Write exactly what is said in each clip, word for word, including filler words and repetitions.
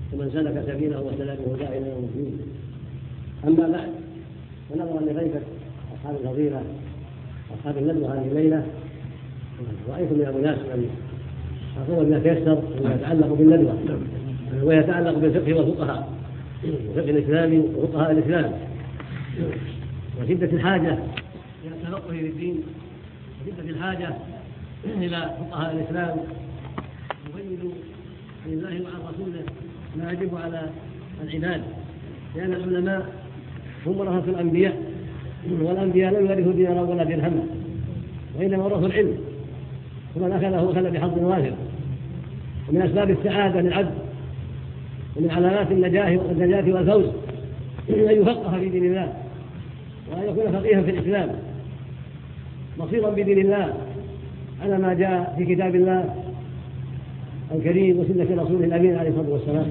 ومن سلك سبيله وسلك هداه الى يوم الدين. اما بعد، فنظرا لغيبه اصحاب الفضيله اصحاب الندوه هذه الليله، رايت من المناسب ان اقول ما تيسر وما يتعلق بالندوه ويتعلق بالفقه والفقهاء الفقه الاسلامي وفقهاء الاسلام وشده الحاجه الى التفقه في الدين وشده الحاجه الى فقهاء الاسلام يبين عن الله وعن رسوله ما يجب على العباد، لان العلماء هم ورثة الانبياء، والانبياء لم يورثوا دينارا ولا درهما، وانما ورثوا العلم، ومن اخذه اخذ بحظ وافر. ومن اسباب السعاده للعبد ومن علامات النجاه والنجاه والفوز ان يفقه في دين الله، وان يكون فقيها في الاسلام بصيرا بدين الله على ما جاء في كتاب الله الكريم وسنة رسوله الأمين عليه الصلاة والسلام.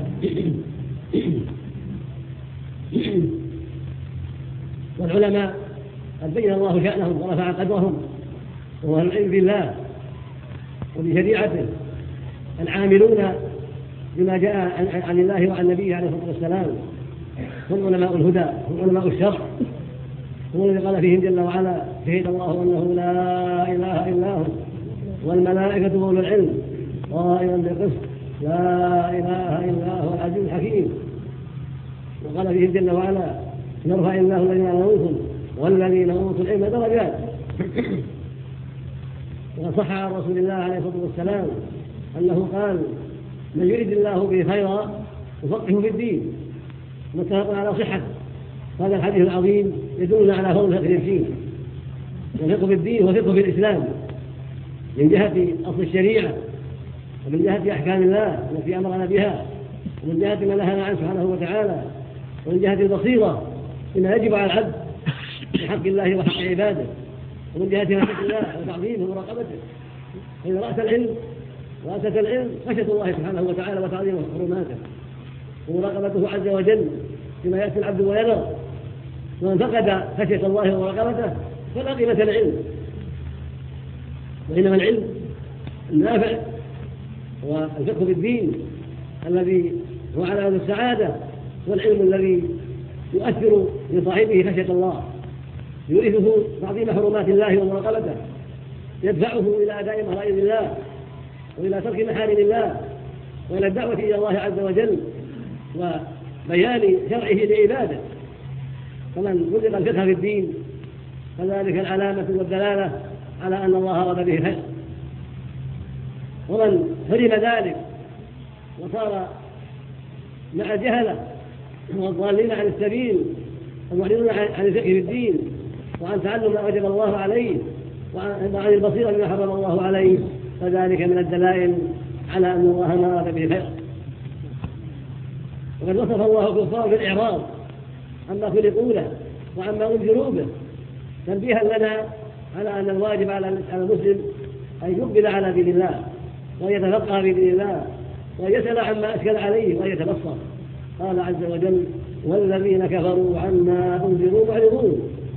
والعلماء قد بين الله شأنهم ورفع قدرهم، وهو العلم بالله وبشريعته، العاملون بما جاء عن الله وعن نبيه عليه الصلاة والسلام، هم علماء الهدى، هم علماء الشرع، هم الذي قال فيهم جل وعلا: شهد الله أنه لا إله إلا هو والملائكة وأولو العلم قائما بالقسط لا إله إلا هو العزيز الحكيم. وقال فيه جل وعلا: يرفع الله الذين آمنوا والذين أوتوا العلم درجات. وصح عن رسول الله عليه الصلاة والسلام أنه قال: من يريد الله به خيرا يفقهه في الدين. متفق على صحته. هذا الحديث العظيم يدلنا على فضل فقه الدين، والفقه في الدين هو فقه في الإسلام من جهة أصل الشريعة، ومن جهة أحكام الله التي أمرنا بها، ومن جهة ما نهانا عنه سبحانه وتعالى، ومن جهة البصيرة بما يجب على العبد بحق الله وحق عباده، ومن جهة خشية الله وتعظيمه ومراقبته. فإن رأس العلم رأسة العلم خشية الله سبحانه وتعالى وتعظيمه وحرماته ومراقبته عز وجل بما يأتي العبد وينظر. ومن فقد خشية الله ومراقبته فلا قيمة العلم. وإنما العلم النافع والفقه بالدين الذي هو علامة السعادة، والعلم الذي يؤثر لصاحبه خشية الله، يورثه تعظيم حرمات الله ومراقبته، يدفعه إلى أداء فرائض الله وإلى ترك محارم الله وإلى الدعوة إلى الله عز وجل وبيان شرعه لعباده. فمن رزق الفقه في الدين فذلك العلامة والدلالة على أن الله أراد به خير. ومن حرم ذلك وصار مع الجهلة والضالين عن السبيل والمعرضين عن الفقه في الدين وعن تعلم ما وجب الله عليه وعن البصيرة بما حرم الله عليه، فذلك من الدلائل على أن الله ما أراد به خير. وقد وصف الله الكفار بالإعراض عما خلقوا له وعما أنذروا به، تنبيها لنا على أن الواجب على المسلم أن يقبل على دين الله وأن يتفقه في دين الله وأن يسأل عما أشكل عليه وأن يتبصر. قال عز وجل: والذين كفروا عما أنذروا معرضون.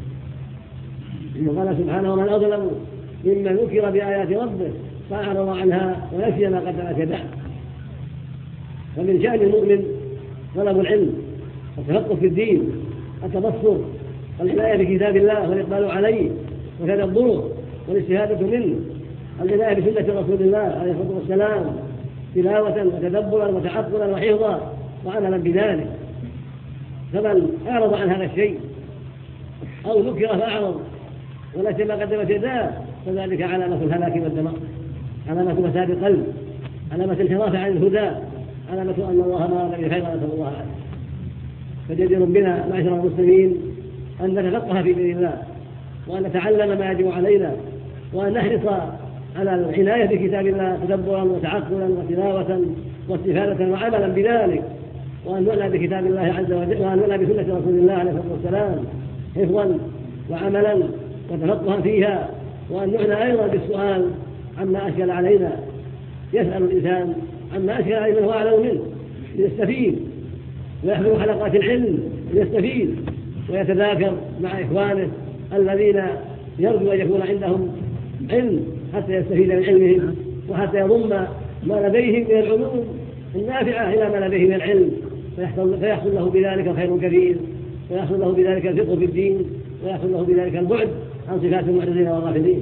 وقال سبحانه: ومن أظلم ممن ذكر بآيات ربه فأعرض عنها ونسي ما قدمت يداه. فمن شأن المؤمن طلب العلم والتفقه في الدين، التبصر والعناية بكتاب الله والإقبال عليه وتدبره والاستفادة منه، العناية بسنة رسول الله عليه الصلاة والسلام تلاوة وتدبرا وتعقلا وحفظا وعملا بذلك. فمن أعرض عن هذا الشيء أو ذكر فأعرض ونسي ما قدمت يداه فذلك علامة الهلاك والدمار، علامة فساد القلب، علامة الانحراف عن الهدى، علامة أن الله ما أراد به خيرا، نسأل الله عنه. فجدير بنا معشر المسلمين أن نتفقه في دين الله وأن نتعلم ما يجب علينا وأن نحرص على العناية بكتاب الله تدبرا وتعقلا وتلاوة واستفادة وعملا بذلك، وأن نعنى بكتاب الله عز وجل وأن نعنى بسنة رسول الله عليه الصلاة والسلام حفظا وعملا وتفقها فيها، وأن نعنى أيضا بالسؤال عما أشكل علينا. يسأل الإنسان عما أشكل عليه من هو أعلم منه ليستفيد، ويحضر حلقات العلم ليستفيد، ويتذاكر مع إخوانه الذين يرجو أن يكون عندهم علم حتى يستفيد من علمهم وحتى يضم ما لديهم من العلوم النافعة إلى ما لديه من العلم، فيحصل, فيحصل له بذلك خير كثير، ويحصل له بذلك الفقه في الدين، ويحصل له بذلك البعد عن صفات المعتزلة والرافضين.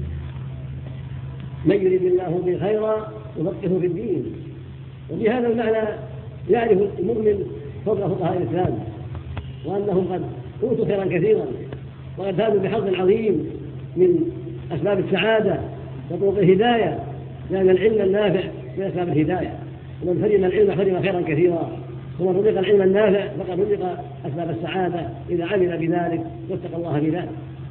من يريد الله به خيرا يفقهه في الدين. وبهذا المعنى يعرف المؤمن فضل فقهاء الإسلام، وأنهم قد أوتوا خيرا كثيرا، وقد فازوا بحظ عظيم من أسباب السعادة وطرق الهداية، لأن العلم النافع من أسباب الهداية، ومن فرم العلم فرم خيرا كثيرا، ومن رزق العلم النافع فقد رزق أسباب السعادة إذا عمل بذلك واتقى الله بذلك.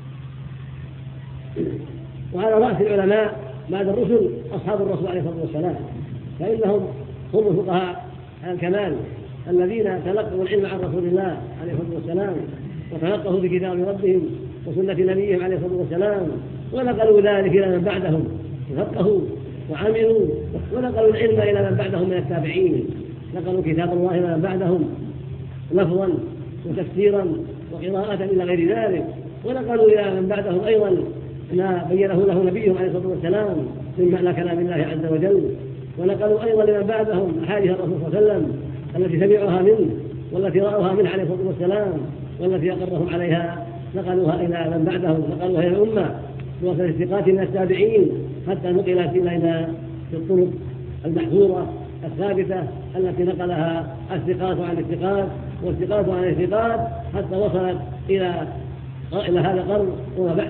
وعلى رأس العلماء بعد الرسل أصحاب الرسول عليه الصلاة والسلام، فإنهم هم الفقهاء الكمال الذين تلقوا العلم عن رسول الله عليه الصلاة والسلام، وتلقوا بكتاب ربهم وسنة نبيهم عليه الصلاة والسلام، ونقلوا ذلك إلى من بعدهم تفقهوا وعملوا، ونقلوا العلم إلى من بعدهم من التابعين، نقلوا كتاب الله إلى من بعدهم لفظا وتفسيرا وقراءة إلى غير ذلك، ونقلوا إلى من بعدهم أيضا ما بينه له نبيهم عليه الصلاة والسلام من معنى كلام الله عز وجل، ونقلوا أيضا لمن بعدهم أحاديث الرسول صلى الله عليه وسلم التي سمعوها منه والتي رأوها منه عليه الصلاة والسلام والتي أقرهم عليها، نقلوها إلى من بعدهم، نقلوها إلى الأمة بواسطة الثقات من التابعين، حتى نقلت إلينا في الطرق المحفوظة الثابتة التي نقلها الثقات عن الثقات والثقات عن الثقات، حتى وصلت إلى إلى هذا القرن وما بعد.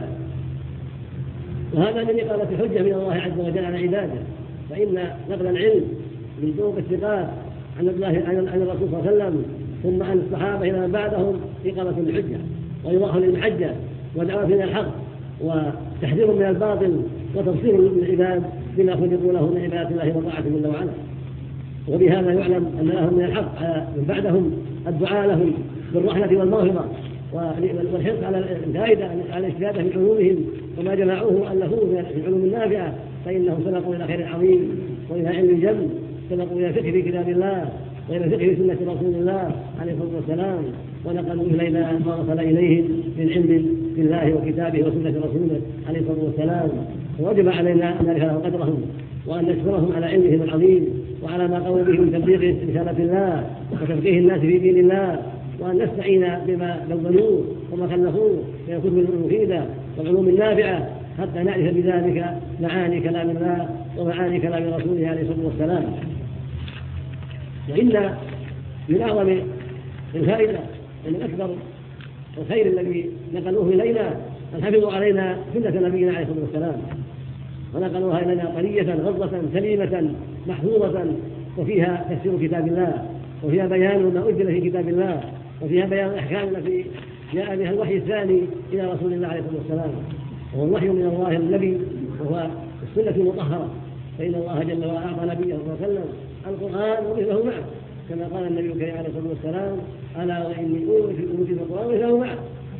وهذا من إقامة الحجة من الله عز وجل على عباده، فإن نقل العلم من طرق الثقات عن الله عن الرسول صلى الله عليه وسلم ثم عن الصحابة إلى من بعدهم إقامة الحجة وإيضاح للمحجة ودعوة إلى الحق وتحذير من الباطل وتبصير للعباد بما خلقوا له من عبادة الله وطاعته جل وعلا. وبهذا يعلم أن لهم من الحق من بعدهم الدعاء لهم بالرحمة والمغفرة والحرص على الفائدة على الاستفادة من علومهم وما جمعوه ألفوه من العلوم النافعة، فإنهم سبقوا إلى خير عظيم وإلى علم جم، سبقوا إلى فقه في كتاب الله وإلى فقه في سنة رسول الله عليه الصلاة والسلام، ونقلوا إلينا ما وصل إليهم من علم بالله وكتابه وسنة رسوله عليه الصلاة والسلام. ووجب علينا أن نعرف له قدرهم وأن نشكرهم على علمهم العظيم وعلى ما قاموا به من تبليغ رسالة الله وتفقيه الناس في دين الله، وأن نستعين بما بذلوه وما خلفوه من الكتب المفيدة والعلوم النافعة حتى نعرف بذلك معاني كلام الله ومعاني كلام رسوله عليه الصلاة والسلام. وإن من أعظم الفائدة ومن أكبر الخير الذي نقلوه إلينا أن حفظوا علينا سنة نبينا عليه الصلاة والسلام، ونقلوها إلينا طرية غضة سليمة محفوظة، وفيها تفسير كتاب الله، وفيها بيان ما أجل في كتاب الله، وفيها بيان الأحكام التي جاء بها الوحي الثاني إلى رسول الله عليه الصلاة والسلام، وهو الوحي من الله النبي وهو السنة المطهرة، فإن الله جل وعلا أعطى نبيه صلى الله عليه وسلم القرآن ومثله معه، كما قال النبي الكريم عليه الصلاة والسلام: ألا وإني أوتي القرآن ومثله معه.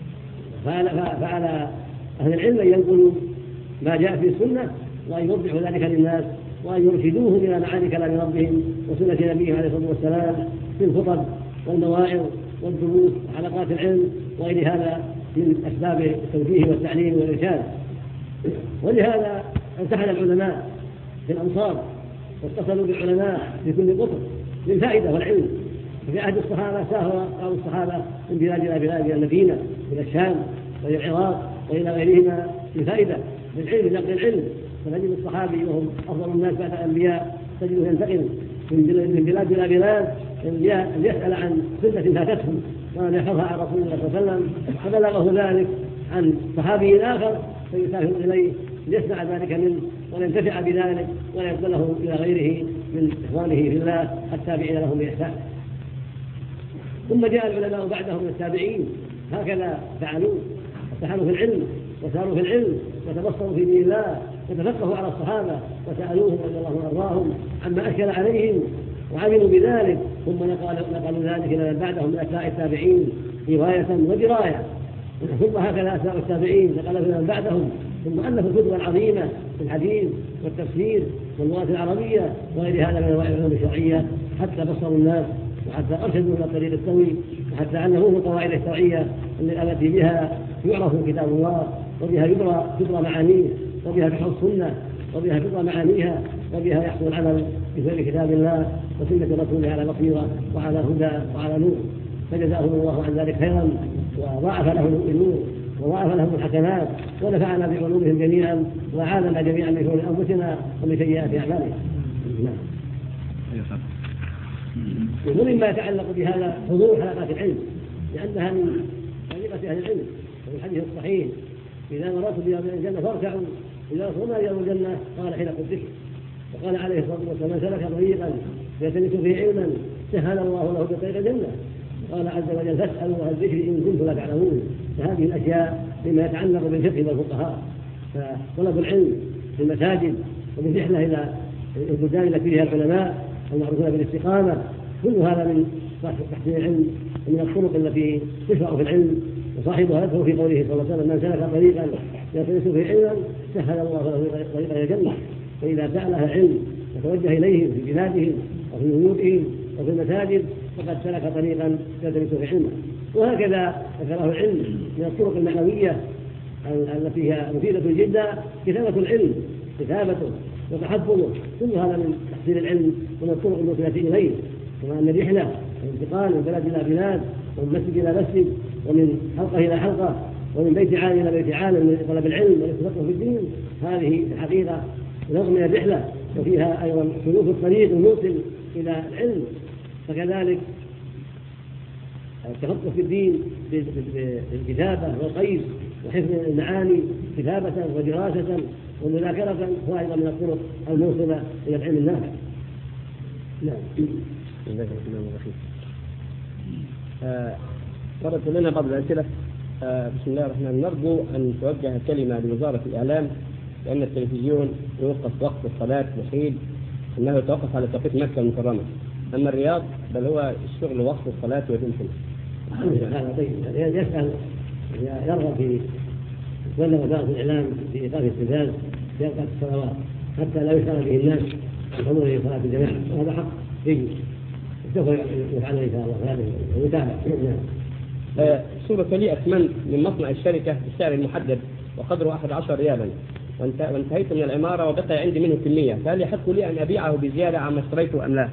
فعلى أهل العلم أن ينقلوا ما جاء في السنة وأن يوضحوا ذلك للناس وأن يرشدوهم إلى معاني كلام ربهم وسنة نبيه عليه الصلاة والسلام في الخطب والمواعظ والدروس وحلقات العلم وغير هذا من أسباب التوجيه والتعليم والإرشاد. ولهذا امتحن العلماء في الأمصار واتصلوا بالعلماء في كل قطر للفائدة والعلم. في عهد الصحابة سافر بعض الصحابة من بلاد إلى بلاد، إلى المدينة إلى الشام وإلى العراق وإلى غيرهما للفائدة بالعلم نقل العلم، فنجد الصحابي وهم أفضل الناس بعد الأنبياء تجده ينتقل من بلاد إلى بلاد ليسأل عن سنة فاتتهم وأن يحفظها عن رسول الله صلى الله عليه وسلم، فبلغه ذلك عن صحابي آخر فيسافر إليه ليسمع ذلك منه وينتفع بذلك وينقله إلى غيره من إخوانه في الله التابعين لهم بإحسان. ثم جاء العلماء بعدهم من التابعين هكذا فعلوا، فتحلوا في العلم وساروا في العلم وتبصروا في دين الله وتفقهوا على الصحابة وسألوهم رضي الله وارضاهم عما أشكل عليهم وعملوا بذلك، ثم نقلوا ذلك إلى من بعدهم من أتباع التابعين رواية ودراية، ثم هكذا أتباع التابعين نقلوا إلى من بعدهم، ثم ألفوا الكتب العظيمة في الحديث والتفسير واللغة العربية وغير هذا من أنواع العلوم الشرعية، حتى بصروا الناس وحتى أرشدوا إلى الطريق السوي، وحتى علموهم القواعد الشرعية التي بها يعرف كتاب الله وبها يدرى تدرى معانيه وبها تحصل السنة وبها تدرى معانيها وبها يحصل العمل بفعل كتاب الله وسنة رسوله على بصيرة وعلى هدى وعلى نور، فجزاهم الله عن ذلك خيرا وضاعف لهم النور وضاعف لهم الحسنات ونفعنا بعلومهم جميعا وعالنا جميعا من شرور انفسنا ومن سيئات اعمالنا. نعم. ومما يتعلق بهذا حضور حلقات العلم لانها من طريقه اهل العلم، وفي الحديث الصحيح اذا مررتم برياض الجنه فاركعوا، اذا وصلنا رياض الجنه قال حلق الذكر. وقال عليه الصلاه والسلام من سلك طريقا يلتمس فيه علما سهل الله له بطريق الجنه. قال عز وجل فاسالوا اهل الذكر ان كنتم لا تعلمون. فهذه الاشياء مما يتعلق بالفقه والفقهاء، فطلب العلم في المساجد وبالرحله الى البلدان التي فيها العلماء المعروفون بالاستقامه، كل هذا من تحسين العلم ومن الطرق التي تشرع في العلم، وصاحبها يذكر في قوله صلى الله عليه وسلم من سلك طريقا يلتمس فيه علما سهل الله له طريق الى الجنه. فاذا سال اهل العلم وتوجه اليهم في بلادهم وفي بيوتهم وفي المساجد فقد سلك طريقا يلتمس فيه علما. وهكذا ذكره العلم من الطرق المعنويه التي هي مفيده جدا كتابه العلم، كتابته وتحفظه، كل هذا من تحصيل العلم ومن الطرق الموصله اليه، كما ان الرحله والانتقال من بلد الى بلاد ومن مسجد الى مسجد ومن حلقه الى حلقه ومن بيت عالم الى بيت عالم من طلب العلم والتفقه في الدين، هذه الحقيقه نوع من الرحله وفيها ايضا سلوك الطريق الموصل الى العلم. فكذلك التفقه في الدين بالكتابه والقيد وحفظ المعاني كتابه ودراسه ومذاكره هو ايضا من الطرق الموصله الى العلم النافع. نعم. بسم الله الرحمن الرحيم. مرت لنا بعض الاسئله. آه بسم الله الرحمن الرحيم. نرجو ان توجه كلمه لوزاره الاعلام لان التلفزيون يوقف وقت الصلاه وحيد انه يتوقف على توقيت مكه المكرمه، اما الرياض بل هو الشغل وقت الصلاه ويمكن. هذا طيب يسال يرغب في بلغ وزاره الاعلام في ايقاف التلفاز في اوقات الصلوات حتى لا يشغل به الناس بحضور صلاه الجماعه، وهذا حق جيد سوف يفعله ان شاء الله هذا ويتابع. صورة لي أثمن من مصنع الشركة بالسعر المحدد وقدره أحد عشر ريالا وانتهيت من العمارة وبقي عندي منه كمية، فهل يحق لي أن أبيعه بزيادة عما اشتريته أم لا؟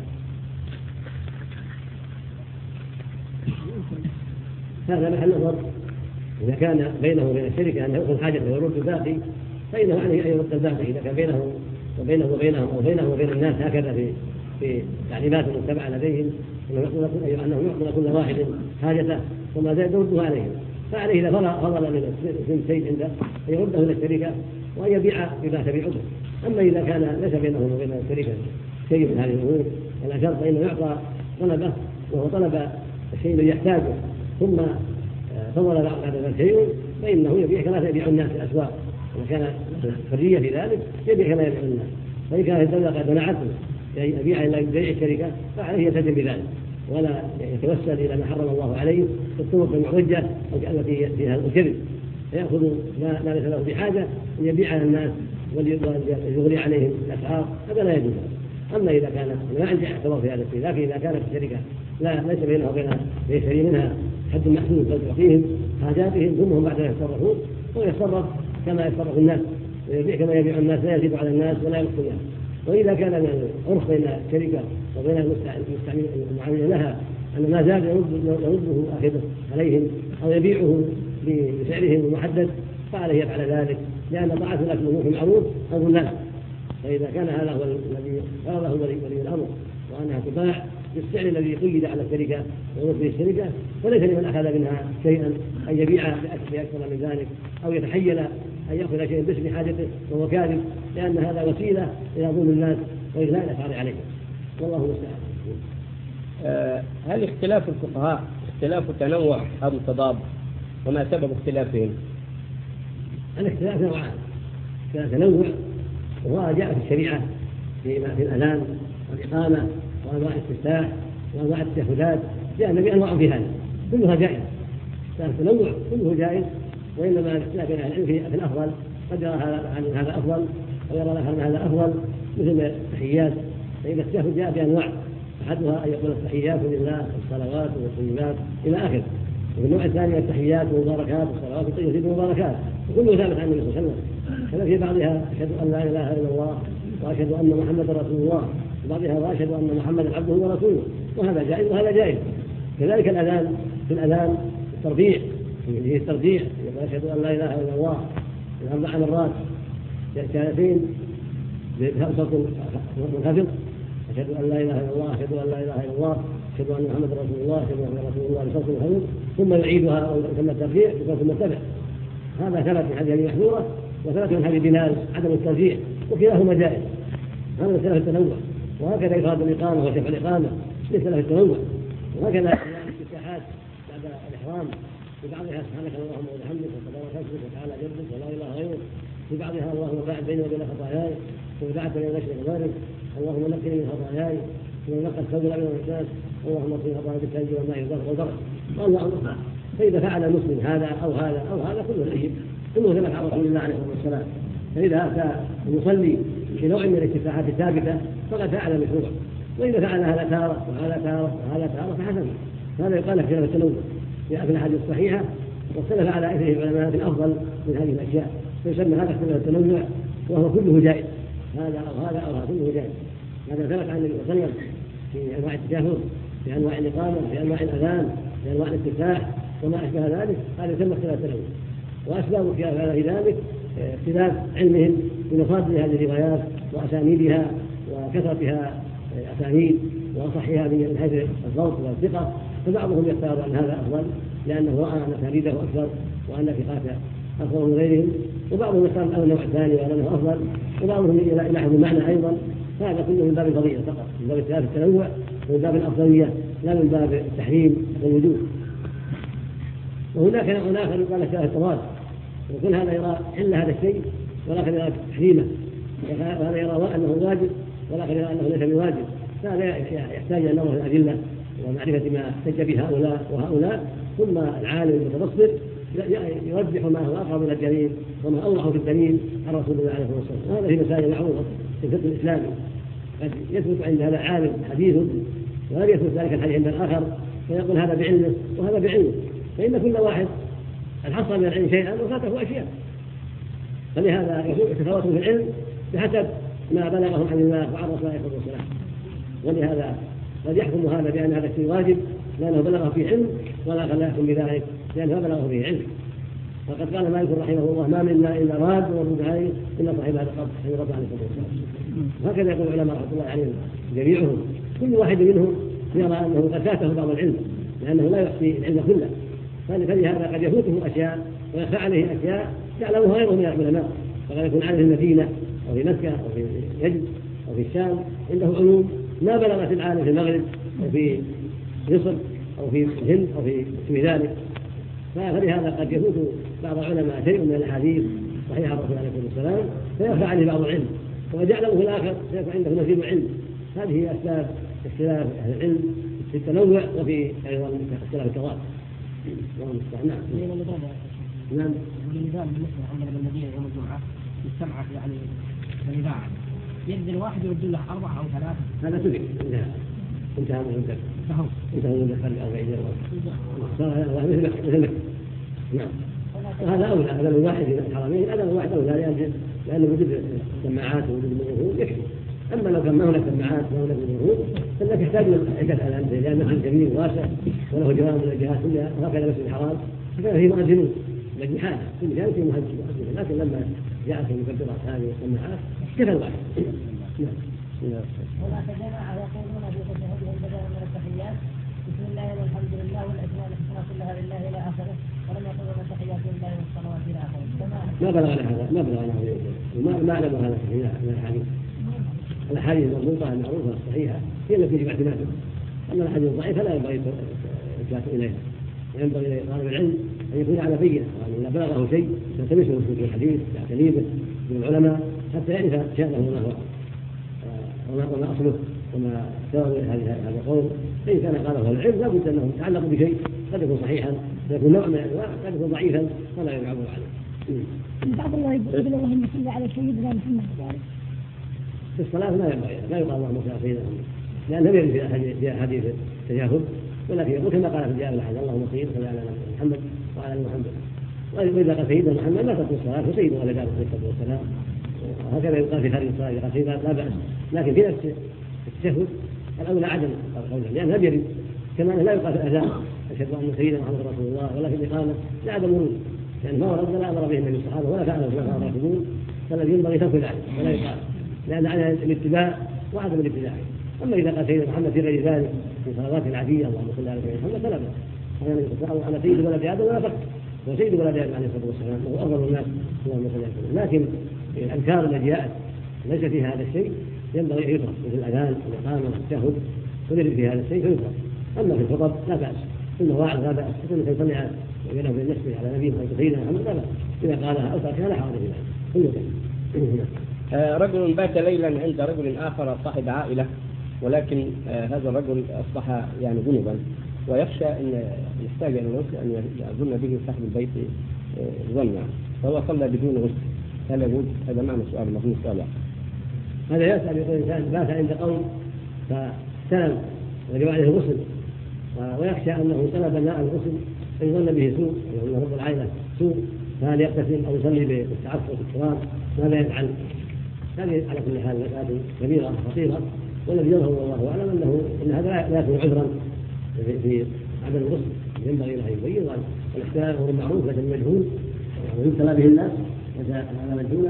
هذا محل نظر. إذا كان بينه وبين الشركة أن يأخذ حاجته ويرد الباقي فإنه عليه أن يرد الباقي. إذا كان بينه وبينه وبينهم أو بينه وبين الناس هكذا في في تعليمات المتبعة لديهم أنه يعطي كل واحد حاجته ثم يردها عليهم، فعليه إذا فضل من شيء عنده أن يرده إلى الشركة وأن يبيع بما تبيع به. أما إذا كان ليس بينه وبين الشركة شيء من هذه الأمور ولا شرط فإنه يعطى طلبه وهو طلب الشيء الذي يحتاجه ثم فضل بعد ذلك شيء فإنه يبيع كما يبيع الناس في الأسواق. إذا كان حرية في ذلك يبيع كما يبيع الناس، فإن كانت الدولة قد منعته يبيع إلى بيع الشركة فعليه يلتزم بذلك ولا يتوسل إلى ما حرم الله عليه في الطرق المحرجة التي فيها الكذب، فيأخذ ما ليس له بحاجة أن يبيع على الناس ويغري عليهم الأسعار، هذا لا يجوز. أما إذا كانت ما عندي اعتبار في هذا الشيء، لكن إذا كانت الشركة لا ليس بينها وبين يشتري منها حد محدود بل تعطيهم حاجاتهم ثم هم بعد يتصرفون ويتصرف كما يتصرف الناس ويبيع كما يبيع الناس لا يزيد على الناس ولا ينقص الناس. وإذا كان من العرف بين الشركة وبين المستعمل المعامل لها أن ما زاد يرده آخذه عليهم أو يبيعه بسعرهم المحدد فعليه يفعل ذلك، لأن طاعة الأكل في المعروف أمر الناس. فإذا كان هذا هو الذي قرره ولي الأمر وأنها تباع بالسعر الذي قيد على الشركة ونصف الشركة فليس لمن أخذ منها شيئا أن يبيع بأكثر من ذلك أو يتحيل أن يأخذ شيئا باسم حاجته وهو كاذب، لأن هذا وسيلة إلى ظلم الناس وإغلاء الأسعار عليهم، والله المستعان. أه هل اختلاف الفقهاء اختلاف تنوع أو تضاد؟ وما سبب اختلافهم؟ الاختلاف نوعان، تنوع وهو جاء في الشريعة في الأذان والإقامة وأنواع الاستفتاح وأنواع التشهدات، جاء النبي أنواع في هذا كلها جائز. التنوع كله جائز، وإنما الاختلاف بين أهل العلم في الأفضل، قد يرى هذا أفضل ويرى هذا أفضل، مثل التحيات فإن الاختلاف جاء بأنواع، أحدها أن يقول التحيات لله والصلوات والطيبات إلى آخره، والنوع الثاني التحيات والمباركات والصلوات والطيبات والمباركات، وكله ثابت عن النبي صلى الله عليه وسلم. كما في بعضها أشهد أن لا إله إلا الله وأشهد أن محمدا رسول الله، وبعضها وأشهد أن محمدا عبده ورسوله، وهذا جائز وهذا جائز. كذلك الأذان في الأذان التربيع، فيه التربيع، أشهد أن لا إله إلا الله أربع مرات شهادتين بصوت منخفض، أشهد أن لا إله إلا الله، أشهد أن لا إله إلا الله، أشهد أن محمدا رسول الله، أشهد أن رسول الله بصوت منخفض، ثم يعيدها أو ثم التربيع بصوت مرتفع. هذا ثبت من حديث محذورة وثبت من حديث بلال عدم الترجيح، وكلاهما جائز. هذا مسألة التنوع، وهكذا إفراد الإقامة وشفع الإقامة ليس له التنوع، وهكذا الافتتاحات بعد الإحرام في بعضها سبحانك اللهم وبحمدك وتبارك اسمك وتعالى جدك ولا إله غيرك، في بعضها اللهم باعد بيني وبين خطاياي وفي بعد بين المشرق والمغرب، اللهم نقني من خطاياي ونقى الثوب الأبيض والإحساس، اللهم اغفر خطاياي بالثلج والماء والبرد والبرد والله أكبر. فإذا فعل المسلم هذا أو هذا أو هذا كله سيء، كله ثبت عن رسول الله عليه الصلاة والسلام. فإذا أتى المصلي في نوع من الافتتاحات الثابتة فقد فعل مشروع، وإذا فعل هذا تارة وهذا تارة وهذا تارة فحسن. هذا يقال في خلاف التنوع في الأحاديث الصحيحة، واختلف على إثره العلماء في الأفضل من هذه الأشياء، فيسمى هذا اختلاف التنوع، وهو كله جائز، هذا أو هذا أو هذا كله جائز. هذا ثبت عن النبي صلى الله عليه وسلم في أنواع التشهد، في أنواع الإقامة، في أنواع الأذان، في أنواع الافتتاح وما أشبه ذلك. هذا يسمى اختلاف التنوع، وأسباب في ذلك اختلاف علمهم بمصادر هذه الروايات وأسانيدها وكثرتها أسانيد وأصحها من حيث الضبط والثقة. فبعضهم يختار أن هذا أفضل لأنه رأى أن أسانيده أكثر وأن ثقاته أفضل من غيرهم، وبعضهم يختار أن النوع الثاني وأنه أفضل، وبعضهم يلاحظ المعنى أيضا. هذا كله من باب الفضيلة فقط، من باب اختلاف التنوع ومن باب الأفضلية لا من باب التحريم والوجوب. وهناك نوع آخر يقال اختلاف التضاد، وكل هذا يرى حل هذا الشيء والآخر يرى تحريمه، وهذا يرى أنه واجب والآخر يرى أنه ليس بواجب. فهذا يحتاج إلى نظر في الأدلة ومعرفة ما احتج به هؤلاء وهؤلاء، ثم العالم المتبصر يرجح ما هو أقرب إلى الدليل وما أوضح في الدليل عن رسول الله عليه الصلاة والسلام. هذا في مسائل معروفة في الفقه الإسلامي، قد يثبت عند هذا العالم حديث ولا يثبت ذلك الحديث عند الآخر، فيقول هذا بعلمه وهذا بعلمه، فإن كل واحد الحصل من العلم شيئا وفاته أشياء، فلهذا يتفاوتون في العلم بحسب ما بلغهم عن الله وعن رسول الله صلى الله عليه وسلم. ولهذا قد يحكم هذا بأن هذا الشيء واجب لأنه بلغه في علم، ولا لا يحكم بذلك لأنه بلغه في علم. وقد قال مالك رحمه الله ما منا إلا راد ومردود عليه إلا صاحب هذا القبر حين رد عليه الصلاة والسلام. هكذا يقول العلماء رحمه الله عليهم جميعهم، كل واحد منهم يرى أنه قد فاته بعض العلم لأنه لا يحصي العلم كله، فلهذا قد يفوته أشياء ويخفى عليه أشياء يعلمها غيره من العلماء، فقد يكون عليه المدينة أو في مكة أو في نجد أو في الشام عنده علوم ما بلغت العالم في المغرب أو في مصر أو في الهند أو في اسم ذلك. فلهذا قد يفوت بعض العلماء شيء من الأحاديث صحيحة الرسول عليه الصلاة والسلام فيخفى عليه بعض العلم، وقد يعلمه في الآخر فيكون عنده نزيل علم. هذه أسباب اختلاف أهل العلم في التنوع وفي أيضا اختلاف التضاد. نعم. نعم. النظام بالنسبة عندنا بالمدينة يوم الجمعة يستمع يعني الإذاعة ينزل واحد يرد له أربعة أو ثلاثة. هذا تدرك انتهى انتهى من عندك انتهى من عندك أربعين يوم مثل مثل نعم. وهذا أولى هذا الواحد في الحرمين هذا الواحد أولى لأن لأنه وجود السماعات ووجود الموجود يكفي. أما لو كان ما هناك سماعات وما هناك موجود فإنك تحتاج عدة آلام لأن المسجد كبير واسع وله جوانب من الجهات كلها وهكذا المسجد الحرام فكان فيه مؤذنون لكن حاله كل جانب فيه مهندس مؤذن، لكن لما جاءت المكبرات هذه والسماعات كفى الواحد. نعم. هناك جماعة يقولون في تشهدهم بدلا من التحيات بسم الله والحمد لله والأسماء الحسنى كلها لله إلى آخره، ولم يقولون التحيات لله والصلوات إلى آخره. ما بلغنا هذا ما بلغنا هذا وما ما أعلم هذا من الحديث. الأحاديث المضبوطة المعروفة الصحيحة هي التي يجب اعتمادها، أما الأحاديث الضعيفة لا ينبغي الإلتفات إليها. ينبغي لطالب العلم أن يكون على بينة وأن إذا بلغه شيء يلتمسه في الحديث يعتني به من العلماء حتى يعرف شأنه وما هو وما أصله وما سبب هذا القول. فإن كان قاله العلم لا بد أنه يتعلق بشيء قد يكون صحيحا يكون نوع من الأنواع قد يكون ضعيفا فلا يعول عليه. بعض الله يقول اللهم صل على سيدنا محمد في الصلاة لا ينبغي لا يقال اللهم صل على سيدنا محمد لأن لم يرد في أحاديث التجاهل، ولكن يقول كما قال في الجامع الأحد اللهم صل على محمد وعلى آل محمد. وإذا قال سيدنا محمد لا تقول الصلاة وسيد ولد عليه الصلاة والسلام، وهكذا يقال في خارج الصلاة قال سيدنا لا بأس، لكن في نفس التشهد الأولى عدم قوله لأنه لم يرد، كما لا يقال في الأذان أشهد أن سيدنا محمد رسول الله، ولا في الإقامة لعدم ورود، لأن ما ورد لا أمر به النبي الصحابة ولا فعله الخلفاء الراشدون، فالذي ينبغي ترك ذلك ولا يقال، لأن على الاتباع وعدم الابتداع. أما إذا قال سيدنا محمد في غير ذلك في صلوات العادية اللهم صل على سيدنا محمد فلا بأس، أنا سيد ولد آدم ولا فقط، هو سيد ولد آدم عليه الصلاة والسلام وهو أفضل الناس اللهم صل على سيدنا. لكن الأذكار التي جاءت ليس فيها هذا الشيء ينبغي أن يترك، مثل الأذان والإقامة والتشهد وليس في هذا الشيء فيترك. أما في الخطب لا بأس، إنه واعظ لا بأس، كل من يصلي بينه وبين نفسه على نبيه سيدنا محمد لا بأس، إذا قالها أو تركها لا حرج فيها. آه رجل بات ليلا عند رجل آخر صاحب عائلة، ولكن آه هذا الرجل أصبح يعني جنبا ويخشى أن يحتاج إلى الغسل أن يظن به صاحب البيت آه ظنا، فهو صلى بدون غسل، هل يجوز؟ هذا معنى السؤال المفهوم السؤال. هذا يسأل يقول الإنسان بات عند قوم فاستلم وجب عليه الغسل ويخشى أنه طلب ماء الغسل فيظن به سوء، أنه رب العائلة سوء، فهل يغتسل أو يصلي بالتعفف والتراب؟ ماذا يفعل؟ هذه على كل حال مسألة كبيرة خطيرة، والذي يظهر والله أعلم أنه أن هذا لا يكون عذرا في عدم الغسل، ينبغي له أن يبين والاحتيال أمر معروف لكن مجهول ويبتلى به الناس إذا كان مجهولا،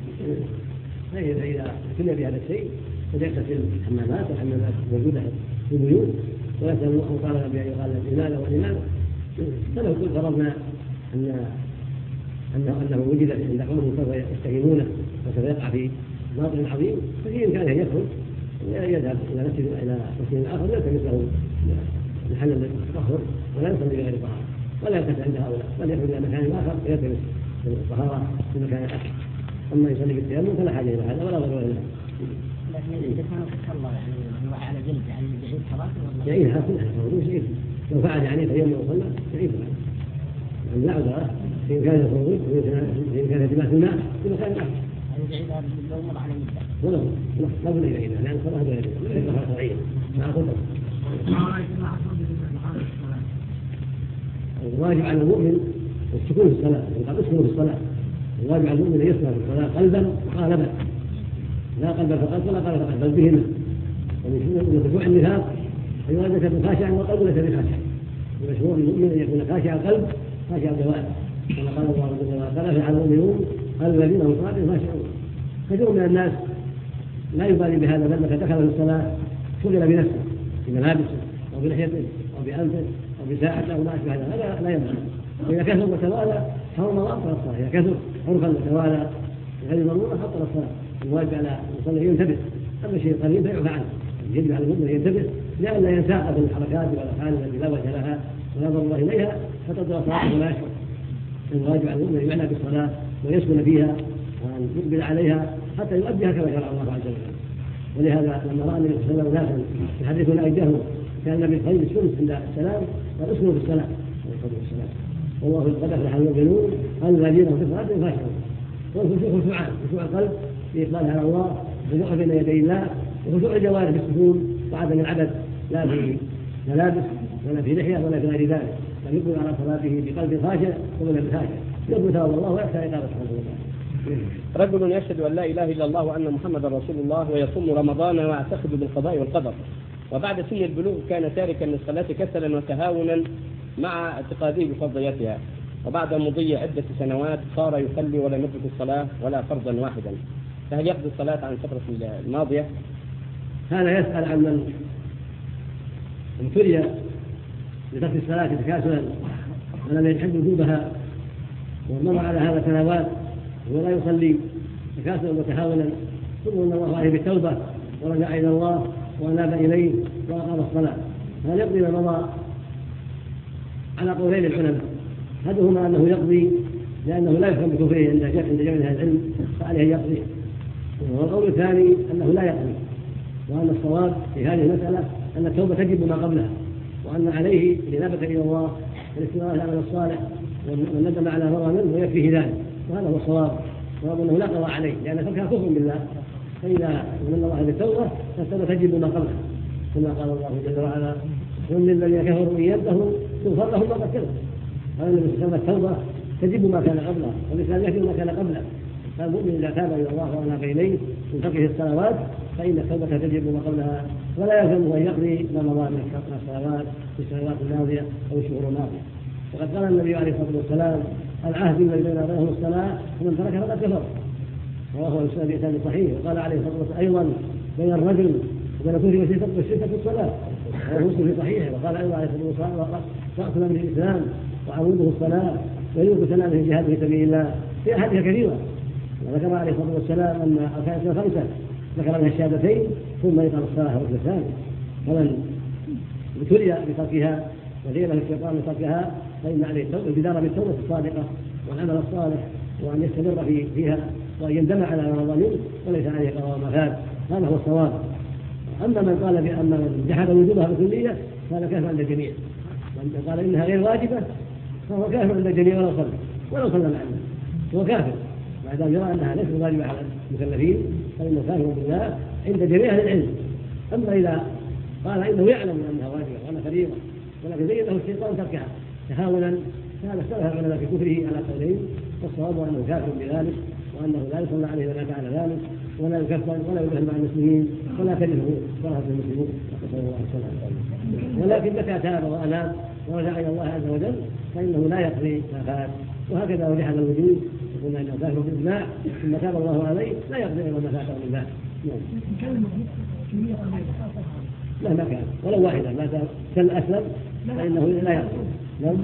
فإذا ابتلي بهذا الشيء فليغتسل الحمامات والحمامات موجودة في البيوت ويسأل وطالب بأن يقال الإمالة والإمالة، فلو كنت فرضنا أن أنه أنه وجد عند قوم سوف يستهينونه وسوف يقع في باطل عظيم، ففي إمكانه أن يدخل يذهب إلى مسجد إلى مسجد آخر يلتمس له محل التطهر ولا يصلي بغير طهارة ولا يلتفت عند هؤلاء، بل يخرج إلى مكان آخر يلتمس الطهارة في مكان آخر. أما يصلي بالتيمم فلا حاجة إلى هذا ولا ضرورة إلى هذا. لكن إذا كان في الله يعني هو على جلد يعني يعيد صلاته يعيدها كلها موضوع يعيد، لو فعل يعني تيمم وصلى يعيدها، يعني لا عذر في إمكانه الخروج في إمكانه التماس الماء في مكان آخر. يعيدها لو مر على مدة. ولا لا بد يعيدها لأن صلاة غير غير شرعية مع قدرة. الواجب على المؤمن السكون في الصلاة، قد اسكنوا في الصلاة، الواجب على المؤمن أن يسمع في الصلاة قلبا وقالبا، لا قلبا فقط ولا قالبا فقط بل بهما، ومن خشوع النفاق أن يكون خاشعا والقلب ليس بخاشع، المشروع المؤمن أن يكون خاشع القلب خاشع الجوارح، كما قال الله جل وعلا قال فعل المؤمنون الذين هم صادقون خاشعون. كثير من الناس لا يبالي بهذا، بل متى دخل في الصلاة شغل بنفسه بملابسه أو بلحيته أو بأنفه أو بساعته أو ما أشبه هذا، هذا لا ينبغي. وإذا كثر وتوالى حرم الله أبطل الصلاة، إذا كثر عرفا وتوالى غير ضرورة أبطل الصلاة. الواجب على المصلي ينتبه، أما شيء قليل فيعفى عنه، يجب على المؤمن ينتبه لئلا ينساق بالحركات والأفعال التي لا وجه لها ولا ضرورة إليها فتضر صلاته ولا يشعر. الواجب على المؤمن يعنى بالصلاة ويسكن فيها وأن يقبل عليها حتى يؤديها كما شرع الله عز وجل. ولهذا لما رأى النبي صلى الله عليه وسلم ناسا يحركون أيديهم كان النبي قيد السنس عند السلام قال اسكنوا في الصلاة والله قد أفلح المؤمنون الذين هم في صلاتهم خاشعون. والخشوع خشوعان، خشوع القلب في إقبال على الله والوقوف بين يدي الله، وخشوع الجوارح في السكون وعدم العبث لا في ملابس ولا في لحية ولا في غير ذلك، بل يقبل على صلاته بقلب خاشع وقلب خاشع يقبل ثواب الله ويخشى عقابه سبحانه وتعالى. رجل يشهد أن لا إله إلا الله وأن محمدا رسول الله ويصوم رمضان ويعتقد بالقضاء والقدر، وبعد سن البلوغ كان تاركا للصلاة كسلا وتهاونا مع اعتقاده بفضيلتها، وبعد مضي عدة سنوات صار يصلي ولم يترك الصلاة ولا فرضا واحدا، فهل يقضي الصلاة عن الفترة الماضية؟ هذا يسأل عن من ابتلي بترك الصلاة تكاسلا ولم يحب وجوبها ومر على هذا سنوات ولا يصلي تكاسلا وتهاونا، ثم ان الله عليه بالتوبة ورجع إلى الله وأناب إليه وأقام الصلاة، هل يقضي ما مضى؟ على قولين العلماء، أحدهما أنه يقضي لأنه لا يفهم بكفره عند جميع أهل العلم فعليه يقضي، والقول الثاني أنه لا يقضي، وأن الصواب في هذه المسألة أن التوبة تجب ما قبلها، وأن عليه الإنابة إلى الله والاستمرار على العمل الصالح والندم على مرة منه ويكفيه ذلك، وهذا هو الصواب، وهو أنه لا قضاء عليه لأن تركها كفر بالله، فإذا من الله بالتوبة فالتوبة تجب ما قبلها، كما قال الله جل وعلا قل للذين كفروا إن ينتهوا يغفر لهم ما قد سلف. قال النبي صلى الله عليه وسلم التوبة تجب ما كان قبلها والإسلام يكفي ما كان قبله، فالمؤمن إذا تاب إلى الله وأناب إليه من تركه الصلوات فإن التوبة تجب ما قبلها ولا يلزمه أن يقضي ما مضى من الصلوات في السنوات الماضية أو الشهور الماضية. وقد قال النبي عليه الصلاة والسلام: العهد الذي بين بينهم الصلاة ومن تركها فقد كفر. وهو الإسلام بإسلام صحيح. وقال عليه الصلاة والسلام أيضا: بين الرجل وبين كفر والشرك في الصلاة. وهو مسلم في صحيحه. وقال أيضا عليه الصلاة والسلام: رأس من الإسلام وعموده الصلاة ويوم سلامه الجهاد في سبيل الله. في أحاديث كثيرة. وذكر عليه الصلاة والسلام أن أركان خمسة ذكر منها الشهادتين ثم يقام الصلاة والركن الثاني. فمن ابتلي بتركها وزين الشيطان بتركها فإن عليه البدار بالتوبة الصادقة والعمل الصالح وأن يستمر في فيها وأن يندم على ما مضى منه وليس عليه قضاء ما فات. هذا هو الصواب. أما من قال بأن من جحد وجوبها بالكلية فهذا كافر عند الجميع، ومن قال إنها غير واجبة فهو كافر عند الجميع ولو صلى ولو صلى معنا هو كافر ما دام يرى أنها ليست واجبة على المكلفين فإنه كافر بالله عند جميع أهل العلم. أما إذا قال إنه يعلم أنها واجبة وأنها فريضة ولكن زين له الشيطان تركها تهاونا فهذا اختلف العلماء في كفره على قولين، والصواب أنه كافر بذلك وأنه لا يصلى عليه ولا فعل ذلك ولا يكفر ولا يدخل مع المسلمين ولا تجده صلاة المسلمين صلى الله عليه وسلم. ولكن متى تاب وأناب ورجع إلى الله عز وجل فإنه لا يقضي ما فات. وهكذا وجحد الوجود يقولون إنه كافر بالإجماع ثم تاب الله عليه لا يقضي إلا ما فاته من ذلك. مهما كان ولو واحدة ما كان أسلم فإنه لا يقضي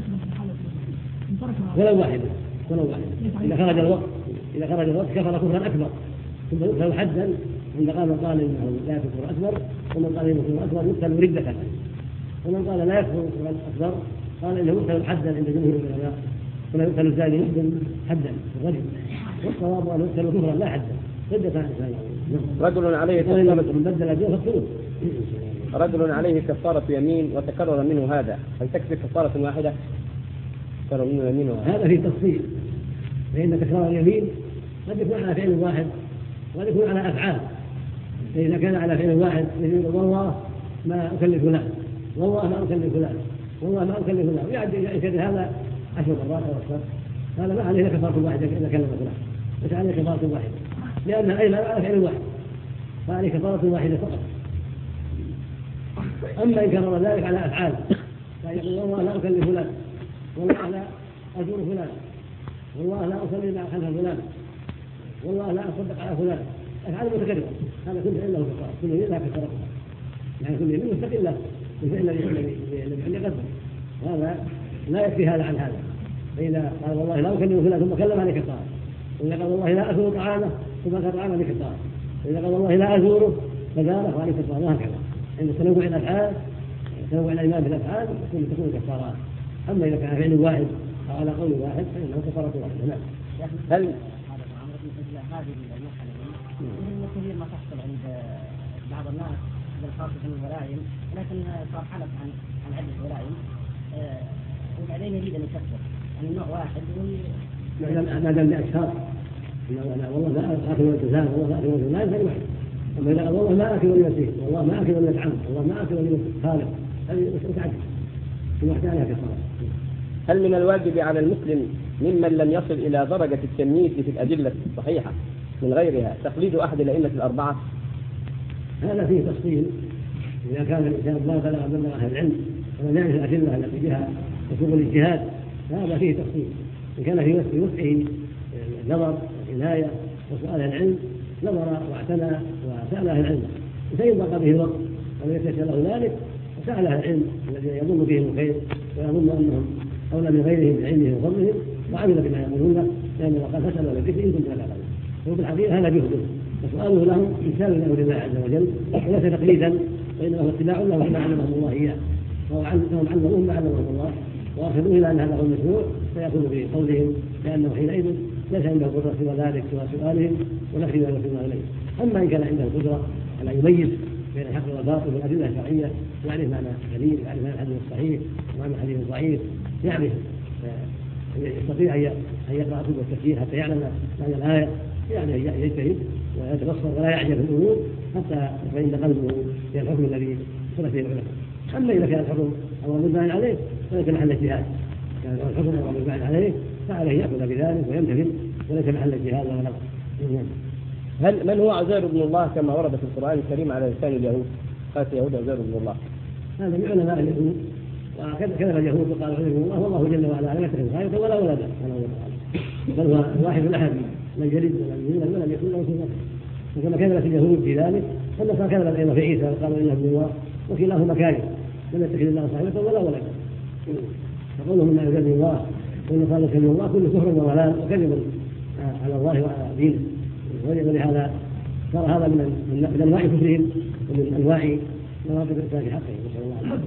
ولو واحدة ولو واحدة إذا خرج الوقت إذا خرج الوقت كفر كفرا أكبر ثم يقتل حدا عند قال من قال إنه لا كفر أكبر ومن قال إنه كفر أكبر يقتل ردة ومن قال لا يكفر كفرا أكبر قال إنه يقتل حدا عند جمهور العلماء ولا يقتل الزاني مسلم حدا الرجل والصواب أن يقتل كفرا لا حدا ردة رجل عليه من بدل الدين فاقتلوه. رجل عليه كفارة يمين وتكرر منه هذا هل تكفي كفارة واحدة؟ تكرر منه يمين واحد. هذا فيه تفصيل فإن تكرار اليمين قد يكون على فعل واحد وقد يكون على أفعال. فإذا كان على فعل واحد يقول والله ما أكلف فلان والله ما أكلف فلان والله ما أكلف فلان ويعد يكرر هذا عشر مرات أو أكثر هذا ما عليه كفارة واحدة إذا كلم فلان بس عليه كفارة واحدة لأنها أيضا على فعل واحد فعليه كفارة واحدة فقط. أما إن كرر ذلك على أفعال فيقول والله لا أكلف فلان والله لا أزور فلان والله لا أصلي مع خلف فلان والله لا أصدق على فلان أفعال متكررة هذا كل فعل له كفارة كل يمين لا كفارة يعني كل يمين مستقلة بالفعل الذي عندي قدر هذا لا يكفي هذا عن هذا. فإذا قال والله لا أكلم فلان ثم كلم عليه كفارة وإذا قال والله لا أزور طعامه ثم أكل طعامه بكفارة وإذا قال والله لا أزوره فزاره وعليه كفارة وهكذا. عند تنوع الأفعال تنوع الإيمان بالأفعال تكون كفارات. أما إذا كان فعل واحد أو على قول واحد فإنه كفارة واحدة. نعم. هل هذه المرحلة من كثير ما تحصل عند بعض الناس بالخاصة من الولائم لكن صار حلف عن عن عدة ولائم وبعدين يريد أن يكفر عن نوع واحد ما دام لأشخاص والله لا أكل ولا تزال والله لا أكل ولا لا يفعل واحد. أما إذا قال والله ما أكل ولا يسير والله ما أكل ولا يتعمد والله ما أكل ولا خالق هذه متعدد في واحدة عليها كفارة. هل من الواجب على المسلم ممن لم يصل إلى درجة التمييز في الأدلة الصحيحة من غيرها تقليد أحد الأئمة الأربعة؟ هذا فيه تفصيل. إذا كان الإنسان لا بلغ بلغ أهل العلم ولم يعرف الأدلة التي بها يكون الاجتهاد هذا فيه تفصيل. إن كان في وسعه نظر وعناية وسؤال العلم نظر واعتنى وسأل أهل العلم فإن ضاق به الوقت ولم يتيسر له ذلك وسأل أهل العلم الذين يظن بهم الخير ويظن أنهم أولى من غيرهم بعلمهم وفضلهم وعمل بما يقولون لأنه قال فاسألوا أهل الذكر إن كنتم لا تعلمون. وفي الحقيقة هذا جهده وسؤاله لهم إمثال لأمر الله عز وجل وليس تقليدا وإنما هو اتباع له ما علمهم الله إياه وهم علموه ما علمهم الله وأخذوا إلى أن هذا هو المشروع فيأخذوا بقولهم لأنه حينئذ ليس عنده قدرة سوى ذلك سوى سؤالهم ونحن ما يوصلون إليه. أما إن كان عنده قدرة على يميز بين الحق والباطل والأدلة الشرعية يعرف معنى الدليل يعرف معنى الحديث الصحيح ومعنى الحديث الضعيف يعرف يستطيع أن يقرأ كتب التفسير حتى يعلم معنى الآية يعني يجتهد ويتبصر ولا يعجب في الأمور حتى يطمئن قلبه في الحكم الذي اختلف فيه العلماء. أما إذا كان الحكم أمر مبنى عليه فليس محل اجتهاد. كان الحكم أمر مبنى عليه فعليه يأخذ بذلك ويمتثل وليس محل اجتهاد ولا نظر. هل من هو عزير بن الله كما ورد في القرآن الكريم على لسان اليهود؟ قالت اليهود عزير بن الله. هذا من علماء اليهود، وكذب اليهود وقالوا عزير بن الله، والله جل وعلا لم يتخذ صاحبة ولا ولدا، بل هو واحد احد من جلد ولم يولد ولم يكن له كفوا. وكما كذبت اليهود في ذلك فالنصارى كذبت ايضا في عيسى وقالوا انه ابن الله، وكلاهما كاذب، لم يتخذ الله صاحبة ولا ولدا. فقولهم انه عزير بن الله والنصارى كذب الله كل كفر وضلال وكذب على الله وعلى دينه، ولهذا صار هذا من انواع كفرهم ومن انواع مواقف الانسان في حقه. نسال الله العافيه.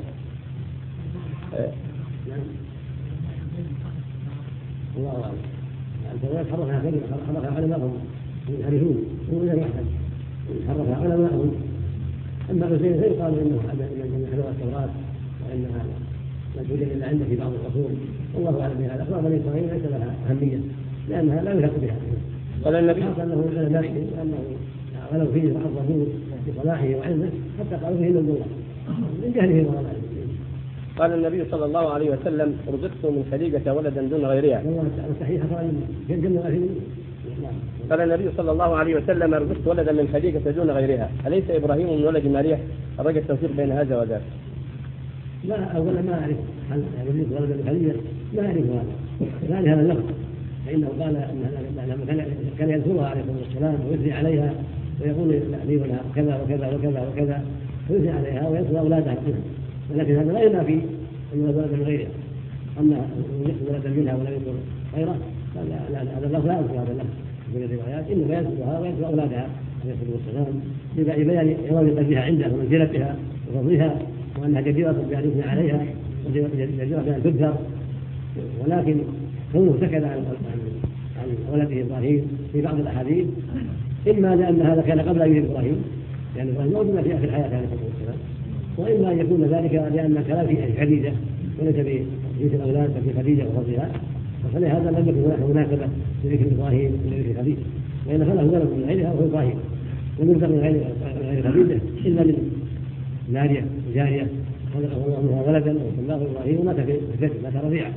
الله اعلم. الفوائد حرفها كلمه حرفها علماءهم يعرفون هو غير واحد حرفها علماءهم. اما حسين قالوا انه من حلوى التوراه وانها موجوده الا عند في بعض الرسول، والله اعلم بهذا. اخبار بني اسرائيل ليس لها اهميه لانها لا يلحق بها. قال النبي انه علماء وانه غلوا فيه وعظموه بصلاحه وعلمه حتى قالوا فيه من الله من جهله وضلاله. قال النبي صلى الله عليه وسلم: رزقت من خديجة ولدا دون غيرها. قال النبي صلى الله عليه وسلم: رزقت ولدا من خديجة دون غيرها، أليس إبراهيم من ولد ماريا؟ الرجل التوفيق بين هذا وذاك. لا أولا ما أعرف هل رزقت ولدا من خديجة، ما أعرف هذا، لا لهذا اللفظ، فإنه قال أن كان يذكرها عليه الصلاة والسلام ويثني عليها ويقول لي ولها كذا وكذا وكذا وكذا، ويثني عليها ويذكر أولادها منها، ولكن هذا لا ينافي أن يولد ولدا من غيرها. أما يذكر ولدا منها ولا يذكر غيره هذا اللفظ لا يذكر هذا اللفظ في الروايات، إنما يذكرها ويذكر أولادها عليه الصلاة والسلام لبيان عظم قدرها عنده ومنزلتها وفضلها، وأنها جديرة بأن يثنى عليها وجديرة بأن تذكر. ولكن كونه سكت عن عن ولده إبراهيم في بعض الأحاديث إما لأن هذا كان قبل أن يولد إبراهيم، لأن إبراهيم موجود في آخر الحياة عليه الصلاة والسلام، وإما أن يكون ذلك لأن الكلام في خديجة وليس بجنس الأولاد بل في خديجة وفضلها، فلهذا لم يكن هناك مناسبة لذكر إبراهيم ولذكر خديجة، وإن فله ولد من غيرها وهو إبراهيم، لم يرزق من غير خديجة إلا من ماريا جارية خلقه الله منها ولدا وسماه إبراهيم ومات في الجنة، مات رضيعا.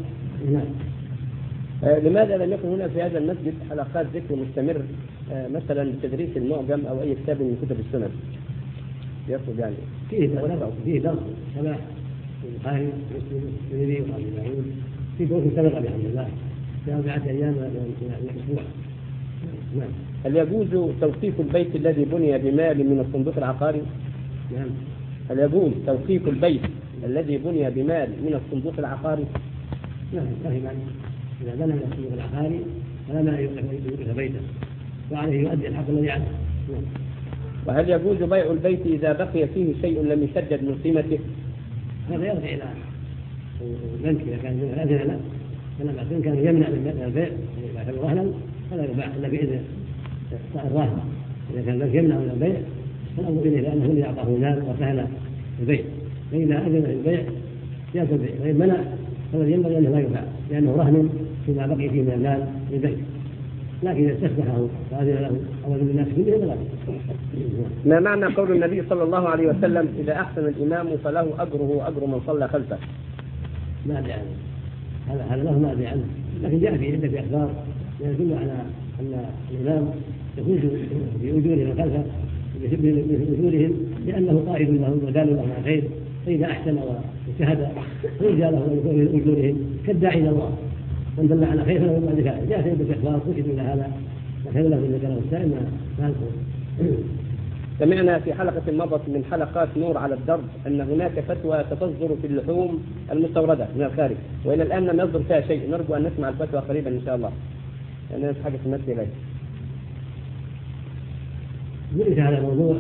آه لماذا لم يكن هنا في هذا المسجد حلقات ذكر مستمر آه مثلا تدريس المعجم او اي كتاب من كتب السنن؟ يقصد يعني فيه فيه درس سماع البخاري ومسلم والترمذي وابي داود في دروس سابقه بحمد الله في اربعه ايام من الاسبوع. نعم. هل يجوز توقيف البيت الذي بني بمال من الصندوق العقاري؟ نعم. هل يجوز توقيف البيت الذي بني بمال من الصندوق العقاري؟ نعم. فهم إذا بنى من الصندوق العقاري فلا مانع يوقف بيته وعليه يؤدي الحق الذي عنده. وهل يجوز بيع البيت إذا بقي فيه شيء لم يسدد من قيمته؟ هذا يرجع إلى البنك إذا كان من الأذن له، فلما البنك كان يمنع من البيع إذا كان رهنا فلا يباع إلا بإذن الراهن. إذا كان البنك يمنع من البيع فالأمر إليه لأنه الذي أعطاه المال وسهل البيع، فإذا أذن البيع جاز البيع، وإن منع فالذي ينبغي أنه لا يباع لأنه رهن فيما بقي فيه من المال للبيع، لكن إذا استفتحه فأذن له أو أذن الناس كلهم فلا. ما معنى قول النبي صلى الله عليه وسلم: إذا أحسن الإمام فله أجره وأجر من صلى خلفه؟ ما أدري عنه هذا هذا له ما أدري عنه، لكن جاء في عدة أخبار يدل على أن الإمام يفوز بأجورهم خلفه بأجورهم لأنه قائد لهم ودال لهم على خير، فإذا أحسن واجتهد رجى له أجورهم كالداعي إلى الله، من دل على خير فله ما ذكر. جاء في عدة أخبار تشهد إلى هذا، لكن له من ذكره السائل ما نذكر. سمعنا في حلقة مضت من حلقات نور على الدرب أن هناك فتوى تتصدر في اللحوم المستوردة من الخارج، وإلى الآن لم يصدر فيها شيء، نرجو أن نسمع الفتوى قريبا إن شاء الله، لأننا في حاجة تمثل إليه. بئس هذا الموضوع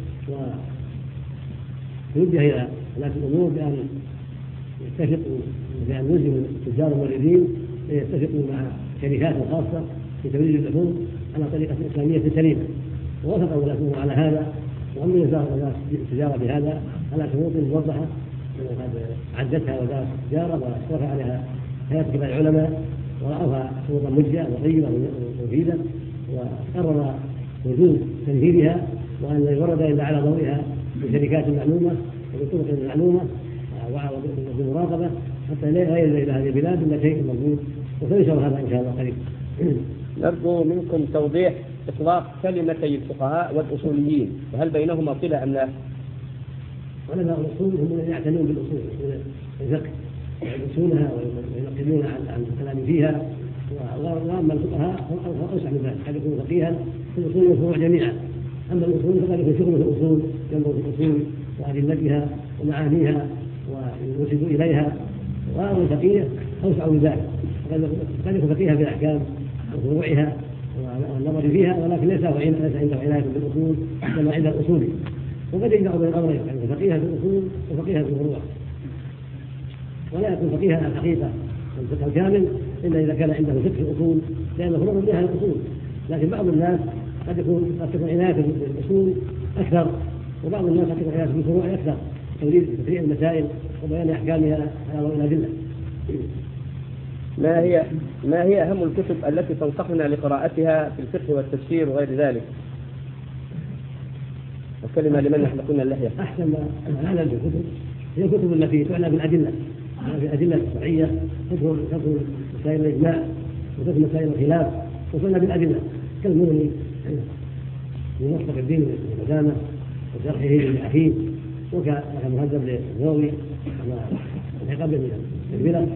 ويوجه إلى ولاة الأمور بأن يتفقوا بأن يلزموا التجار الموردين أن يتفقوا مع شركات خاصة في توريد اللحوم على طريقة إسلامية سليمة، ووافق ولاة الأمور على هذا، وأمر وزارة التجارة بهذا على شروط موضحة قد عدتها وزارة التجارة واشترك عليها هيئة كبار العلماء ورأوها شروطا مجزئة وطيبة ومفيدة، وقرر وجوب تنفيذها وأن لا يورد إلا على ضوئها بشركات معلومة وبطرق معلومة وبمراقبة حتى لا يلجأ إلى هذه البلاد إلا شيء موجود، وسيشرح هذا إن شاء الله قريب. نرجو منكم توضيح إطلاق كلمتي الفقهاء والأصوليين، فهل بينهما صلة أم لا؟ علماء الأصول هم الذين يعتنون بالأصول الفقه ويدرسونها وينقلون عن الكلام فيها، واما الفقهاء هم اوسع من ذلك، قد يكون فقيها في الاصول والفروع جميعا. اما الاصول فقد يكون شغله في الاصول ينظر في الاصول وادلتها ومعانيها ويرشد اليها، واما الفقيه اوسع من ذلك، قد يكون فقيها في الاحكام وفروعها والنظر فيها، ولكن ليس ليس عنده عنايه بالاصول كما عند الاصولي، وقد يجمع بين الامرين، يعني فقيها في الاصول وفقيها في الفروع، ولا يكون فقيها على الحقيقه والفقه الكامل الا اذا كان عنده فقه الاصول، لان فروع منها الاصول. لكن بعض الناس قد يكون قد تكون عنايه بالاصول اكثر، وبعض الناس قد تكون عنايه بالفروع اكثر، تريد تفريع المسائل وبيان احكامها على ضوء الادله. ما هي ما هي اهم الكتب التي تنصحنا لقراءتها في الفقه والتفسير وغير ذلك؟ الكلمه لمن يحلقون اللحيه. احسن ما نعلم بالكتب هي الكتب التي تعنى بالادله، في الادله الشرعيه، تدخل تدخل مسائل الاجماع وتدخل مسائل الخلاف وتعنى بالادله، كالمغني في مصدر الدين للقدامى وشرحه للاخيه، وكمهذب للنووي وما قبل من البلد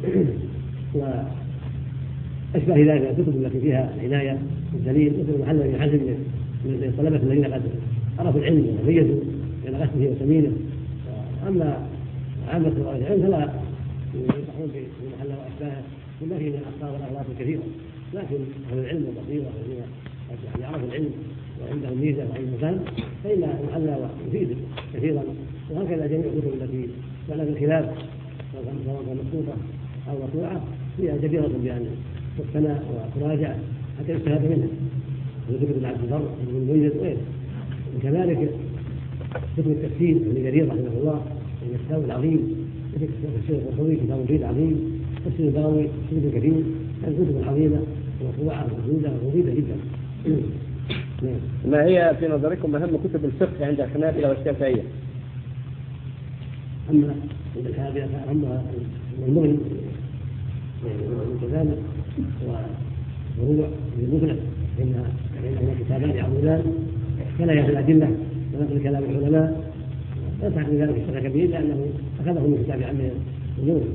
واشبه ذلك من الكتب التي فيها عنايه بالدليل، مثل محل بن حزم من الطلبه الذين قد عرفوا العلم وميزوا بين غسله وسمينه. اما عامه العلم فلا ينصحون بمحل واشباهه، بما فيه من الاخطاء والاغلاط الكثيره، لكن اهل العلم والبصيره الذين يعني عرفوا العلم وعندهم ميزه وعندهم فهم فان المحل يفيد كثيرا. وهكذا جميع الكتب التي كان في الخلاف سواء كانت مخطوطه او مطبوعه فيها جديره بان تقتنى وتراجع حتى يستفاد منها، وكتب ابن عبد البر وابن المنذر وغيره. وكذلك كتب التفسير ابن جرير رحمه الله من الكتاب العظيم، تفسير القرطبي كتاب مفيد عظيم، تفسير الباوي كتب كثير، الكتب العظيمه ومطبوعه موجوده ومفيده جدا. ما هي في نظركم اهم كتب الفقه عند الحنابلة والشافعية؟ اما عند الحنابلة فاهمها المغني كذلك وفروع المغنى، فانها فانهما كتابان عظيمان كلا في الادله ونقل كلام العلماء، لا تعني ذلك الشيخ كبير لانه اخذه من كتاب عمه النور.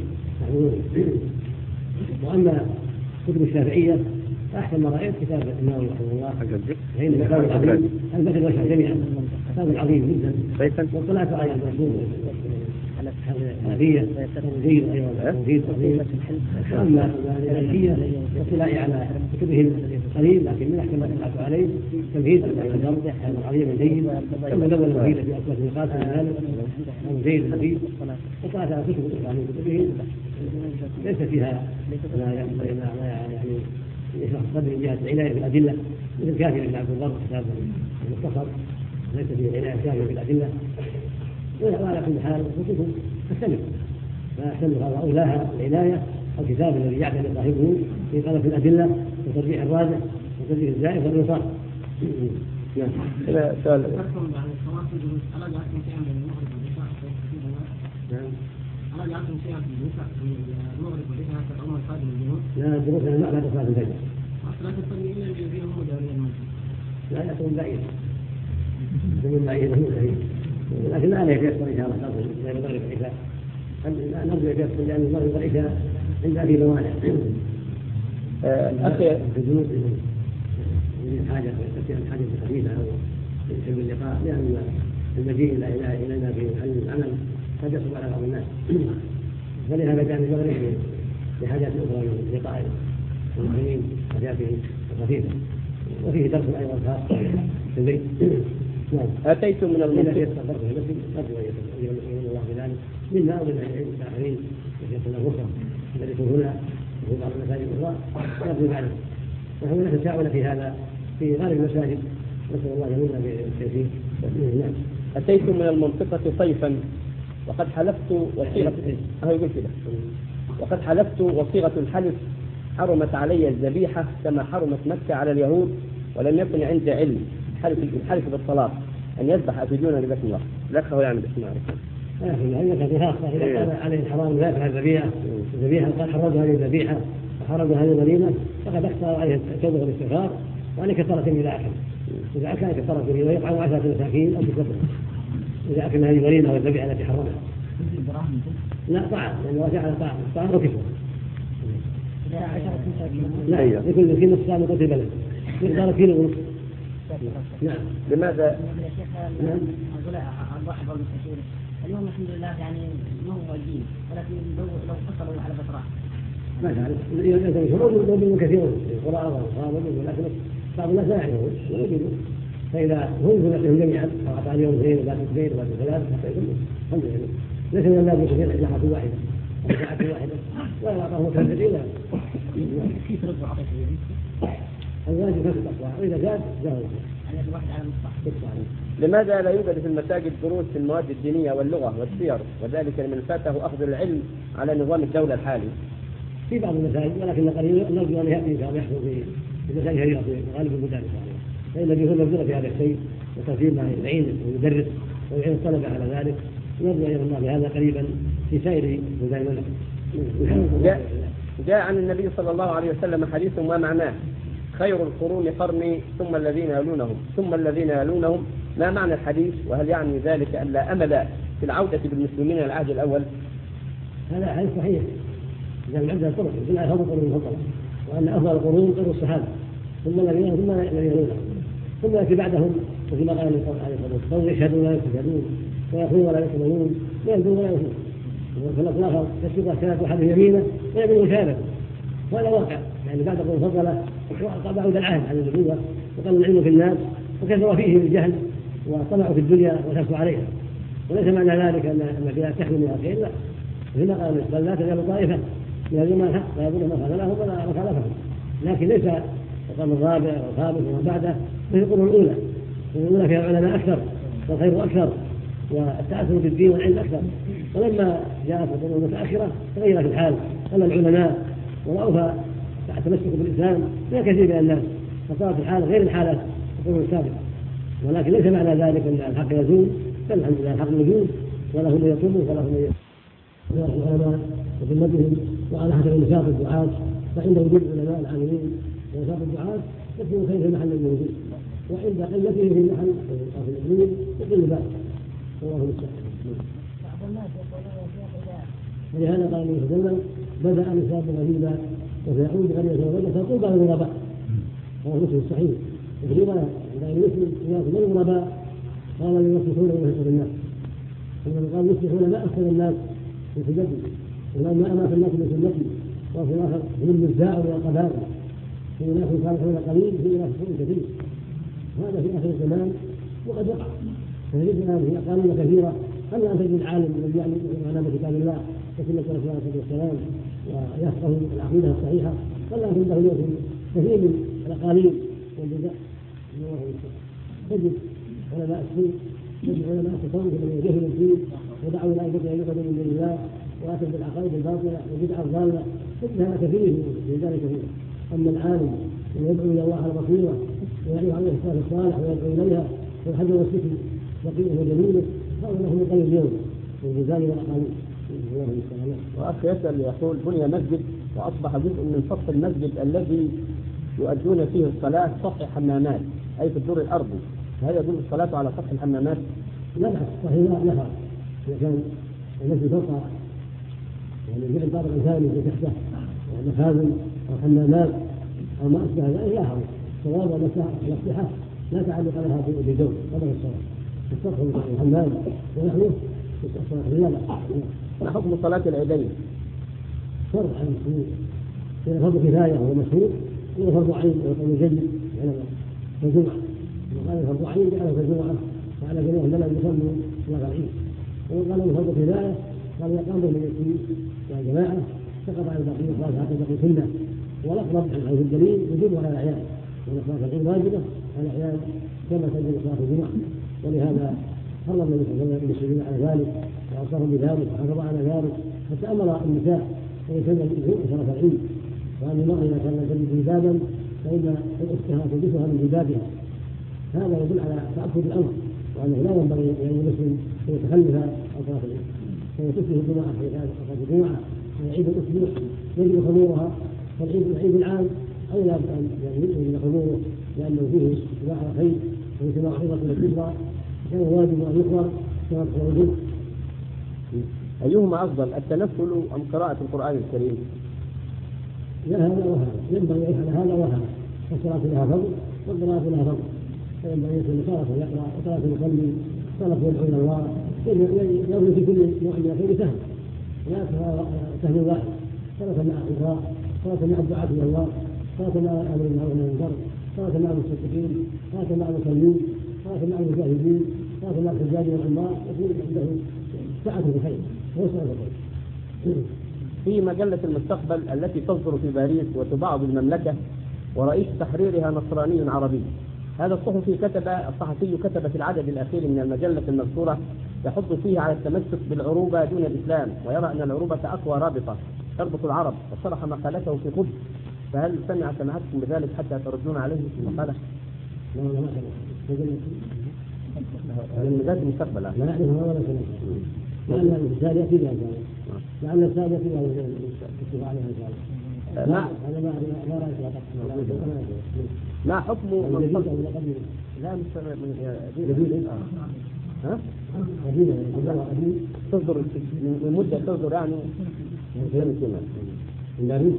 واما كتب الشافعيه فاحسن ما رايت كتاب النووي رحمه الله، فان كتاب العظيم المثل والشرح جميعا كتاب عظيم جدا، وطلعت على المسلوب الحنفيه جيد ايضا مفيد عظيم. اما المالكيه واطلاعي على كتبهم قليل، لكن من احسن ما طلعت عليه تمهيد الحجر عظيم جيد، كما الاول المفيد في اسواق النقاط من ذلك جيد مفيد. وطلعت على كتب من كتبهم ليس فيها ما يعني يشرح الصدر من جهه العنايه بالادله، مثل كافي بن عبد البر كتاب المختصر ليس فيه عنايه كافيه بالادله. وعلى كل حال الكتب تختلف، فاحسنها واولاها العنايه الكتاب الذي يعتني صاحبه في طلب الادله وترجيح الراجح وترجيح الزائد والانصاف. نعم. هذا سؤال. هل جعلتم شيئا في المغرب والعشاء كالأمر القادم الجنوب؟ لا، دروسنا لا بعد صلاة الفجر. صلاة الفجر إلا الذين هم دوري المسجد. لا يكون بعيد. يكون بعيد من بعيد. لكن لا عليك يكثر إن شاء الله تصل إلى المغرب والعشاء. نرجو يكثر لأن المغرب والعشاء عند أبي موانع. أخي الجنوب من حاجة تأتي حاجة خفيفة أو يحب اللقاء، لأن المجيء إلينا في محل العمل قد يصعب على بعض الناس، فلهذا كان المغرب لحاجات اخرى من لقاء المسلمين حاجاتهم الخفيفه، وفيه درس ايضا خاص في البيت. اتيت من المنطقه الله بذلك منا او من العلم الاخرين يكون الغفره الذي يكون هنا وفي بعض المساجد الاخرى يقضي بعده، وهو نتساءل في هذا في غالب المساجد، نسال الله يمنا بالتيسير. نعم. اتيت من المنطقه صيفا وقد حلفت وصيغة أهو يقول كده وقد حلفت وصيغة الحلف حرمت علي الذبيحة كما حرمت مكة على اليهود، ولم يكن عندي علم حلف الحلف بالصلاة أن يذبح أفيدونا لبيت الله. لك هو يعمل اسمه عارف. لكن عندك في خاصة إذا كان عليه الحرام ذبح الذبيحة الذبيحة قد حرمت هذه الذبيحة وحرمت هذه الغنيمة فقد اختار عليه التوبة والاستغفار وأن كفارة إذا أكل إذا أكل كفارة ويطعم عشرة مساكين أو كفارة إذا أكل هذه الغريمة والذبيحة التي حرمها. لا طعام لأنه واسع على طعام طعام وكفر. لا يكون مسكين نصف ساعة من قوت البلد مقدار كيلو ونصف. نعم. لماذا؟ نعم. الرحب والمستشير اليوم الحمد لله يعني ما هو الدين ولكن لو لو حصلوا على فترة ما تعرف يشعرون بالمؤمنين كثيرون في القرى وصابوا ولكن بعض الناس لا يعرفون ولا يجدون فإذا هم يعطيهم جميعا أعطى اليوم اثنين وبعد اثنين وبعد ثلاث حتى يكون الحمد لله ليس من الناس كثير ساعة واحدة أو ساعة واحدة ولا أعطاه كذا إلا كيف رد عطيه الواجب كسب التقوى وإذا زاد زاد يعني الواحد على المصطلح. لماذا لا يوجد في المساجد دروس في المواد الدينية واللغة والسير وذلك لمن فاته أخذ العلم على نظام الدولة الحالي؟ في بعض المساجد ولكن قليل نرجو أن يأتي إن شاء الله يحصل في المساجد هي في غالب البلدان إن شاء الله فإن الذي هو مبذول في هذا الشيء وتوفير ما يعين ويدرس ويعين الطلبة على ذلك نرجو أن يكون بهذا قريبا في سائر بلدان المملكة. جاء, جاء عن النبي صلى الله عليه وسلم حديث ما معناه خير القرون قرني ثم الذين يلونهم ثم الذين يلونهم. ما معنى الحديث وهل يعني ذلك أن لا أمل في العودة بالمسلمين العهد الأول؟ هذا حديث صحيح إذا من عدة طرق يقول أفضل القرون المفضلة وأن أفضل القرون قرن الصحابة ثم الذين ثم الذين يلونهم ثم يأتي بعدهم مثل ما قال عليه الصلاة والسلام يشهدون ولا يشهدون ويأخذون ولا يكذبون ويهدون ولا يهدون والخلاف الآخر يسبق الثلاث أحد يمينه ويبني مشابه وهذا واقع يعني بعد القرون المفضلة بعد العهد عن النبوة وقال العلم في الناس وكثر فيه الجهل وطمعوا في الدنيا وشرفوا عليها وليس معنى ذلك أن البلاد تحمل منها خير لا هنا قال بل لا تزال طائفة من الذين الحق لا يضر من خذلهم ولا من خالفهم لكن ليس القرن الرابع والخامس وما بعده مثل القرون الأولى القرون الأولى فيها العلماء أكثر والخير أكثر والتأثر بالدين والعلم أكثر ولما جاءت القرون المتأخرة تغيرت الحال قل العلماء وضعف التمسك بالإسلام لا كثير من الناس فصارت الحال غير الحالة القرون السابقة ولكن ليس معنى ذلك أن الحق يزول بل الحمد لله الحق موجود وله من يطلبه وله من العلماء وذمتهم وعلى حسب نشاط الدعاة فعند وجود العلماء العاملين ونشاط الدعاة يكون خير في المحل الموجود وعند قلته في المحل أو في الإقليم يقل ذلك والله المستعان. ولهذا قال النبي صلى الله عليه وسلم بدأ نساب غريبا وسيعود غريبا وغريبا فطوبى للغرباء هو مسلم الصحيح وفي رواية عند المسلم الناس من الغرباء قال يصلحون ويحسن الناس ثم قال يصلحون ما أحسن الناس في سجدي ولما أمات الناس من سنتي وفي الآخر هم النزاع والقبائل في ناس صالحون قليل في ناس كثير هذا في آخر الزمان وقد وقع فنجد الآن في أقاليم كثيرة قبل أن تجد العالم الذي يعلم على كتاب الله وسنة رسول الله صلى الله عليه وسلم ويفقه العقيدة الصحيحة قبل أن تنتهي اليوم كثير من الأقاليم والجزاء تجد علماء السوء تجد علماء التصوف الذين جهلوا الدين ودعوا الى ان يقبلوا من دون الله واتوا بالعقائد الباطله وبدعه ضاله مثل هذا كثير في ذلك كثير. اما العالم يدعو الى الله على بصيره ويعرف عليه الصلاه الصالح ويدعو اليها ويحذر ويسكت وقيله وجميله هذا له من قيل اليوم من الجزال والاقاليم. واخ يسال يقول بني مسجد واصبح جزء من سطح المسجد الذي يؤدون فيه الصلاه سطح حمامات اي في الدور الارضي هل يجوز الصلاه على سطح الحمامات؟ لا لا صحيح لا نفع إذا كان المسجد فوق يعني جعل طابقا ثاني في تحته مخازن أو حمامات أو ما أشبه ذلك لا حرج صواب والاصلحات لا تعلق لها بدور قبل الصلاة السطح الحمام ونحوه لا لا. ما حكم صلاة العيدين؟ فرض عن المسلمين إذا فرض كفاية وهو مشهور إذا فرض عين ويقول جيد يعني الجمعة وقال فرض عين جعله في الجمعة وعلى جميع البلد يصلوا صلاة العيد وقال من فرض كفاية قال يقام به من يا جماعة سقط على البقية صلاة حتى تقي سنة والأقرب عن الدليل يجب على الأعيان وأن صلاة العيد واجبة على الأعيان كما تجب صلاة الجمعة ولهذا حرم النبي صلى الله عليه وسلم المسلمين على ذلك وأوصاهم بذلك وحفظ على ذلك حتى أمر النساء أن يسلم الإنسان صلاة العيد وأن المرأة إذا كان تجد جبابا فإن أختها تلبسها من جبابها هذا يدل على تعبد الأمر وأنه لا ينبغي للمسلم أن يتخلف عن صلاة العيد فيتصل الجمعة في صلاة الجمعة ويعيد الأسبوع يجب حضورها فالعيد العيد العام أولى بأن يجب حضوره لأنه فيه اتباع الخير واتباع حفظة الكبرى كان واجب أن يقرأ كما تقول. أيهما أفضل التنفل أم قراءة القرآن الكريم؟ لا هذا وهذا، ينبغي أن يفعل هذا وهذا، فالصلاة لها فضل والقراءة لها فضل، فينبغي أن يكون صلاة يقرأ وصلاة يصلي، صلاة يدعو إلى الله، يرجو في كل نوع من الخير سهل، لا سهل واحد، صلاة مع القراء، صلاة مع الدعاة إلى الله، صلاة مع الأمر بالمعروف والنهي عن المنكر، صلاة مع المصدقين، صلاة مع المصلين، صلاة مع المجاهدين، صلاة مع الحجاج والعمار، يكون عنده سعة في الخير ووسع في الخير. في مجلة المستقبل التي تصدر في باريس وتباع بالمملكة ورئيس تحريرها نصراني عربي، هذا الصحفي كتب الصحفي كتب في العدد الأخير من المجلة المذكورة يحض فيه على التمسك بالعروبة دون الإسلام، ويرى أن العروبة أقوى رابطة تربط العرب، وشرح مقالته في قدس، فهل سمع سماحتكم بذلك حتى تردون عليه في المقالة؟ لا لا ما من ذات المستقبل لا نعرفها ولا سمعها، لأن الإنسان يأتي بها إن شاء الله، لأن الإنسان يأتي بها يكتب عليها إن شاء الله. ما هذا ما ما رأيت ما حكم من صلى لا مش من ها تصدر من مدة تصدر يعني من سنة من باريس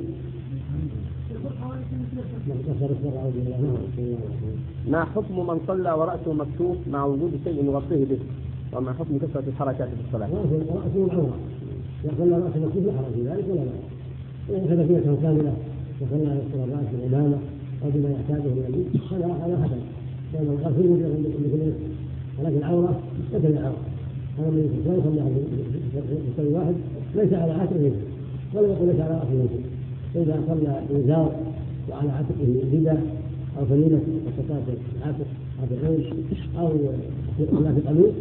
ما حكم من صلى ورأسه مكشوف مع وجود شيء يغطيه به، وما حكم كثرة الحركات في الصلاة؟ رأسه العورة، يصلى رأسه مكشوف لا حرج في ذلك ولا لا، وإن كان فيها كاملة وصلى يصلى الرأس بالإمامة أو بما يحتاجه من الجسم هذا هذا حسن، لأن الغسل يوجد لكل، ولكن العورة ليس العورة، هذا الذي يصلي في صلي واحد ليس على عاتقه ولا يقول ليس على رأسه شيء، فإذا صلى بإزار وعلى عاتقه رداء أو فنيلة وستات العاتق أو العين أو في قميص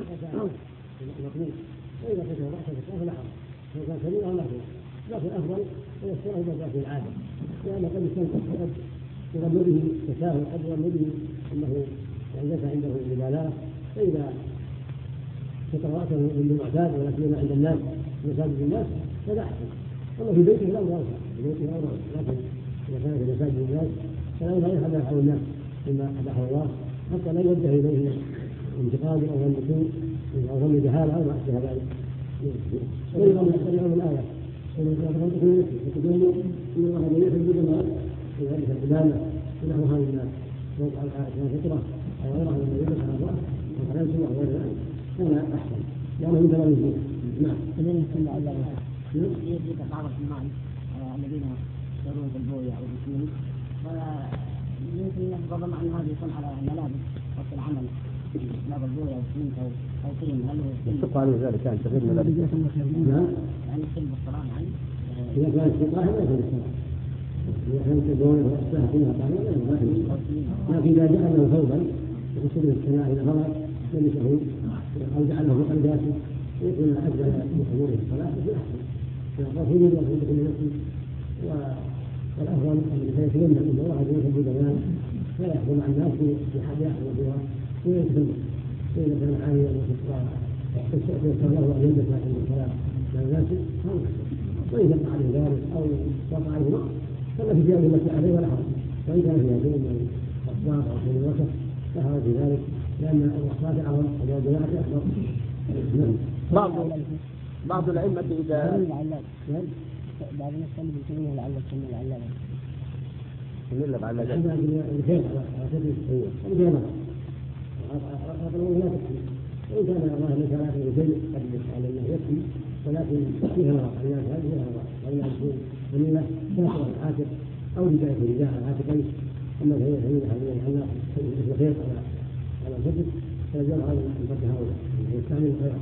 فإذا كتب رأسه فلا حرج، سواء كان كبير أو لا كبير، لكن الأفضل أن يستره إذا جاء في العادة، لأن قد يكون يظن به تساهل، قد يظن به أنه ليس عنده مبالاة، فإذا ستر رأسه بالمعتاد ولكن عند الناس مساجد الناس فلا أحسن، والله في بيته الأمر أوسع، في بيته الأمر أوسع، لكن إذا كان في مساجد الناس فلا يفعل ما يفعل الناس مما أباحه الله، حتى لا يوجه إليه انتقاد أو ظن أو ظن جهالة أو ما أشبه ذلك. ويظن يستطيعون الآية يقولون إن الله لا يحب الجمال في ذلك الإمامة ونحو هذا الناس ويجعل على فطرة أو غيرها من يدل على الله وكلام سوى غير ذلك هذا أحسن لأنه من كلام الدين. نعم. الذين يصلوا على الله يجب بعض الجماعة الذين يشترون بالبوية أو بالسمين ويمكن يفضل أن هذا يكون على الملابس أو في العمل بعض البوية أو سمين أو أو طين، هل هو يشق على ذلك كان تغيير ملابس؟ نعم. يعني يصل بالصلاة يعني إذا كانت الصلاة لا يكون الصلاة، إذا كانت البوية والصلاة فيها طعام لا يكون، لكن إذا جعله ثوبا يصل السماء إلى فرق لبسه أو جعله في قلباته يكون أفضل من حضوره الصلاة في أحسن، فالرسول يقول بكل نفس، والأفضل أن يتيمم إذا واحد يوجد في زمان فلا يحضر مع الناس في حال يحضر فيها ويتيمم، فإذا كان عاليا ويستأثر له أن يلبس عند الصلاة لا يناسب فهو أحسن، وإذا وقع عليه ذلك أو وقع عليه نقص فلا في ثيابه التي عليه ولا حرج، وإن كان فيها شيء من الأصوات أو شيء من الوسط لا حرج في ذلك، لأن الأصوات أعظم والجماعة أكبر. بعض بعض الأئمة إذا بعض الناس كانوا بيسمونه لعل السنة لعل إلا بعد ذلك هذا الخير على سبيل السيئة الجماعة أقرأوا لا تكفي، وإن كان الله ليس على شيء قد على الله يكفي، ولكن فيها نظر على الناس هذه فيها نظر، وإلا تكون جميلة تنصر العاتق أو رداء في رداء العاتقين، أما هي جميلة هذه الحماة مثل خير على على الجسد فيجعل هذا من فتح هؤلاء يستعمل الخير.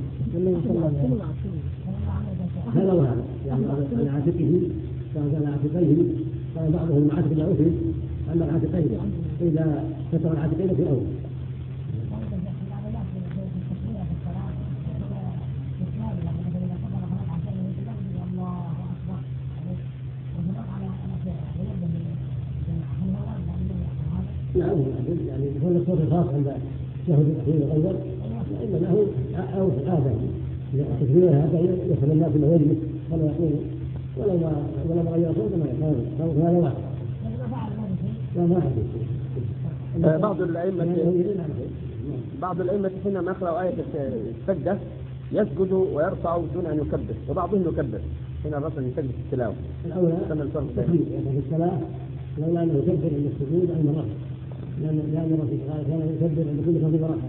هذا وهذا يعني على عاتقه على عاتقيه قال بعضهم العاتق لا يفرد أما العاتقين إذا ستر العاتقين في الأول. نعم يعني يكون الصوت الخاص عند الشهود الأخير الأول إنما هو أو في الآذان تكبيرها هذا يفهم الناس انه يجلس ولا يقول ولا ما ولا ما غير صوته ما يقول هذا واحد لا ما حدث بعض الأئمة بعض الأئمة حينما يقرأ آية السجدة يسجد ويرفع دون أن يكبر، وبعضهم يكبر حين الرسول يسجد في التلاوة. الأولى التكبير في الصلاة لولا أنه يكبر عند السجود عند الرفع، لأن لأن الرسول كان يكبر عند كل خفيض رفع،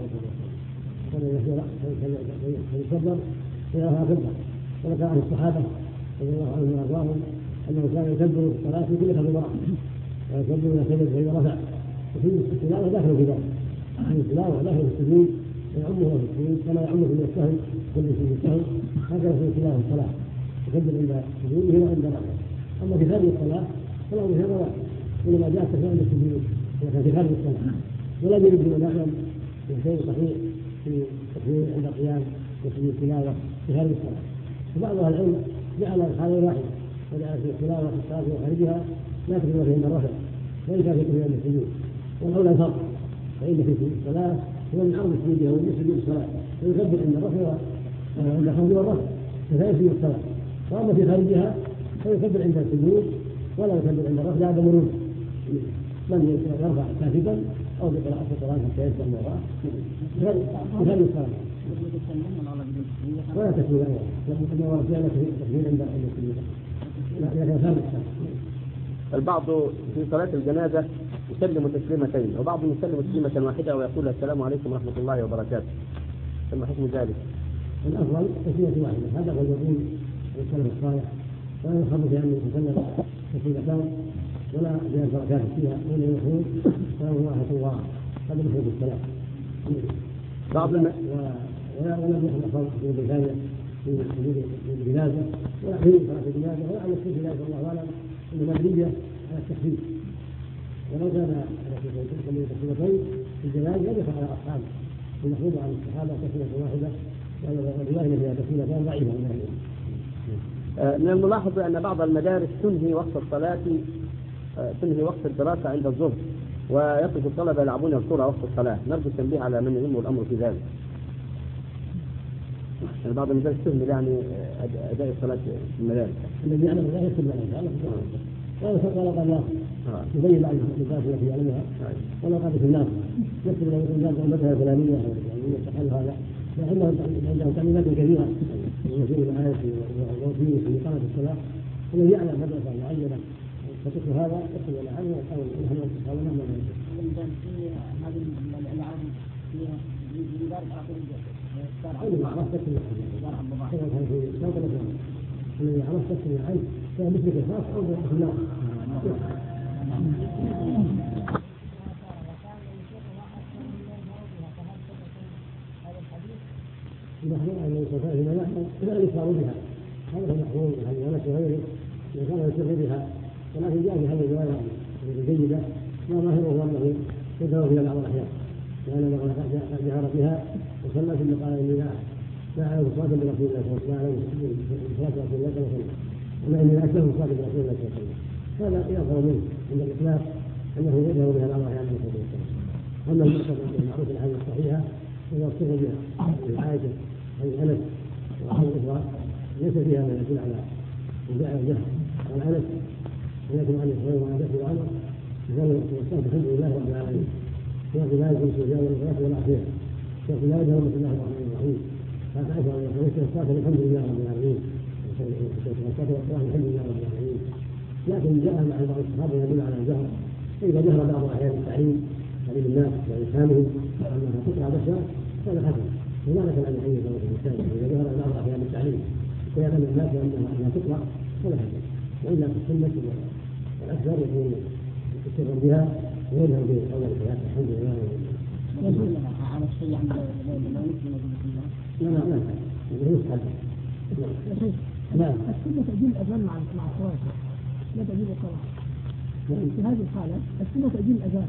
كان يكبر فيها كبر. وذكر عن الصحابة رضي الله عنهم وأرضاهم أنه كان يكبر في الصلاة في كل خفيض رفع، ويكبر إلى سجد فإذا رفع، وفي التلاوة داخل في ذلك، في التلاوة داخل في السجود يعمه في السجود كما يعمه في السهو كل في السهو، هكذا في تلاوة الصلاة يكبر عند سجوده وعند رفعه. أما في خارج الصلاة فلا بد هذا واحد، ولما جاء التكبير عند السجود ولكن في خارج الصلاة، ولا يجب أن نعلم في شيء صحيح في التكبير عند القيام وفي التلاوة في خارج الصلاة. وبعض أهل العلم جعل الحالة واحدة، وجعل في التلاوة في الصلاة وخارجها لا تكبير عند الرفع وليس في تكبير عند السجود، والأولى الفرق، فإن في الصلاة هو من عرض سجوده ومن سجود الصلاة فيكبر عند الرفع عند الخفض والرفع فلا يسجد الصلاة. وأما في خارجها فيكبر عند السجود ولا يكبر عند الرفع بعد مرور من يرفع كاتبا أو بقراءة القرآن حتى يسلم من وراءه في خارج الصلاة ولا تكبير أيضا، لأن ورد فعلا تكبير عند السجود لكن خارج الصلاة. البعض في صلاة الجنازة يسلم تسليمتين، وبعضهم يسلم تسليمة واحدة ويقول السلام عليكم ورحمة الله وبركاته، ثم حكم ذلك؟ الأفضل تسليمة واحدة، هذا هو يقول السلام الصالح، ولا يخرج بأن يتسلم تسليمتان ولا بأن بركات فيها ولا يقول السلام ورحمة الله، هذا مثل السلام. بعض الم... ولا ولم يكن أفضل في البداية في الجنازة ولا في صلاة الجنازة ولا على السجود الله أعلم إنما مبنية على التخفيف. ولو كان على تسليمتين في الجنازة يدخل على أصحابه، المفروض عن الصحابة تسليمة واحدة، والرواية فيها تسليمتان ضعيفة من أهل. من الملاحظ أن بعض المدارس تنهي وقت الصلاة تنهي وقت الدراسة عند الظهر، ويقف الطلبة يلعبون الكرة وقت الصلاة، نرجو التنبيه على من يهمه الأمر في ذلك. يعني بعض المدارس تهمل يعني أداء الصلاة في المدارس. الذي يعلم لا يكتب له ولا قال الله يبين عن الناس التي يعلمها ولا قال في الناس يكتب له الناس المذهب الفلانية يعني يستحل هذا، لأنهم عندهم تعليمات كثيرة وفي الآيات وفي في إقامة الصلاة، الذي يعلم مدرسة معينة فتكتب هذا يكتب له عنه ويحاول نحن نحاول نعمل هذه الألعاب فيها يبارك على اللي عرفت تكتب اللي عرفت تكتب عنه فهو مثل الخاص أو في الناس. المحمول أن يستفاد بما نحن لا يصار بها، هذا هو المحمول عن أنس وغيره إذا كان يستفاد بها، ولكن جاء في هذه الرواية الجيدة ما ظاهره هو أنه يدعو فيها بعض الأحيان، لأن قد جهر بها وصلى ثم قال إني لا أعلم صلاة برسول الله صلى الله عليه وسلم، لا أعلم صلاة رسول الله صلى الله عليه وسلم، وما إني لا أشبه صلاة برسول الله صلى الله عليه وسلم، هذا يظهر منه عند الإطلاق أنه يدعو بها بعض الأحيان من صلى الله عليه وسلم. أما المقصد المعروف الحديث الصحيحة هو الصفة بها من عائشة عن أنس وعن الأخرى ليس فيها ما يدل على البيع والجهل. عن أنس ولكن عن الصغير وعن أبي وعمر قال والصلاة الحمد لله رب العالمين، وفي ذلك السجود والصلاة والعافية، وفي ذلك بسم الله الرحمن الرحيم، لا تعرف أن يخرج الصلاة الحمد لله رب العالمين، والصلاة والسلام الحمد لله رب العالمين. لكن جاء مع بعض الصحابة يدل على الجهر، فإذا جهر بعض أحيان التعليم تعليم الناس وإفهامهم أنها تقرأ بشرا هذا حسن، ولا لك أن يحيي ذلك الإنسان إذا جهر بعض أحيان التعليم ويعلم الناس أنها تقرأ ولا حسن، وإلا في السنة والأكثر يكون يستمر بها ويذهب به أول الحياة الحمد لله. على الشيء عند لا لا لا يسحب لا السنة تأجيل الأذان مع مع الصلاة، لا تأجيل الصلاة. في هذه الحالة السنة تأجيل الأذان.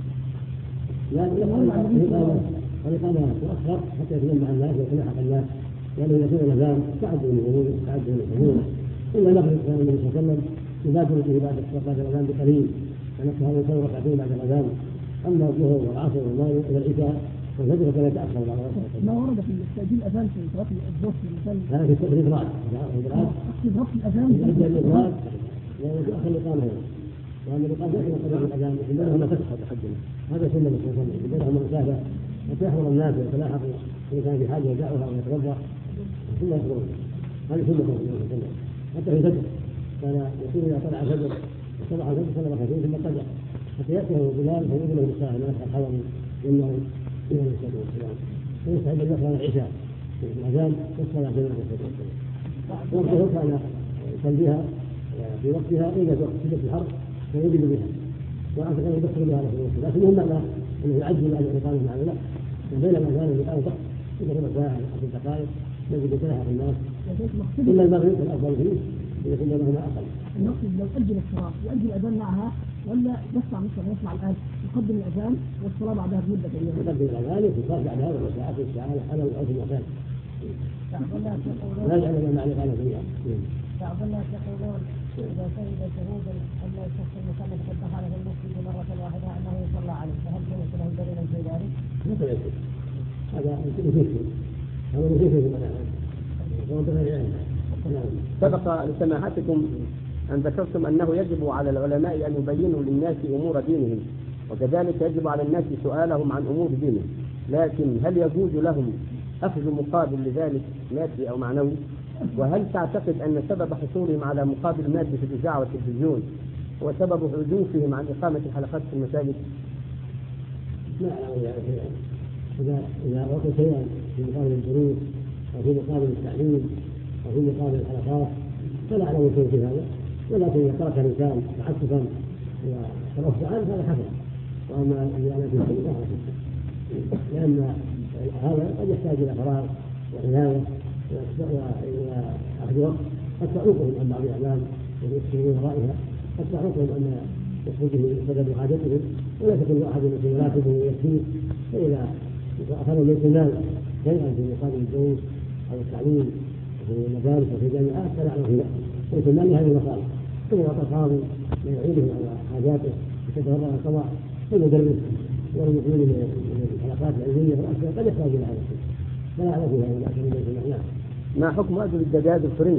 لا لا الإقامة تؤخر حتى يتجمع الناس ويتلاحق الناس، لأنه إذا كان الأذان تعدوا من الغروب تعدوا من الحضور، إلا المغرب كان النبي صلى الله عليه وسلم يبادر به بعد صلاة الأذان بقليل، فنفسه يصور ركعتين بعد الأذان. أما الظهر والعصر والمغرب إلى العشاء والفجر فلا يتأخر بعد ما ورد في تأجيل الأذان في صلاة الظهر مثلا هذا في الإدراك الإدراك في ضبط الأذان يؤدي الإدراك ويتأخر الإقامة هنا، لأن الإقامة لا يقدر الأذان إنما فتح تقدمه. هذا سنة الرسول صلى الله عليه وسلم بينهم المسافة حتى يحضر الناس ويتلاحقوا إذا كان في حاجة يدعوها ويتوضأ ثم يخبرون. هذه سنة الرسول صلى الله عليه وسلم. حتى في الفجر كان يقول إذا طلع الفجر وصبح الفجر صلى ركعتين ثم قدر حتى يأتيه بلال فيقول له الساعة ما يسأل حضر إنه إلى الصلاة والسلام ويستحب أن يقرأ العشاء في الأذان والصلاة بين الصلاة والسلام. وقته كان يصليها في وقتها إذا وقت شدة الحر فيجب بها وأعتقد أن يدخل بها رسول الله، لكن مهم معناه أنه يعجل أن يقام مع لا بين الأذان والإقامة ضغط إذا ربع ساعة عشر دقائق يجب يتلاحق الناس إلا المغرب الأفضل فيه إذا كنا بينهما أقل. المقصد لو أجل الصلاة وأجل الأذان معها ولا يسمع مثلا يسمع الآن يقدم الأذان والصلاة بعدها بمدة أيام. يقدم الأذان ويصلي بعدها ربع ساعة في الساعة على الأرض المكان. لا يعلم معنى قال فيها. بعض الناس يقولون إذا شهد شهود أن الشخص المكلف قد دخل في المسجد مرة واحدة أنه يصلى عليه، فهل يمكن له دليل في ذلك؟ مثل يمكن. هذا يمكن هذا يمكن في المناعة. سبق لسماحتكم أن ذكرتم أنه يجب على العلماء أن يبينوا للناس أمور دينهم، وكذلك يجب على الناس سؤالهم عن أمور دينهم، لكن هل يجوز لهم أخذ مقابل لذلك مادي أو معنوي؟ وهل تعتقد أن سبب حصولهم على مقابل مادي في الإذاعة والتلفزيون هو سبب عزوفهم عن إقامة الحلقات في المساجد؟ لا إذا إذا وقت شيئا في مقابل الدروس أو في مقابل التعليم أو في مقابل الحلقات فلا أعلم شيء في هذا، ولكن إذا ترك الإنسان تعسفا وترفع عنه هذا حسن. وأما الزيادة في الشيء لا حسن، لأن هذا قد يحتاج إلى فراغ وعناية وأخذ وقت قد تعوقهم عن بعض الأعمال ويكسرون ورائها، قد تعوقهم أن يخرج بسبب حاجتهم ولا تكون أحد من سيولاتهم ويكفيه. فإذا أخذوا من المال شيئا في مقابل الدروس أو التعليم في المدارس وفي الجامعات فلا أعلم فيه ليس المال لهذه المصالح. ثم يعطى القاضي ما يعينه على حاجاته يتفرغ القضاء والمدرس والمسؤول من الحلقات العلمية والأشياء قد يحتاج إلى هذا الشيء فلا أعلم فيه هذا لكن ليس معناه. ما حكم أكل الدجاج الفرنسي؟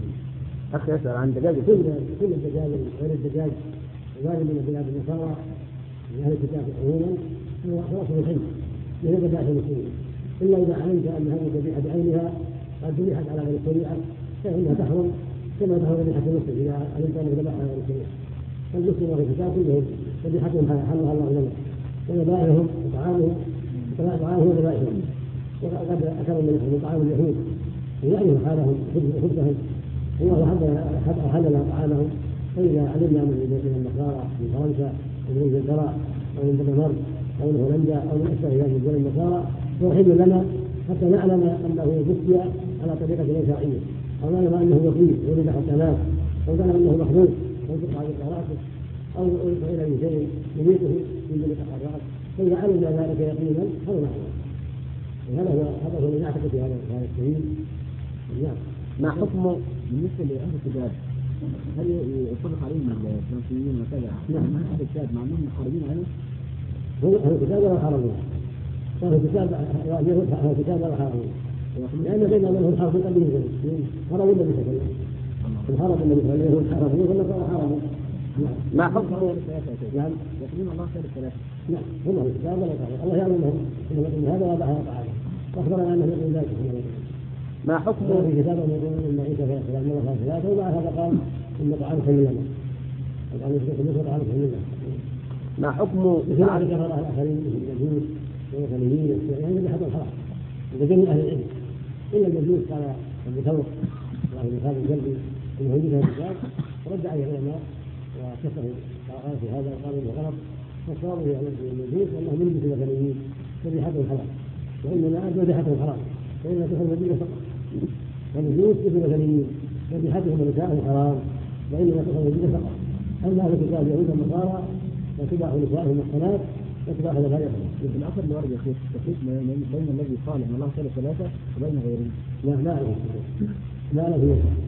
أخي يسأل عن دجاج كل كل الدجاج غير الدجاج الوارد من بلاد النصارى من أهل الكتاب عموما هو خلاص من الحج من ذبائح المسلمين، إلا إذا علمت أن هذه الذبيحة بعينها قد ذبحت على غير الشريعة فإنها تحرم كما تحرم ذبيحة المسلم إذا علمت أن ذبحها على غير الشريعة. فالمسلم وفي الكتاب كلهم ذبيحتهم حلها الله لنا وذبائحهم وطعامهم وطعامهم وذبائحهم، وقد أكلوا من طعام اليهود ويعرف حالهم وخبزهم الله حلل طعامهم. فإذا علمنا من النصارى من فرنسا ومن انجلترا أو من الدنمارك أو من هولندا أو من أشبه ذلك من دول النصارى توحيد لنا حتى نعلم أنه بثي على طريقة غير شرعية، أو نعلم أنه وكيل ولد حتى مات، أو نعلم أنه محبوس وينفق على رأسه أو فعل من شيء يميته من دون الرأس. فإذا علمنا ذلك يقينا هذا نحن هذا هو هذا هو الذي نعتقد في هذا هذا السبيل. نعم. ما حكمه بالنسبة لأهل الكتاب؟ هل يطلق عليهم الفرنسيين وكذا؟ نعم. أهل الكتاب مع أنهم خارجين عنه؟ هو أهل الكتاب ولا حرمون؟ أهل الكتاب اليهود أهل الكتاب ولا حرمون؟ لأن بينهم من هم حرفوا قبل الجنة حرموا النبي صلى الله عليه وسلم. الحرم النبي صلى الله عليه وسلم حرموا والنصارى حرموا. ما حكمه؟ نعم. يقولون الله خير الثلاثة. نعم. هم أهل الكتاب ولا حرموا. الله يعلم أنهم إن هذا وضعها تعالى. وأخبرنا أنه يقول ذلك. ما حكمه؟ في كتابه يقول إن عيسى في السلام الله خير ثلاثة ومع هذا قال إن طعام حل لنا. الآن يثبت أنه طعام حل لنا. ما حكمه؟ مثل ما ذكر الآخرين مثل الجنود والمثليين يعني ذبيحة الحرام عند جميع أهل العلم إلا الجنود قال أبو ثور وأبو خالد الجلبي إنه يجب الكتاب ورد عليه العلماء وكفروا قال في هذا وقالوا إنه غلط فالصواب في الجنود أنهم يلبسوا المثليين ذبيحتهم حرام وإنما ذبيحتهم حرام فإنها تدخل المدينة فقط. والجنود مثل المثليين ذبيحتهم ونسائهم حرام وإنما تدخل المدينة فقط. أما أهل الكتاب يهود النصارى وتباح نسائهم الصلاة وتباح ذبائحهم. في الأثر اللي ورد يا أخي التفريق بين الذي قال إن الله خير ثلاثة وبين غيره. لا لا أعرف لا أعرف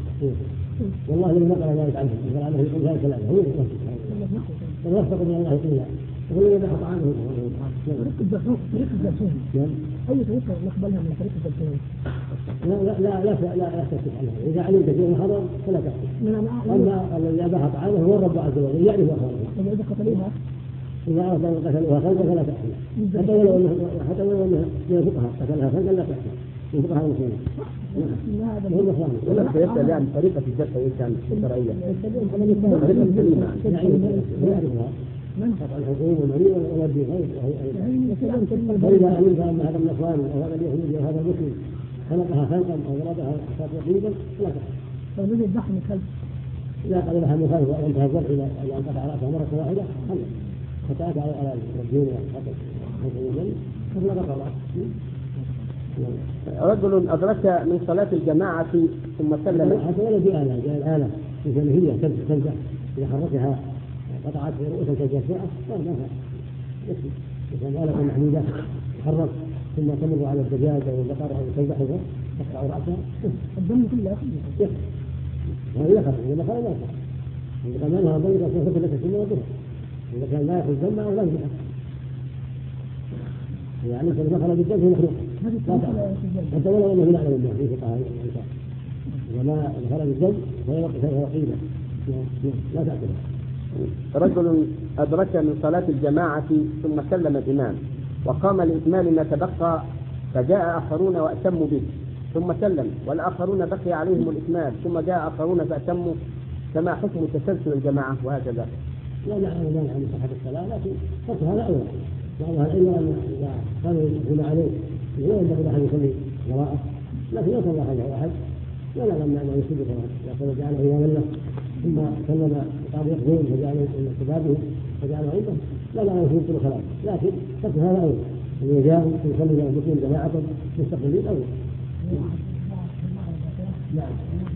والله لم نقل ذلك عنه قال عنه يقول ذلك ثلاثة هو يقول فنوفق من الله قيلا يقول لنا ذبح طعامه. طريق الذبح طريق الذبح أي طريقة نقبلها من طريق الذبح؟ لا لا لا لا لا لا تفتح عنها إذا علمت فيه حرام فلا تفتح. أما الذي ذبح طعامه هو الرب عز وجل يعرف أخباره. إذا قتلوها إذا عرف أن قتلوها خلقا فلا تحصل حتى ولو أنها حتى ولو أنها من الفقهاء قتلها خلقا لا تحصل من فقهاء المسلمين. هو النصراني. ولا سيسأل عن طريقة الجرح كان الشرعية. طريقة سليمة. يعرفها من قطع الحكومة والمريض ويودي غير فإذا علمت أن هذا النصراني أو هذا اليهودي أو هذا المسلم خلقها خلقا أو ضربها تقريبا فلا تحصل. فوجد الذبح من خلف. إذا قبلها من خلف وأنتهى الذبح إلى أن قطع رأسها مرة واحدة خلق فتأتى على الرجل والخطأ فلا قطع رأسه. رجل أدرك من صلاة الجماعة ثم سلم. حتى ولد بآلة جاء الآلة في جمهية تنزع إذا حركها قطعت في رؤوس الجزاء ما فيها يكفي. إذا آلة محمودة تحرك ثم تمر على الدجاج أو البقر أو تذبحها تقطع رأسها الدم كله يكفي. وإذا خرج إذا خرج لا يخرج. إذا كان لها ضيقة سوف لك ثم يضرها. إذا كان لا يأخذ دم أو لا يذبحها. يعني إذا خرج الدم في مخلوق حتى ولو أنه لا يعلم به في فقهاء الإنسان. إذا ما خرج الدم فهي وقيلة لا تأكلها. رجل أدرك من صلاة الجماعة ثم سلم الإمام وقام لإكمال ما تبقى فجاء آخرون وأتموا به ثم سلم والآخرون بقي عليهم الإكمال ثم جاء آخرون فأتموا فما حكم تسلسل الجماعة وهكذا؟ لا نعلم ذلك عن صحة الصلاة لكن فتح هذا أولى. بعضها العلم أن إذا كانوا يدخلون عليه لا ينبغي أحد يصلي وراءه لكن لو صلى خلفه أحد لا نعلم أنه يصلي وراءه جعله إماما له ثم سلم قام يقضون فجعله من كتابه فجعله عنده لا نعلم يصلي خلافه لكن فتح هذا أولى. إذا جاءوا يصلي المسلمين جماعة مستقبلين أولى. نعم.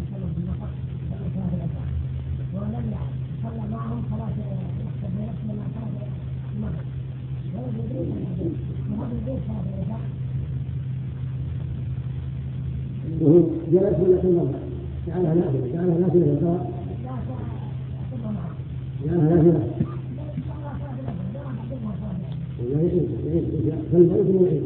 ولم يعد صلى معهم خلاص يحسب بنفسه ما كان المغرب وهذا البيت وهذا البيت هذا وهو جالس ولا في المغرب جعلها نافلة جعلها نافلة للقراءة جعلها نافلة ويعيد يعيد فالمغرب يعيد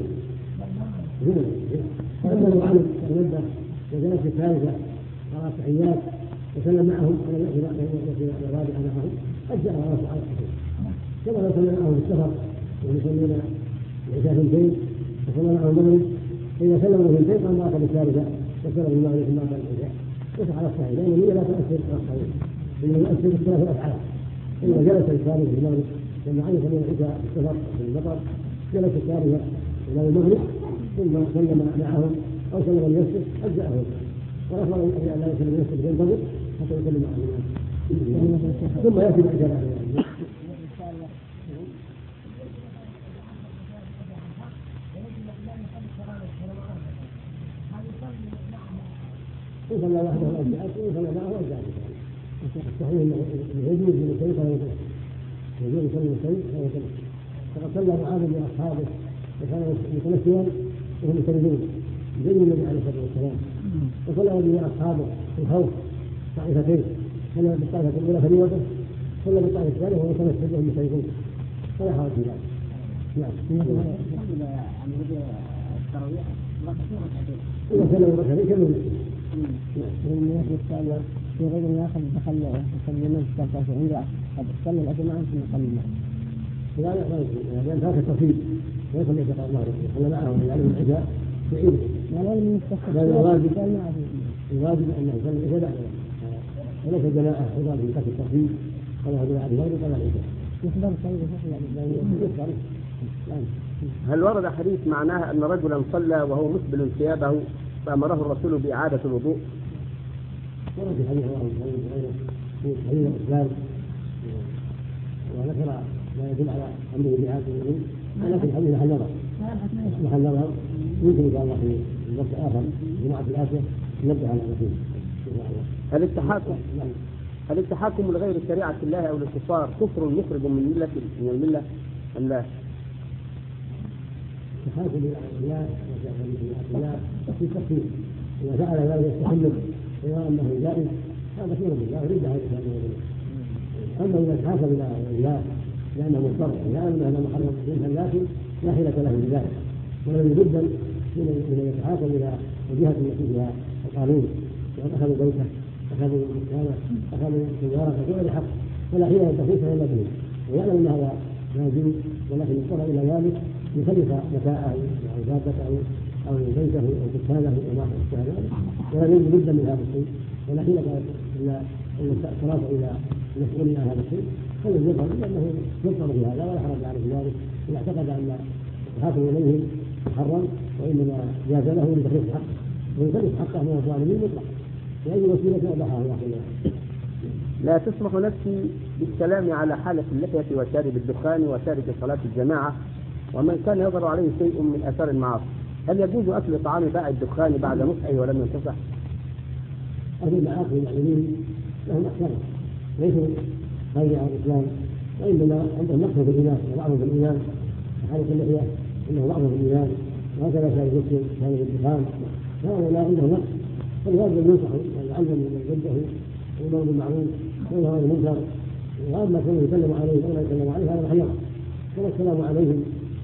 فلما لو عمل تنبه وجلس في الثالثة قرأ التحيات وسلم معهم على التي الرابعة معهم أجزأ راسه على الصحيح كما لو سلم معهم في السفر ويصلون العشاء ثنتين وصلى معهم المغرب فإذا سلموا ثنتين قام آخر الثالثة وسلم المغرب ثم آخر العشاء يصح على الصحيح لأن النية لا تؤثر على الصحيح إنما يؤثر باختلاف الأفعال. إذا جلس الثالث في المغرب لما عاد يصلون العشاء في السفر في المطر جلس الثالثة إلى المغرب ثم سلم معهم أو سلم لنفسه أجزأه والأفضل أن لا يسلم لنفسه بالضبط حتى يسلم مع الناس ثم يأتي بالعجلة وصلى وحده الأجزاء وصلى معه أجزاء الصحيح أنه يجوز من السيد فلا يتنفس يجوز يصلي السيد فلا يتنفس فقد صلى معاذ بأصحابه وكانوا متنسيا وهم يسلمون زي النبي عليه الصلاة والسلام وصلى به أصحابه في الخوف طائفتين صلى بالطائفة الأولى فريضة صلى بالطائفة الثانية وهو يتمثل بهم مسيطون فلا حرج في ذلك. نعم. عن وجه التراويح إذا سلم ركعتين كمل. نعم. الثانية في رجل يأخذ دخل يصلي من الصلاة عنده صلى الجماعة ثم صلى معه. لا لا لا لأن ترك التفصيل ويصلي في المغرب صلى معه يعلم العشاء يعيده. لا لا من التفصيل. لا الواجب الواجب أنه يصلي العشاء بعد وليس الجماعة أيضا في ترك التفصيل قالها بعد المغرب قال العشاء. يقدر يصلي هل ورد حديث معناها أن رجلا صلى وهو مسبل ثيابه فأمره الرسول بإعادة الوضوء؟ ورد في حديث الله عليه في حديث الإسلام وذكر ما يدل على أمره بإعادة الوضوء ولكن الحديث محل نظر محل نظر يمكن إن شاء الله في وقت آخر جماعة الآتية نبدأ على الرسول. هل التحاكم هل التحاكم لغير شريعة الله أو الاختصار كفر يخرج من ملة من الملة أم لا؟ التحاكم لله الله في تفصيل إذا فعل ذلك يستحمل ويرى أنه جائز هذا خير بالله يرد هذا الإنسان. أما إذا تحاكم إلى الله لأنه مضطر لا أنه لم يحرم منها لكن لا حيلة له بذلك ولم يبدا من يتحاكم إلى الجهة التي فيها القانون وأن أخذوا بيته أخذوا مكانه أخذوا سيارة غير حق فلا حيلة تخيفها إلا به ويعلم أن هذا لا يجوز، ولكن اضطر إلى ذلك يخلف متاعه أو دابته أو بيته أو دكانه وما أشبه ذلك، ولا يجوز بد من هذا الشيء، ولا حيلة إلا أن التراجع إلى مسؤولية هذا الشيء، فلن يظهر لأنه يضطر في هذا ولا حرج عليه ذلك إذا اعتقد أن الحاكم إليه محرم وإنما جاز له لتخليص حقه، ويخلص حقه من الظالمين مطلقا بأي وسيلة أباحها الله سبحانه. لا تسمح نفسي بالكلام على حالة اللحية وشارب الدخان وتارك صلاة الجماعة ومن كان يظهر عليه شيء من آثار المعاصي، هل يجوز أكل طعام باع الدخان بعد مسحه ولم ينتصح؟ أهل المعاصي المعلمين لهم أحكام ليسوا خارج عن الإسلام، وإنما عندهم نقص في الإيمان وضعف في الإيمان، حالة اللحية إنه ضعف في الإيمان، وهكذا شارب المسلم شارب الدخان هذا لا عنده نقص، فلهذا ينصح ويعلم من جده ويؤمر بالمعروف وينهى عن المنكر، واما كونه يسلم عليه ولا يسلم عليه هذا محيرا، كما السلام عليهم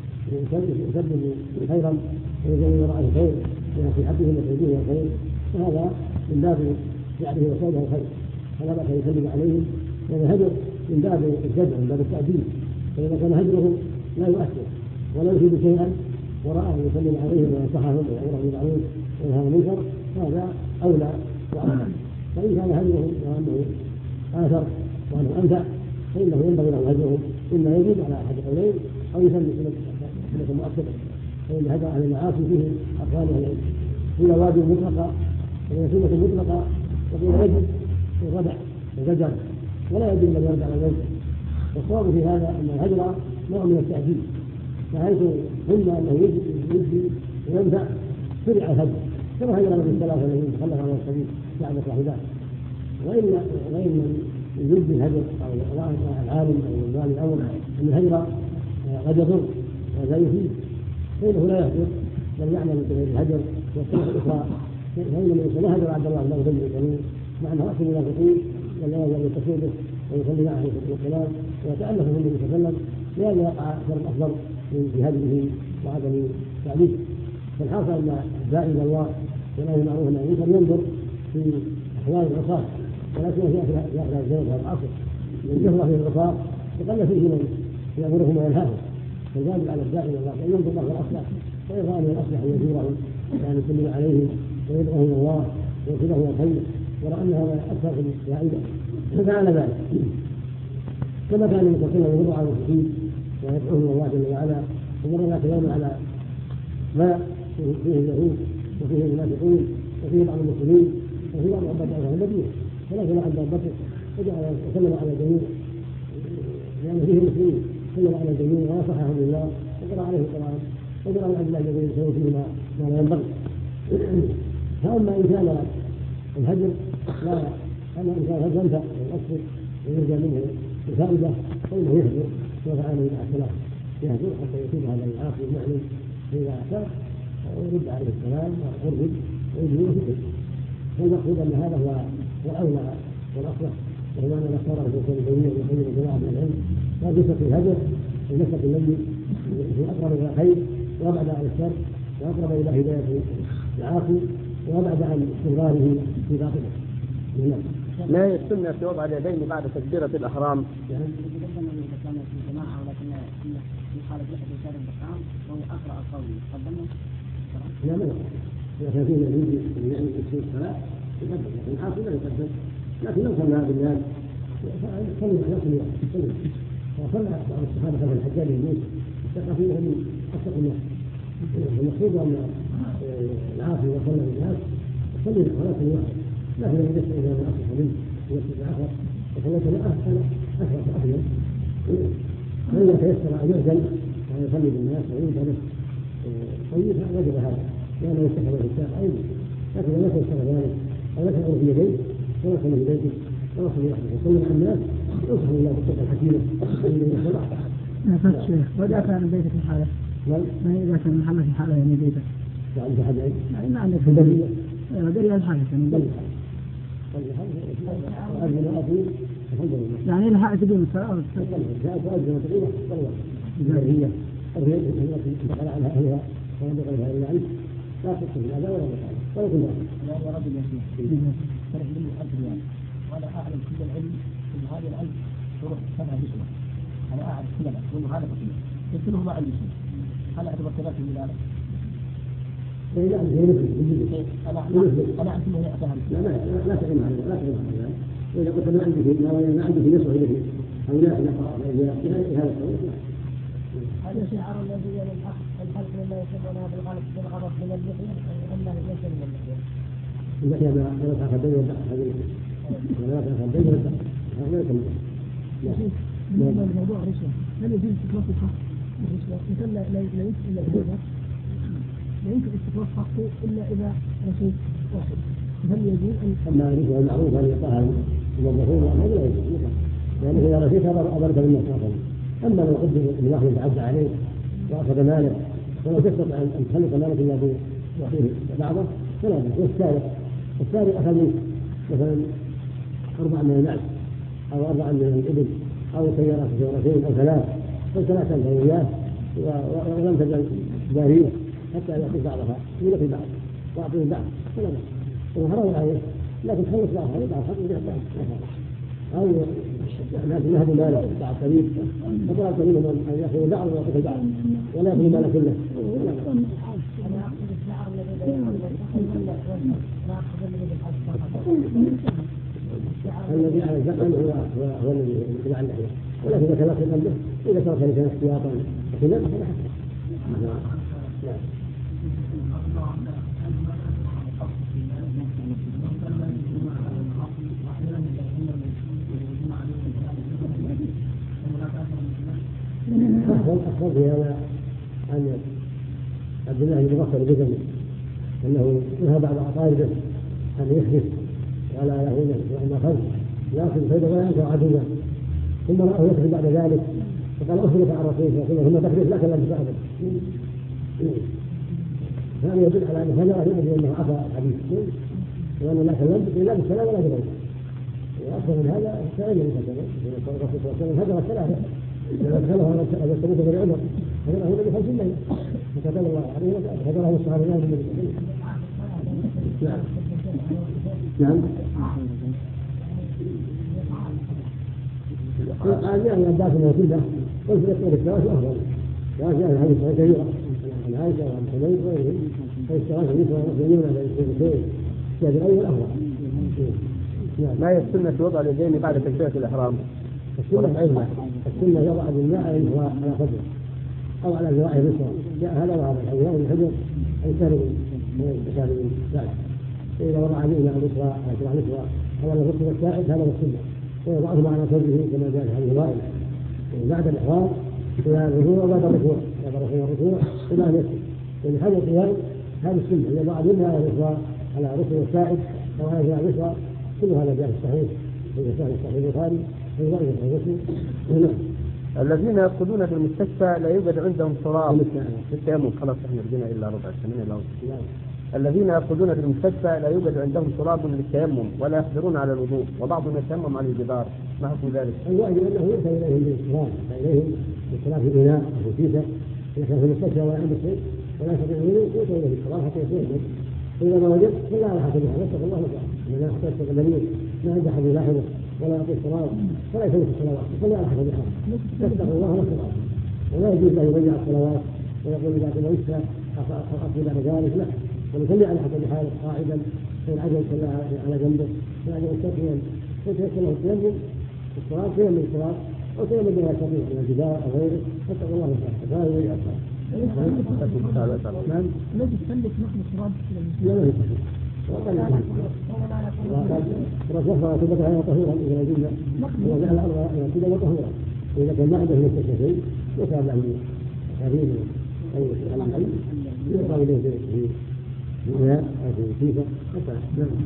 يسبب خيرا ويجعل وراءه خير ونصيحته وتوجيهه الخير، وهذا من باب فعله وقوله الخير، فلا باس يسلم عليهم، والهجر من باب الجدع من باب التأديب، فإذا كان هجره لا يؤثر ولا يفيد شيئا وراءه يسلم عليهم وينصحهم ويأمرهم بالمعروف وينهى عن المنكر هذا أولى وأفضل. فإن كان هجره وأنه آثر وأنه أنفع فإنه ينبغي له هجره، إما يجب على أحد القولين أو يسلم سنة مؤكدة، فإن هجر أهل المعاصي فيه أقوال أهل العلم، قيل واجب مطلقة وقيل سنة مطلقة وقيل يجب في الردع وزجر ولا يجب أن يرجع على الوجه. والصواب في هذا أن الهجر نوع من التأديب، فحيث قلنا أنه يجزي وينفع شرع الهجر كما هجر النبي الثلاثة الذين تخلف عن السبيل بعد صاحبان، وإن وإن يجزي الهجر أو العالم أو الوالي الأمر أن الهجر قد يضر ولا يفيد فإنه لا يهجر بل يعمل بغير الهجر والطرق الأخرى، فإن الإنسان لا هجر عبد الله له ذنب الجميل مع أنه أصل المنافقين ولا يزال يتصل به ويصلي معه في الكلام ويتألف من النبي صلى الله عليه وسلم لأن يقع شر أفضل من جهاده وعدم تعليمه. فالحاصل أن الداعي إلى الله ولا المعروف أن ينكر ينظر في أحوال العصاة، ولكن في آخر الزمن هذا العصر من جهر في العصاة فقل فيه من يأمرهم وينهاهم، فالواجب على الداعي إلى الله أن ينظر له الأصلح، وإن رأى من الأصلح أن يزورهم وأن يسلم عليهم ويدعوهم إلى الله ويرشدهم الخير، ورأى أن هذا أكثر في الفائدة ففعل ذلك. كما كان المتقين يمر على المسلمين ويدعوهم الى الله جل وعلا، ومر ذات يوم على ما فيه اليهود وفيه المنافقين وفيه بعض المسلمين وفيه بعض عباد الله المدينه، فنزل عند ابي بكر وجعل وسلم على الجميع لان فيه المسلمين، سلم على الجميع ونصحهم بالله وقرا عليه القران وقرا من عبد الله الذين يسوي فيه ما لا ينبغي. فاما ان كان الهجر لا اما ان كان الهجر ينفع ويؤثر ويرجى منه الفائدة فإنه يهجر وفعله مع السلام، يهجر حتى يصيب هذا العاصي المعلم فإذا أعتاد ويرد عليه السلام ويرد ويجيبه في الحج. فالمقصود أن هذا هو الأولى والأصلح، وهو أن نختاره في كل جميع ويقيم جماعة من العلم وجسد الهجر ونسك الذي في أقرب إلى الخير وأبعد عن الشر وأقرب إلى هداية العاصي وأبعد عن استمراره في باطله. ما هي السنة في وضع اليدين بعد تكبيرة الأحرام؟ يعني يتقدم من كان في الجماعة ولكن في حالة يحدث شارب الطعام وهو أقرأ قوله يتقدمه؟ لا ما يقدم، إذا كان فيه يريد أن يعمل تكسير الصلاة يقدم، لكن الحاصل لا يقدم، لكن لو صلى بالناس صلى على نفس الوقت صلى وصلى بعض الصحابة كما الحجاج بن يوسف اتقى فيه من أصدق الناس. المقصود أن العاصي وصلى بالناس صلي الصلاة الواحدة، لكن لم يدفع إلى ما أصلح منه ويكتب آخر وصليت له أحسن أشرف أفضل، فإذا تيسر أن يعزل وأن يصلي بالناس وينتبه له طيب وجب هذا لأنه يستحب الإنسان أيضا، لكن لم يتيسر ذلك أو يشعر في يديه ويصل في بيته ويصل وحده ويصلي مع الناس ينصح الله بالطرق الحكيمة من الصلاة. يا فتح شيخ، وإذا كان بيتك في حالة؟ ما إذا كان محل في حالة يعني بيتك؟ يعني في حد عين؟ يعني ما عندك في دليل؟ دليل الحالة يعني دليل. يعني لها تقيم الصلاة إذا هي التي انتقل عنها أهلها وينبغي لها إلا عنه لا تقصد هذا ولا مكان ولا كل لا يا رجل يا شيخ فرح لي أجل يعني وأنا أعلم كل العلم أن هذا العلم شروح سبع بشرة أنا أعرف كذا أقول هذا بسيط قلت له ما عندي شيء هل أعتبر كذلك من ذلك؟ أنا أنا أعرف أنه يأتي لا لا لا تعلم عنه لا تعلم عنه وإذا قلت ما عندك ما عندك نصف إليه أو لا نقرأ في هذا الصوت هذا شعار الذي الحق الحق مما يسمونها بالغلط بالغلط من اللحية أما ليس من اللحية. اللحية ما لا تخبيه ولا تخبيه ولا تخبيه ولا هذا يسمى. بالنسبة لموضوع الرشوة هل يجوز استخلاص الحق الرشوة؟ مثلا لا لا يمكن إلا إذا لا يمكن استخلاص حقه إلا إذا رشيد واحد. هل يجوز أن أما الرشوة المعروفة أن يعطاها الموظفون هذا لا يجوز لأنه إذا رشيت أضرت بالناس أصلا. أما لو قدر أن واحد يتعدى عليه وأخذ ماله ولو تستطيع أن تخلق مالك إلا بعضه فلا بأس. والسارق السارق أخذ منك مثلا أربع من النعم أو أربع من الإبل أو سيارة سيارتين أو ثلاث فثلاث أنت وياه ولم تجعل جارية حتى يأخذ بعضها يلقي في بعض وأعطيه بعض فلا بأس. وحرام عليه لكن خلص بعضها يبعض حق يبعض أو لكن هذا ماله بعض قليل فطلع قليل أن يأخذ بعض ويأخذ البعض ولا يأخذ ماله كله. الذي على الزقن هو هو الذي يتبع اللحية ولكن إذا كان قلبه إذا ترك لسان احتياطا كذا فلا حق. أفضل أفضل في هذا أن عبد الله بن بكر بن أنه نهى بعض أقاربه أن يحدث ولا يهونه وأن خلف لكن فإذا ولا ينفع عدوه ثم رأه يكذب بعد ذلك فقال أخبرك عن رسول الله ثم تكذب لك لم تأبد. هذا يدل على أن هذا يؤدي أنه عفى الحديث وأنه لا كلمت إلا بالسلام ولا بالعلم. وأكثر من هذا سأل الرسول صلى الله عليه وسلم هذا الثلاثة إذا دخله على الثبوت غير عمر هذا هو الذي خمس الليل فكتب الله عليه هذا الصحابة لا من نعم نعم قال جاء من عباس موجودة قلت لك إلى الثلاث أفضل جاء جاء الحديث كثيرة عن عائشة وعن حميد وغيرهم فالثلاث بالنسبة للمسلمين على الاثنين الشهر الأول أفضل. ما هي السنة وضع اليدين بعد تكبيرة الإحرام؟ السنة السنة يضع بالماء على صدره أو على ذراعه اليسرى جاء هذا وهذا الحديث من الحجر يسهل من يسهل من ذلك. فإذا وضع بالماء اليسرى على ذراع اليسرى أو على الركبة الساعد هذا هو السنة ويضعهما على صدره كما جاء في حديث وائل بعد الإحرام إلى الركوع وبعد الركوع بعد الركوع إلى أن يسجد. يعني هذا القيام هذا السنة يضع بالماء على اليسرى على الركبة الساعد أو على ذراع اليسرى كل هذا جاء في الصحيح في صحيح البخاري. الذين يرقدون في المستشفى لا يوجد عندهم تراب في التيمم خلاص احنا رجعنا الا ربع سنه الا الذين يرقدون في المستشفى لا يوجد عندهم تراب للتيمم ولا يقدرون على الوضوء وبعضهم يتيمم على الجدار ما حكم ذلك؟ الواجب انه يؤتى اليهم بالاصرار اليهم بالصلاه في الاناء او في كيسه اذا كان في المستشفى ولا عنده شيء ولا يستطيع ان يؤتى اليه بالصلاه حتى يتيمم فاذا ما وجد فلا على حسب حاله نسال الله تعالى ان لا يحتاج الذي ما عنده احد يلاحظه ولا يعطي الصلاة ولا يفوت الصلوات يصلي على حسب الحال يتقي الله ولا الصلاة ولا يجوز له يضيع الصلوات ويقول إذا كنت وسع أقبل على ذلك لا ويصلي على حسب حاله قاعدا فإن عجل صلى على جنبه فإن عجل مستقيما فتيسر له التيمم الصلاة تيمم الصلاة أو تيمم بما يستطيع من الجدار أو غيره فاتقوا الله تعالى فلا يضيع الصلاة. نعم. الذي تسلك نحن التراب لا لا يستطيع. رفضها ثبتها طهورا إذا وجدنا وجعل الأرض كذا طهورا إذا كان ما عنده نفس شيء يتابع من حبيب أو العلم يقام إليه في المياه أو في الكيسة حتى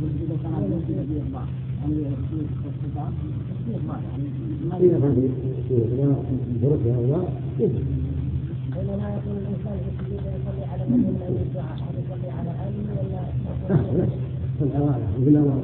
إذا كان في ظروفها أو لا يجب. ولا يكون الإنسان يصلي على من من الدعاء أو يصلي على آله ولا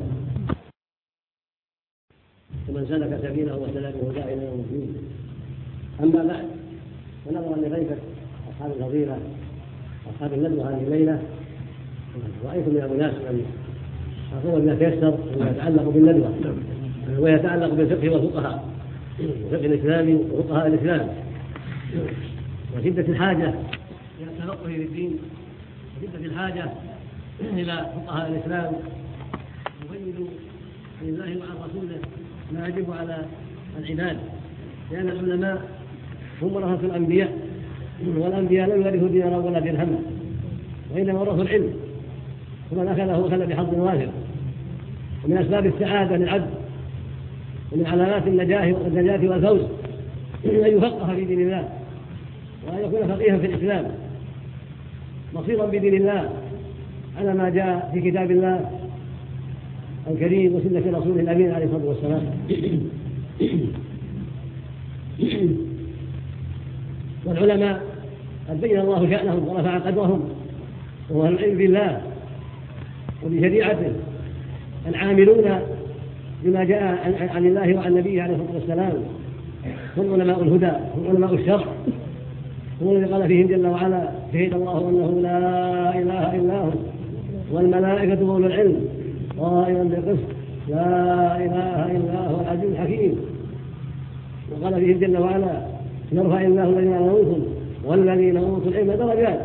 ومن سلك سبيله وسلكه داعيا الى يوم الدين. اما بعد فنظرا لغيبه اصحاب الفضيله اصحاب الندوه هذه الليله رايت من اناس ان اقول ما تيسر وما يتعلق بالندوه ويتعلق بالفقه والفقهاء وفقه الإسلام وفقهاء الإسلام، وشدة الحاجة إلى التفقه في الدين، وشدة الحاجة إلى فقهاء الإسلام يبين لله وعن رسوله ما يجب على العباد، لأن العلماء هم ورثة الأنبياء، والأنبياء لم يورثوا دينارا ولا درهما، وإنما ورثوا العلم، ومن أخذه أخذ بحظ وافر. ومن أسباب السعادة للعبد ومن علامات النجاة والنجاة والفوز أن يفقه في دين الله، وأن يكون فقيها في الإسلام بصيرا بدين الله على ما جاء في كتاب الله الكريم وسنة رسوله الأمين عليه الصلاة والسلام. والعلماء قد بين الله شأنهم ورفع قدرهم، وهو العلم بالله وبشريعته، العاملون بما جاء عن الله وعن نبيه عليه الصلاة والسلام، هم علماء الهدى، هم علماء الشرع، هم الذي قال فيهم جل وعلا: شهد الله أنه لا إله إلا هو والملائكة وأولو العلم قائما بالقسط لا إله إلا هو العزيز الحكيم. وقال فيهم جل وعلا: يرفع الله الذين آمنوا والذين أوتوا العلم درجات.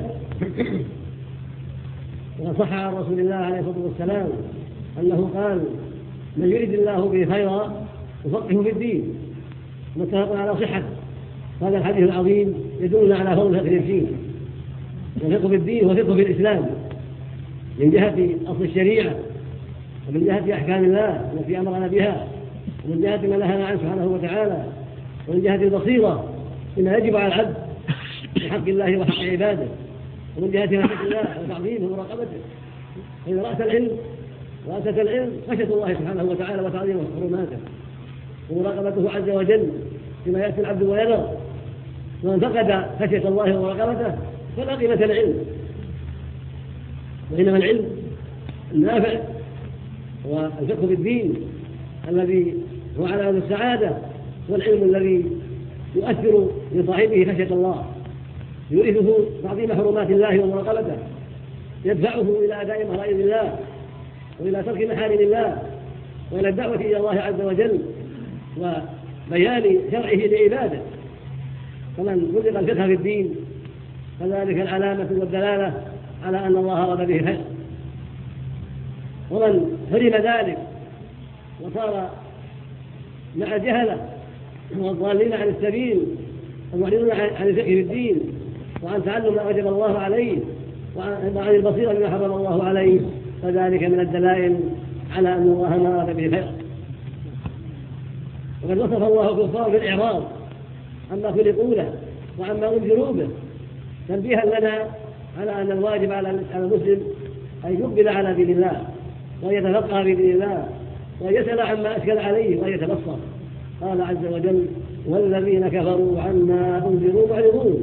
وقد صح عن رسول الله عليه الصلاة والسلام أنه قال: من يريد الله به خيرا يفقهه في الدين، متفق على صحته. هذا الحديث العظيم يدلنا على فضل فقه الدين، والفقه في الدين وفقه في الإسلام من جهة أصل الشريعة، ومن جهة أحكام الله التي أمرنا بها، ومن جهة ما نهانا عنه سبحانه وتعالى، ومن جهة البصيرة إنه يجب على العبد بحق الله وحق عباده، ومن جهة معرفة الله وتعظيمه ومراقبته. فإن رأس العلم رأسة العلم خشية الله سبحانه وتعالى وتعظيمه وحرماته ومراقبته عز وجل فيما يأتي العبد وينظر. ومن فقد خشية الله ومراقبته فلا قيمة العلم. وإنما العلم النافع والفقه بالدين الذي هو علامة السعادة، والعلم الذي يؤثر لصاحبه خشية الله، يورثه تعظيم حرمات الله ومراقبته، يدفعه إلى أداء فرائض الله وإلى ترك محارم الله وإلى الدعوة إلى الله عز وجل وبيان شرعه لعباده. فمن رزق الفقه في الدين فذلك العلامة والدلالة على أن الله أراد به خير. ومن حرم ذلك وصار مع الجهلة والضالين عن السبيل المعرضون عن الفقه في الدين وعن تعلم ما وجب الله عليه وعن البصيرة بما حرم الله عليه، فذلك من الدلائل على أن الله ما أراد به خير. وقد وصف الله الكفار بالإعراض عما خلقوا له وعما أنذروا به، تنبيها لنا على أن الواجب على المسلم أن يقبل على دين الله وأن يتفقه في دين الله وأن يسأل عما أشكل عليه وأن يتبصر. قال عز وجل: والذين كفروا عما أنذروا معرضون.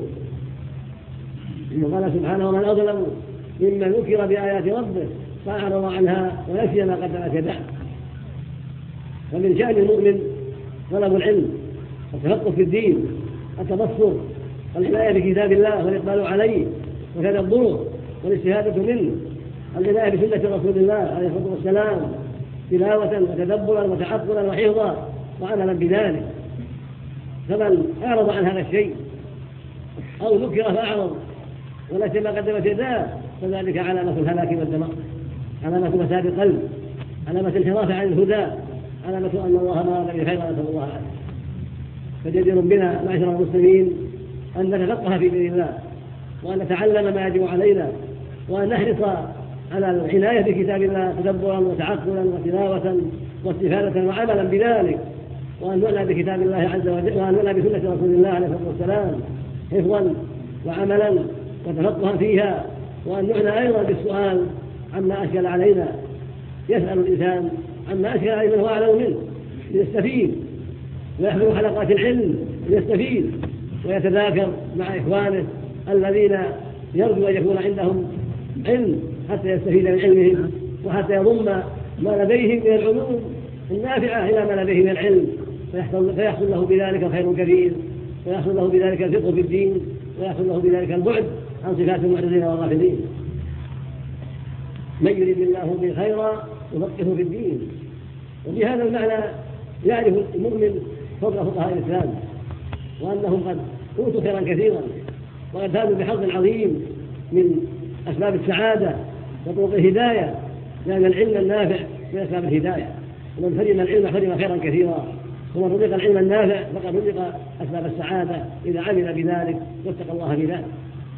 وقال سبحانه: ومن أظلم ممن ذكر بآيات ربه فأعرض عنها ونسي ما قدمت يداه. فمن شأن المؤمن طلب العلم والتفقه في الدين، التبصر والعناية بكتاب الله والإقبال عليه وتدبره والاستفادة منه، العناية بسنة رسول الله عليه الصلاة والسلام تلاوة وتدبرا وتعقلا وحفظا وعملا بذلك. فمن أعرض عن هذا الشيء أو ذكر فأعرض ونسي ما قدمت يداه فذلك علامة الهلاك والدمار، علامة فساد القلب، علامة الانحراف عن الهدى، علامة أن الله ما أراد به خيرا، نسأل الله عنه. فجدير بنا معشر المسلمين أن نتفقه في دين الله وأن نتعلم ما يجب علينا وأن نحرص على العناية بكتاب الله تدبرا وتعقلا وتلاوة واستفادة وعملا بذلك، وأن نعنى بكتاب الله عز وجل، وأن نعنى بسنة رسول الله عليه الصلاة والسلام حفظا وعملا وتفقها فيها، وأن نعنى أيضا بالسؤال عما أشكل علينا. يسأل الإنسان عما أشكل عليه من هو أعلم منه ليستفيد، ويحضر حلقات العلم ليستفيد، ويتذاكر مع إخوانه الذين يرجو أن يكون عندهم علم حتى يستفيد من علمهم وحتى يضم ما لديهم من العلوم النافعة إلى ما لديه من العلم، فيحصل له بذلك الخير الكثير، ويحصل له بذلك الفقه في الدين، ويحصل له بذلك البعد عن صفات المعرضين والغافلين. من يريد الله به خيرا يفقهه في الدين. وبهذا المعنى يعرف المؤمن فوق فقهاء الإسلام، وأنهم قد أوتوا خيرا كثيرا وقد فازوا بحظ عظيم من أسباب السعادة وطرق الهداية، لأن العلم النافع من أسباب الهداية، ومن فهم العلم فهم خيرا كثيرا، ومن رزق العلم النافع فقد رزق أسباب السعادة إذا عمل بذلك واتقى الله بذلك.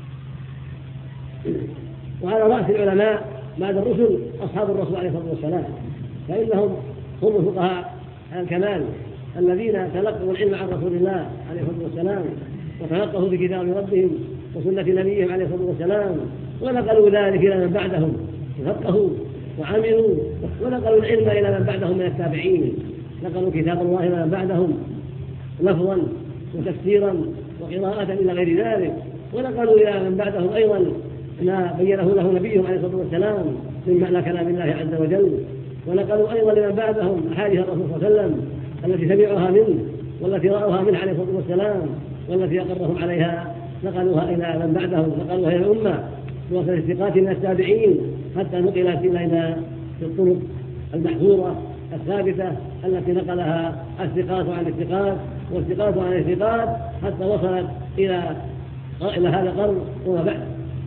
وعلى رأس العلماء بعد الرسل أصحاب الرسول عليه الصلاة والسلام، فإنهم هم الفقهاء الكمال الذين تلقوا العلم عن رسول الله عليه الصلاة والسلام وتلقوا بكتاب ربهم وسنة نبيهم عليه الصلاة والسلام، ونقلوا ذلك إلى من بعدهم تفقهوا وعملوا، ونقلوا العلم إلى من بعدهم من التابعين، نقلوا كتاب الله إلى من بعدهم لفظا وتفسيرا وقراءة إلى غير ذلك، ونقلوا إلى من بعدهم أيضا ما بينه له نبيهم عليه الصلاة والسلام من معنى كلام الله عز وجل، ونقلوا أيضا لمن بعدهم أحاديث الرسول صلى الله عليه وسلم التي سمعوها منه والتي رأوها منه عليه الصلاة والسلام والتي أقرهم عليها، نقلوها إلى من بعدهم، نقلوها إلى الأمة بواسطة الثقات من التابعين حتى نقلت إلى الطرق المحفوظة الثابتة التي نقلها الثقات عن الثقات والثقات عن الثقات حتى وصلت إلى إلى هذا القرن وما بعد.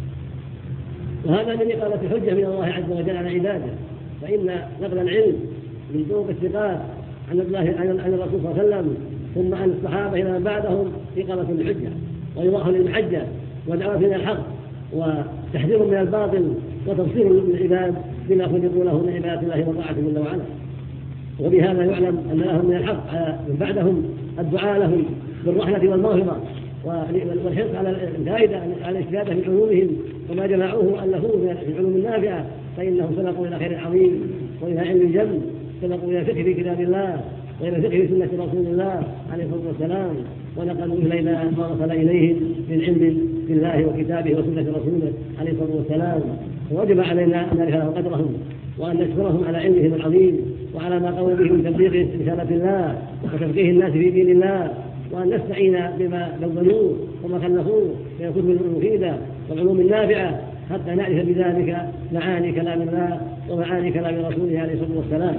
وهذا من إقامة الحجة من الله عز وجل على عباده، فإن نقل العلم من طرق الثقات عن الله عن الرسول صلى الله عليه وسلم ثم عن الصحابة إلى من بعدهم إقامة للحجة وإيضاح للمحجة ودعوة إلى الحق وتحذير من الباطل وتبصير للعباد بما خلقوا له من عبادة الله وطاعته جل وعلا. وبهذا يعلم أن لهم من الحق من بعدهم الدعاء لهم بالرحمة والمغفرة والحرص على الفائدة على الاستفادة من علومهم وما جمعوه ألفوه من العلوم النافعة، فإنهم سبقوا إلى خير عظيم وإلى علم الجنة، سبقوا إلى فقه في كتاب الله وإلى فقه في سنة رسول الله عليه الصلاة والسلام، ونقلوا إلينا ما وصل إليهم من علم في الله وكتابه وسنة رسوله عليه الصلاة والسلام. ووجب علينا أن نعرف قدرهم وأن نشكرهم على علمهم العظيم وعلى ما قاموا به من تبليغ رسالة الله وتفقيه الناس في دين الله، وأن نستعين بما بذلوه وما خلفوه من الكتب المفيدة والعلوم النافعة حتى نعرف بذلك معاني كلام الله ومعاني كلام رسوله عليه الصلاة والسلام.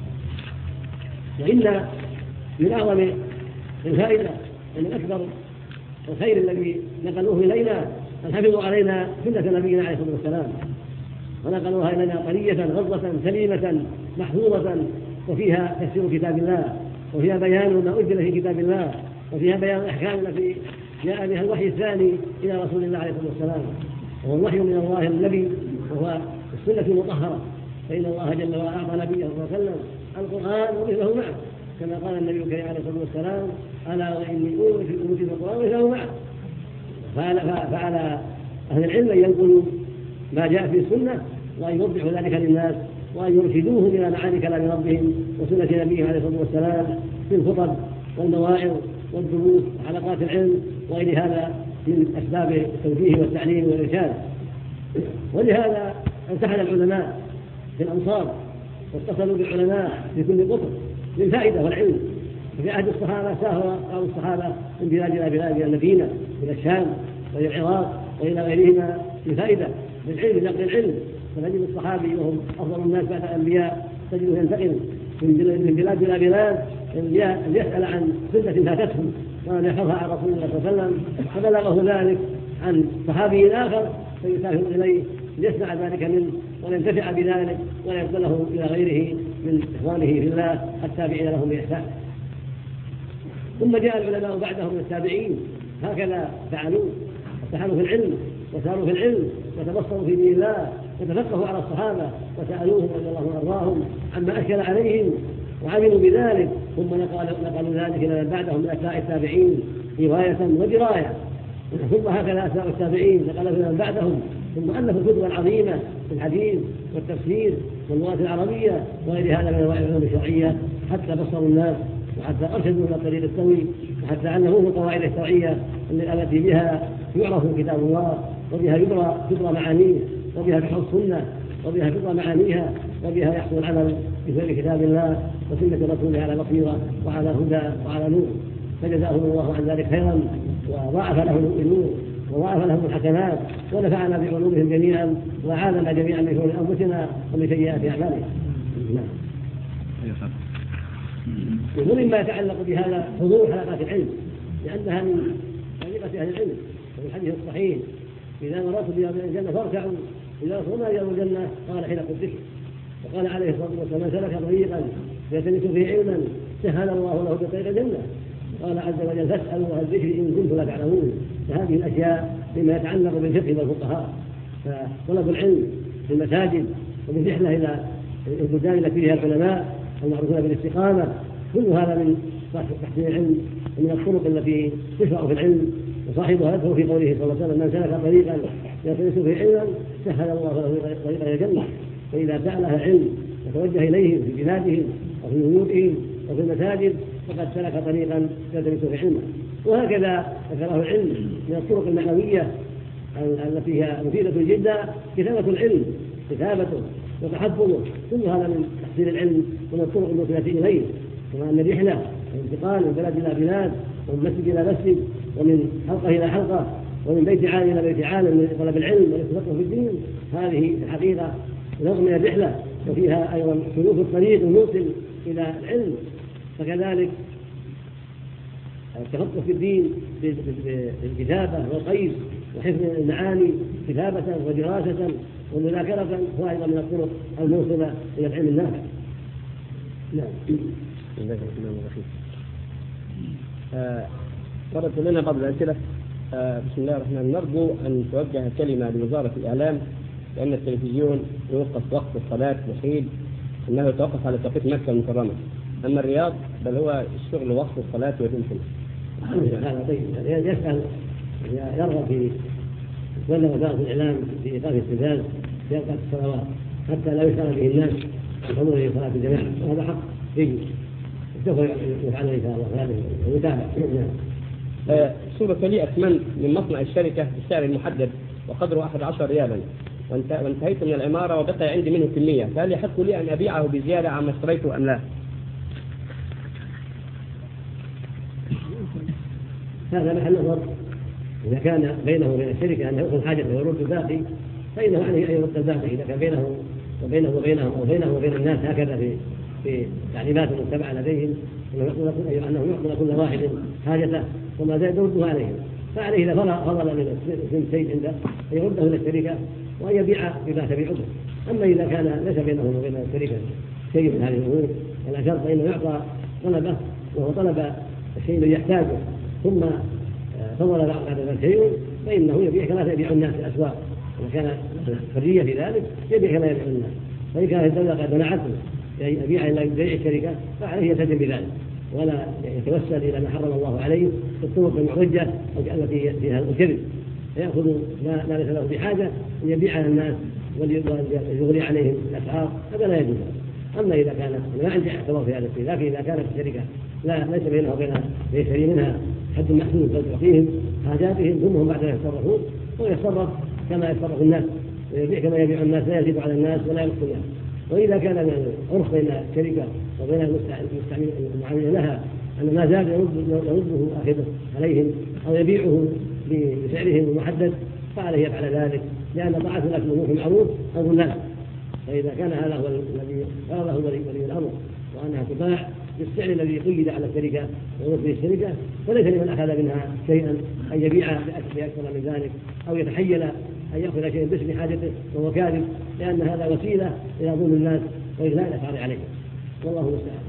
وإن من أعظم الفائدة ومن أكبر الخير الذي نقلوه إلينا أن حفظوا علينا سنة نبينا عليه الصلاة والسلام، ونقلوها إلينا طرية غضة سليمة محفوظة، وفيها تفسير كتاب الله، وفيها بيان ما أنزل في كتاب الله، وفيها بيان الأحكام التي جاء بها الوحي الثاني إلى رسول الله عليه الصلاة والسلام، وهو الوحي من الله النبي وهو السنة المطهرة، فإن الله جل وعلا أعطى نبيه صلى الله عليه وسلم القرآن ومثله معه، كما قال النبي الكريم عليه الصلاة والسلام: ألا وإني أوتي القرآن ومثله معه. فعلى أهل العلم أن ينقلوا ما جاء في السنة وأن يوضحوا ذلك للناس وأن يرشدوهم إلى معاني كلام ربهم وسنة نبيهم عليه الصلاة والسلام في الخطب والمواعظ والدروس وحلقات العلم وغير هذا من أسباب التوجيه والتعليم والإرشاد. ولهذا امتحن العلماء في الأمصار واتصلوا بالعلماء في كل قطر للفائدة والعلم. وفي عهد الصحابة سافر بعض الصحابة من بلاد إلى بلاد المدينة إلى الشام وإلى العراق وإلى غيرهما للفائدة بالعلم نقل العلم، فنجد الصحابي وهم أفضل الناس بعد الأنبياء تجده ينتقل من بلاد إلى بلاد ليسأل عن سنة فاتتهم وأن يحفظها عن رسول الله صلى الله عليه وسلم، فبلغه ذلك عن صحابي آخر فيسافر إليه ليسمع ذلك منه وينتفع بذلك وينقله إلى غيره من إخوانه في الله التابعين لهم بإحسان. ثم جاء العلماء بعدهم من التابعين هكذا فعلوا، استحالوا في العلم وساروا في العلم وتبصروا في دين الله وتفقهوا على الصحابة وسألوهم رضي الله عنهم عما أشكل عليهم وعملوا بذلك، ثم نقلوا ذلك إلى من بعدهم من أتباع التابعين رواية ودراية، ثم هكذا أتباع التابعين نقلوا إلى من بعدهم، ثم ألفوا الكتب العظيمة في الحديث والتفسير واللغة العربية وغير هذا من العلوم الشرعية حتى بصروا الناس وحتى أرشدوا إلى الطريق السوي وحتى علموهم القواعد الشرعية التي بها يعرف كتاب الله وبها يدرى تدرى معانيه وبها تحفظ السنة وبها تدرى معانيها وبها يحصل العمل بفعل كتاب الله وسنة رسوله على بصيرة وعلى هدى وعلى نور. فجزاهم الله عن ذلك خيرا وضاعف لهم النور وضاعف لهم الحسنات ونفعنا بعلومهم جميعا وعاذنا جميعا من شرور أنفسنا ومن سيئات أعمالنا. ومما يتعلق بهذا حضور حلقات العلم، لأنها من طريقة أهل العلم. وفي الحديث الصحيح إذا مررت برياض الجنة فاركعوا، إذا رأيتم رياض الجنة قال حلق الذكر. وقال عليه الصلاة والسلام من سلك طريقا يلتمس فيه علما سهل الله له بطريق الجنة. قال عز وجل فاسألوا أهل الذكر إن كنتم لا تعلمون. فهذه الأشياء مما يتعلق بالفقه والفقهاء، فطلب العلم في المساجد وبالرحلة إلى البلدان التي فيها العلماء المعروفون بالاستقامة، كل هذا من تحصيل العلم ومن الطرق التي تشرع في العلم. وصاحبها يذكر في قوله صلى الله عليه وسلم من سلك طريقا يلتمس فيه علما سهل الله له طريق الى الجنه. فاذا سال اهل العلم وتوجه اليهم في بلادهم وفي بيوتهم وفي المساجد فقد سلك طريقا يلتمس فيه علما. وهكذا ذكره العلم من الطرق المعنويه التي هي مفيده جدا كتابه العلم، كتابته وتحفظه، كل هذا من تحصيل العلم ومن الطرق الموصله اليه. كما ان الرحله والانتقال من بلد الى بلاد ومن مسجد الى مسجد ومن حلقه الى حلقه ومن بيت عالم الى بيت عالم من طلب العلم والتفقه في الدين، هذه الحقيقه نوع من الرحله وفيها ايضا سلوك الطريق الموصل الى العلم. فكذلك التفقه في الدين بالكتابه والقيس وحفظ المعاني كتابه ودراسه ومذاكره هو ايضا من الطرق الموصله الى العلم النافع. نعم. مرت لنا بعض الأسئلة. آه بسم الله الرحمن الرحيم. نرجو أن توجه كلمة لوزارة الإعلام، لأن التلفزيون يوقف وقت الصلاة وحيد أنه يتوقف على توقيت مكة المكرمة، أما الرياض بل هو الشغل وقت الصلاة ويمكن. هذا طيب. يسأل يرغب في ولا وزارة الإعلام في إيقاف التلفاز في أوقات الصلوات حتى لا يشغل به الناس بحضور صلاة الجماعة، وهذا حق يجب سوف يفعله إن شاء الله هذا ويتابع. صورة لي أتمنى من مصنع الشركة بالسعر المحدد وقدره أحد عشر ريالا، وانتهيت من العمارة وبقي عندي منه كمية، فهل يحق لي أن أبيعه بزيادة عما اشتريته أم لا؟ هذا محل نظر. إذا كان بينه وبين الشركة أن يأخذ حاجة ويرد الباقي فإنه عليه أن يرد الباقي. إذا كان بينه وبينه وبينهم أو بينه وبين الناس هكذا في في تعليمات المتبعة لديهم أنه يعطي كل واحد حاجته وما زاد يرده عليهم، فعليه إذا فضل من شيء عنده أن يرده إلى الشركة وأن يبيع بما تبيعه. أما إذا كان ليس بينهم وبين الشركة شيء من هذه الأمور ولا شرط فإنه يعطى طلبه وهو طلب الشيء الذي يحتاجه ثم فضل بعد ذلك شيء فإنه يبيع كما يبيع الناس في الأسواق. إذا كان حرية في ذلك يبيع كما يبيع الناس، فإن كانت الدولة قد منعته يبيع إلى بيع الشركة فعليه يلتزم بذلك ولا يتوسل إلى ما حرم الله عليه في الطرق المعوجة التي فيها الكذب، فيأخذ ما ليس له بحاجة أن يبيع الناس ويغري عليهم الأسعار، هذا لا يجوز. أما إذا كان ما عندي اعتراف في هذا الشيء، لكن إذا كانت الشركة لا ليس بينها وبين يشتري منها حد محدود بل تعطيهم حاجاتهم ثم هم بعد ذلك يتصرفون ويتصرف كما يتصرف الناس ويبيع كما يبيع الناس، لا يزيد على الناس ولا ينقص الناس. وإذا كان العرف بين الشركة وبين المعاملين لها أن ما زاد يرده آخذه عليهم أو يبيعه بسعرهم المحدد فعليه يفعل ذلك، لأن طاعة لكم في المعروف أمر الناس. فإذا كان هذا هو الذي قاله ولي الأمر وأنها تباع بالسعر الذي قيد على الشركة ويرد به الشركة فليس لمن أخذ منها شيئا أن يبيع بأكثر من ذلك أو يتحيل أن يأخذ شيئا باسم حاجته وهو كاذب، لأن هذا وسيلة إلى ظلم الناس وإغلاء الأسعار عليهم، والله المستعان.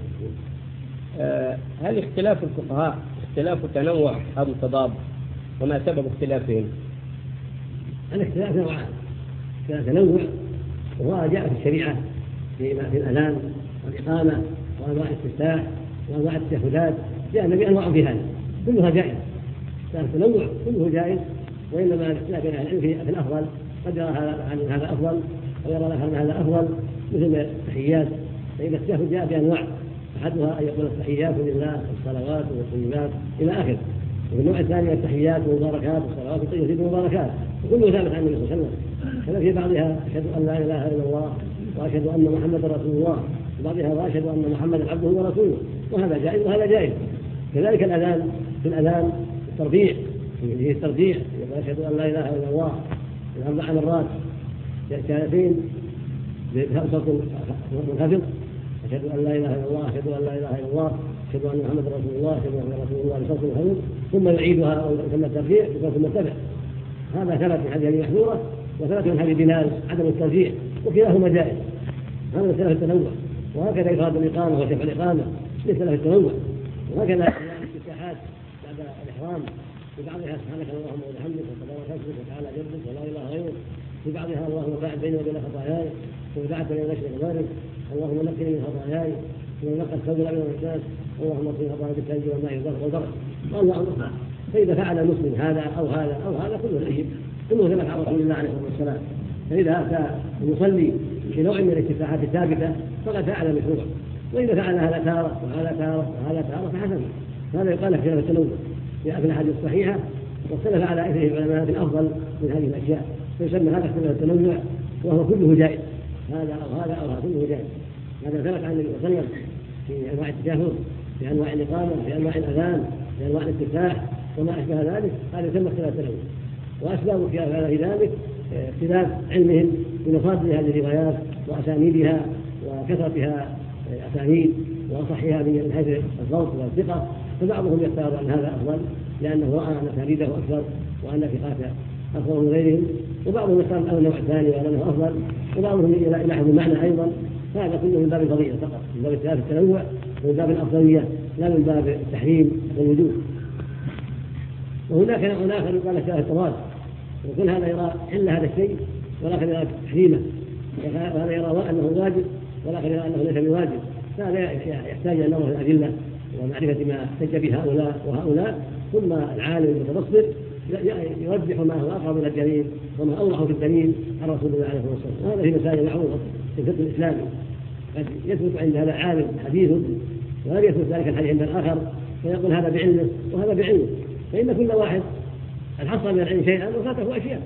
أه هل اختلاف الفقهاء اختلاف تنوع أو تضاد؟ وما سبب اختلافهم؟ الاختلاف نوعان، اختلاف تنوع وهو جاء في الشريعة في الأذان والإقامة وأنواع الاستفتاح وأنواع التشهدات، جاء النبي أنواع في هذا كلها جائزة. التنوع كله جائز، وإنما الاختلاف بين العلم في الأفضل، قد يرى هذا أفضل ويرى هذا أفضل، مثل التحيات. فإذا التشهد جاء بأنواع، أحدها أن يقول التحيات لله والصلوات والطيبات إلى آخره، وفي النوع الثاني التحيات والمباركات والصلوات والطيبات والمباركات، وكله ثابت عن النبي صلى الله عليه وسلم. كما في بعضها أشهد أن لا إله إلا الله وأشهد أن محمدا رسول الله، وبعضها وأشهد أن محمدا عبده ورسوله، وهذا جائز وهذا جائز. كذلك الأذان في الأذان التربيع، فيه التربيع أشهد أن لا إله إلا الله أربع مرات شهادتين بصوت منخفض، أشهد أن لا إله إلا الله أشهد أن لا إله إلا الله أشهد أن محمد رسول الله أشهد أن رسول الله بصوت الخلود ثم يعيدها أو ثم الترجيع ثم التبع. هذا ثبت من حديث محذورة وثبت من حديث بلال عدم الترجيع وكلاهما جائز. هذا خلاف التنوع. وهكذا إفراد الإقامة وشفع الإقامة ليس له التنوع. وهكذا الافتتاحات بعد الإحرام في بعضها سبحانك اللهم وبحمدك وتبارك اسمك وتعالى جدك ولا إله غيرك، في بعضها اللهم باعد بيني وبين خطاياي وبعث بين المشرق والمغرب، اللهم نقني من خطاياي ونقى الثوب الأبيض والأسود، اللهم اغفر خطاياي بالثلج والماء والبرد والله أكبر. فإذا فعل المسلم هذا أو هذا أو هذا كله عيب، كله ثبت عن رسول الله عليه الصلاة والسلام. فإذا أتى المصلي في نوع من الافتتاحات الثابتة فقد فعل مشروع، وإذا فعل هذا تارة وهذا تارة وهذا تارة فحسن. هذا يقال في خلاف التنوع في الأحاديث الصحيحة، واختلف على إثره العلماء بالأفضل من هذه الأشياء، فيسمى هذا اختلاف التنوع وهو كله جائز. هذا أو هذا أو هذا كله جائز. هذا ثبت عن النبي صلى الله عليه وسلم في أنواع التشهد، في أنواع الإقامة، في أنواع الأذان، في أنواع الافتتاح وما أشبه ذلك. هذا يسمى اختلاف التنوع. وأسباب في ذلك اختلاف علمهم بمصادر هذه الروايات وأسانيدها وكثرتها أسانيد وأصحها من حيث الضبط والثقة. فبعضهم يختار أن هذا أفضل لأنه رأى أن أسانيده أكثر وأن ثقاته أفضل من غيرهم، وبعضهم يختار أن النوع الثاني وأنه أفضل، وبعضهم يلاحظ المعنى أيضا. هذا كله من باب الفضيلة فقط، من باب اختلاف التنوع، من باب الأفضلية لا من باب التحريم والوجوب. وهناك نوع آخر يقال اختلاف التضاد، وكل هذا يرى إلا هذا الشيء والآخر يرى تحريمه، وهذا يرى أنه واجب والآخر يرى أنه ليس بواجب. فهذا يحتاج إلى نظر الأدلة ومعرفة ما احتج به هؤلاء وهؤلاء، ثم العالم المتبصر يوضح ما هو أقرب إلى الدليل وما أوضح في الدليل عن رسول الله عليه الصلاة والسلام. وهذا في مسائل معروفة في الفقه الإسلامي، قد يثبت عند هذا العالم حديث ولا يثبت ذلك الحديث عند الآخر، فيقول هذا بعلمه وهذا بعلمه، فإن كل واحد قد حصل من العلم شيئا وفاته أشياء.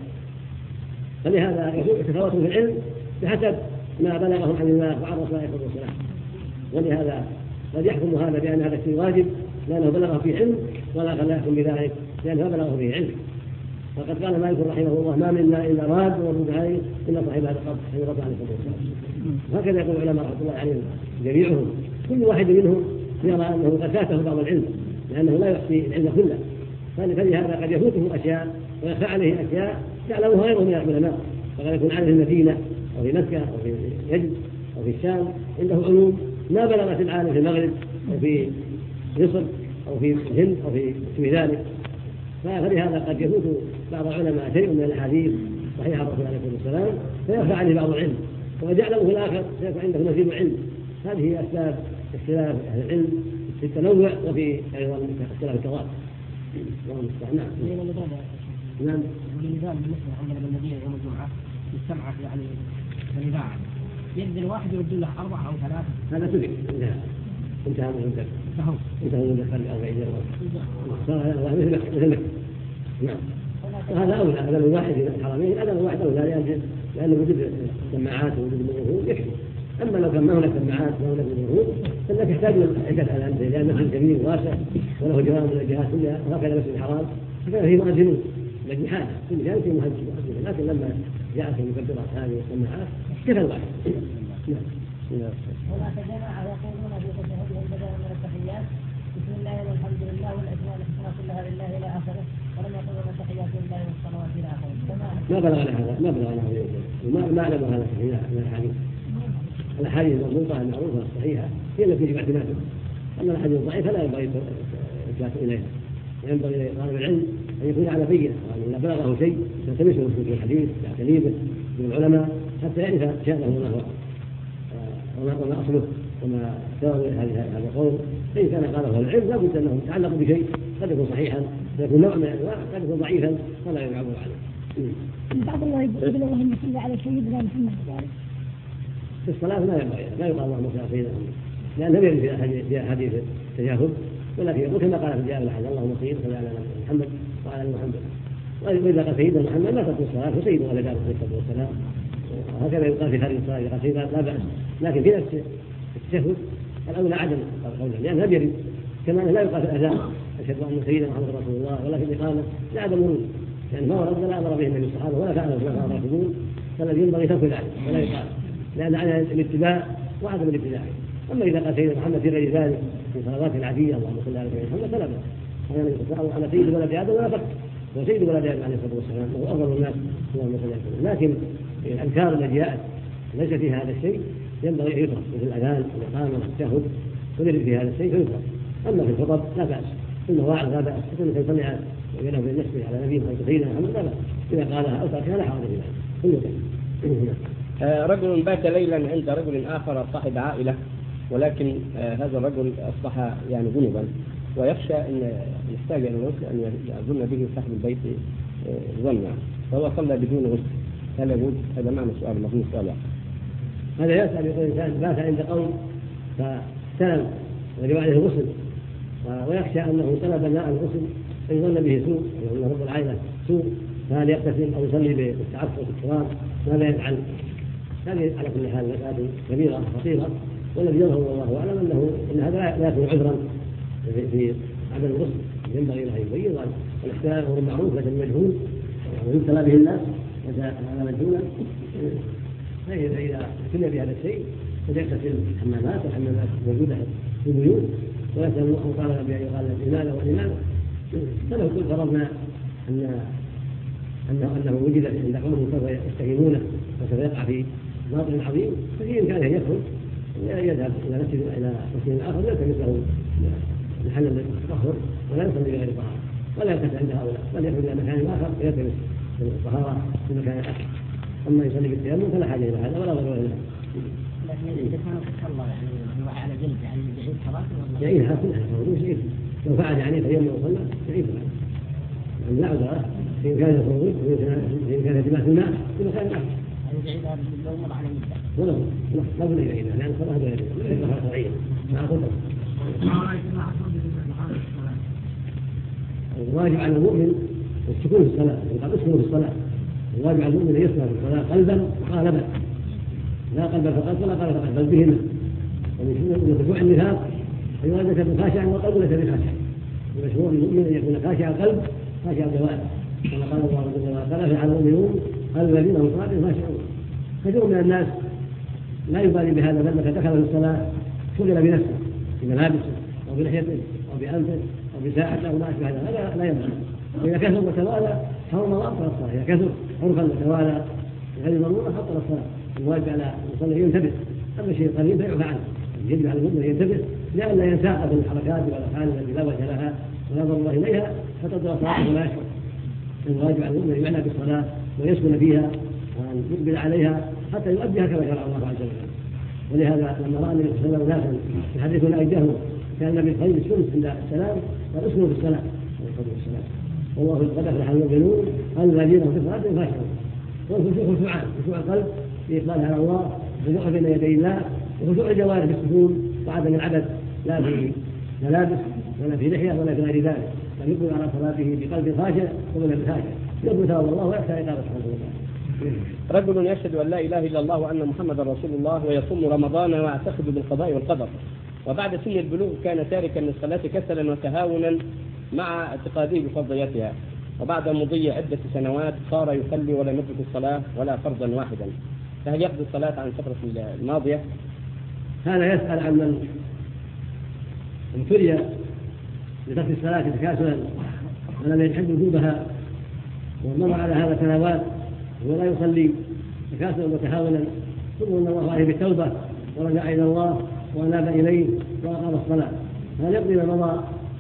فلهذا يتفاوتون في العلم بحسب ما بلغهم عن الله وعن رسول الله عليه الصلاة والسلام. ولهذا قد يحكم هذا بأن هذا الشيء واجب لأنه بلغه فيه علم، ولا لا يحكم بذلك لأنه بلغه فيه علم. فقد قال مالك رحمه الله ما منا إلا راد ورد عليه إلا صاحب هذا القبر حين رد عليه الصلاة والسلام. وهكذا يقول العلماء رحمه الله عليهم جميعهم، كل واحد منهم يرى أنه قد فاته بعض العلم لأنه لا يحصي العلم كله، فلهذا قد يفوته أشياء ويخفى عليه أشياء يعلمها غيره من العلماء، فقد يكون عالم في المدينة أو في مكة أو في نجد أو في الشام عنده علوم ما بلغت العالم في المغرب أو في مصر أو في الهند أو في اسم ذلك. فلهذا قد يفوت بعض العلماء شيء من الأحاديث صحيحة الرسول عليه الصلاة والسلام فيخفى عليه بعض العلم، وقد يعلمه الآخر سيكون عنده نصيب العلم. هذه هي أسباب اختلاف أهل العلم في التنوع وفي أيضا اختلاف التضاد. نعم. نعم. والنظام بالنسبة عندنا بالمدينة يوم الجمعة السمعة يعني الإذاعة يبدأ الواحد يرد له أربعة أو ثلاثة. هذا تدرك انتهى انتهى من عندك انتهى من عندك فرق أربعين جرة مثلك مثلك. نعم. وهذا أولى هذا الواحد في الحرمين هذا الواحد أولى لأن لأن وجود السماعات ووجود الميكروفون يكفي. أما لو كان ما هناك سماعات ما هناك ميكروفون فإنك تحتاج إلى عدة آلات لأن المسجد كبير واسع وله جوانب من الجهات كلها وهكذا المسجد الحرام فكان فيه مؤذنون لكن حاجة كل جانب فيه مؤذن، لكن لما جاءت المكبرات هذه والسماعات كفى الواحد. هناك جماعة يقولون في تشهدهم بدلا من التحيات بسم الله والحمد لله والأسماء الحسنى كلها لله إلى آخره، ولم يقولون التحيات لله والصلوات إلى آخره. ما بلغنا هذا ما بلغنا هذا وما ما أعلم هذا من الحديث. الأحاديث المضبوطة المعروفة الصحيحة هي التي يجب اعتمادها، أما الأحاديث الضعيفة لا ينبغي الإلتفات إليها. ينبغي لطالب العلم أن يكون على بينة وأن بلغه شيء يلتمسه في الحديث يعتنيه من العلماء حتى يعرف شأنه وما هو وما أصله وما سبب هذا القول. فإن كان قاله العلم لا بد أنه يتعلق بشيء قد يكون صحيحا قد يكون نوع من الأنواع قد يكون ضعيفا فلا يعبر عنه. بعض الله يقول اللهم صل على سيدنا محمد في الصلاة لا ينبغي لا يقال اللهم صل على سيدنا محمد لأن لم يرد في أحاديث التجاهل، ولكن يقول كما قال في الجامع الأحد اللهم صل على محمد وعلى آل محمد. وإذا قال سيدنا محمد لا تكون الصلاة فسيدنا عليه الصلاة والسلام، وهكذا يقال في خارج الصلاة قال سيدنا لا بأس، لكن في نفس التشهد الأولى عدم قوله لأن لم يرد، كما لا يقال في الأذان أشهد أن سيدنا محمد رسول الله، ولا في الإقامة لعدم ورود يعني ما ورد ولا أمر به النبي الصحابة ولا فعله الخلفاء الراشدون، فالذي ينبغي ترك ذلك ولا يقال لأن على الاتباع وعدم الابتداع. أما إذا قال سيدنا محمد في غير ذلك في صلوات العادية اللهم صل على سيدنا محمد فلا بأس. أنا سيد ولد آدم ولا فقط، هو سيد ولد آدم عليه الصلاة والسلام وهو أفضل الناس اللهم صل على سيدنا. لكن الأذكار التي جاءت ليس فيها هذا الشيء ينبغي أن يترك، مثل الأذان والإقامة والتشهد وليس في هذا الشيء فيترك. أما في الخطب لا بأس، في المواعظ لا بأس، كل من سمع ويله بالنسبة على نبيه سيدنا محمد لا بأس، إذا قالها أو تركها لا حرج في ذلك كله شيء. آه رجل بات ليلا عند رجل آخر صاحب عائلة، ولكن آه هذا الرجل أصبح يعني جنبا ويخشى أن يحتاج إلى الغسل أن يظن به صاحب البيت آه ظن يعني، فهو صلى بدون غسل، هل يجوز؟ هذا معنى السؤال المفهوم السؤال يعني. هذا يسأل يقول الإنسان بات عند قوم فاستلم وجب عليه الغسل ويخشى أنه طلب ماء الغسل فيظن به سوء، وأن رب العائلة سوء، فهل يغتسل أو يصلي بالتعفف والتراب؟ ماذا يفعل؟ هذه على كل حال مسألة كبيرة خطيرة، والذي يظهر والله أعلم أنه أن هذا لا يكون عذرا في عدم الغسل، ينبغي له يبين والاختلاف هو معروف لكن مجهول ويبتلى به الناس هذا مجهولا، فإذا ابتلي بهذا الشيء فليغتسل الحمامات والحمامات موجودة في البيوت ويسأل الله تعالى بأن يقال لماذا ولماذا، فلو كنت فرضنا أن أنه أنه وجد عند قوم سوف يستهينونه وسوف يقع في باطل عظيم، ففي إمكانه يخرج يذهب إلى مسجد إلى مسجد آخر يلتمس له محل التطهر ولا يصلي بغير طهارة ولا يلتفت عند هؤلاء، بل يخرج إلى مكان آخر يلتمس الطهارة في مكان آخر. أما يصلي بالتيمم فلا حاجة إلى هذا ولا ضرورة إلى هذا. لكن إذا كان صلى يعني هو على جنب يعني يعيد صلاته يعيدها كلها موضوع شيء، لو فعل يعني تيمم وصلى يعيدها يعني لا عذر في إمكانه الخروج في إمكانه دماء الماء في مكان آخر. يعيدها لو مر على مدة. ولا لا لا بد يعيدها لأن الصلاة غير غير شرعية مع خطر. الواجب على المؤمن السكون في الصلاة، قد اسكنوا في الصلاة. الواجب على المؤمن أن يسكن في الصلاة قلبا وقالبا، لا قلبا فقط ولا قالبا فقط بل بهما. ومن خشوع النفاق أن يكون خاشعا والقلب ليس بخاشع. المشروع للمؤمن أن يكون خاشع القلب خاشع الجوارح، كما قال الله جل وعلا فلا المؤمنون الذين هم صلاتهم خاشعون. كثير من الناس لا يبالي بهذا، بل متى دخل في الصلاة شغل بنفسه بملابسه أو بلحيته أو بأنفه أو بساعته أو ما أشبه هذا لا ينبغي. وإذا كثر وتوالى حرم الله أبطل الصلاة، إذا كثر عرفا وتوالى غير ضرورة أبطل الصلاة. الواجب على المصلي ينتبه، أما الشيء القليل فيعفى عنه، يجب على المؤمن ينتبه لئلا ينساق بالحركات والأفعال التي لا وجه لها ولا ضرورة إليها فتضر صلاته ولا يشعر. الواجب على المؤمن يعنى بالصلاة ويسكن فيها وأن يقبل عليها حتى يؤديها كما شرع الله عز وجل. ولهذا لما رأى النبي صلى الله عليه وسلم ناسا يحدثون أيديهم كان النبي الخير السنس عند السلام قال اسكنوا في الصلاة والسلام، والله قد أفلح المؤمنون الذين هم في صلاتهم خاشعون. والخشوع خشوعان، خشوع القلب في إقبالها على الله وخشوع بين يدي الله، وخشوع الجوارح بالسكون وعدم العبث لا في ملابس ولا في لحية ولا في غير ذلك، بل يقبل على صلاته بقلب خاشع وقلب خاشع يرجو ثواب الله ويخشى عقابه سبحانه وتعالى. رجل يشهد أن لا إله إلا الله وأن محمدا رسول الله ويصوم رمضان ويعتقد بالقضاء والقدر، وبعد سن البلوغ كان تاركا للصلاة كسلا وتهاونا مع اعتقاده بفضيلتها، وبعد مضي عدة سنوات صار يصلي ولا يترك الصلاة ولا فرضا واحدا، فهل يقضي الصلاة عن الفترة الماضية؟ هذا يسأل عن من ابتلي بترك الصلاة تكاسلا ولم يجحد وجوبها ومر على هذا سنوات ولا يصلي تكاسلا وتهاونا، ثم ان الله عليه بالتوبة ورجع إلى الله وأناب إليه وأقام الصلاة، هل يقضي ما مضى؟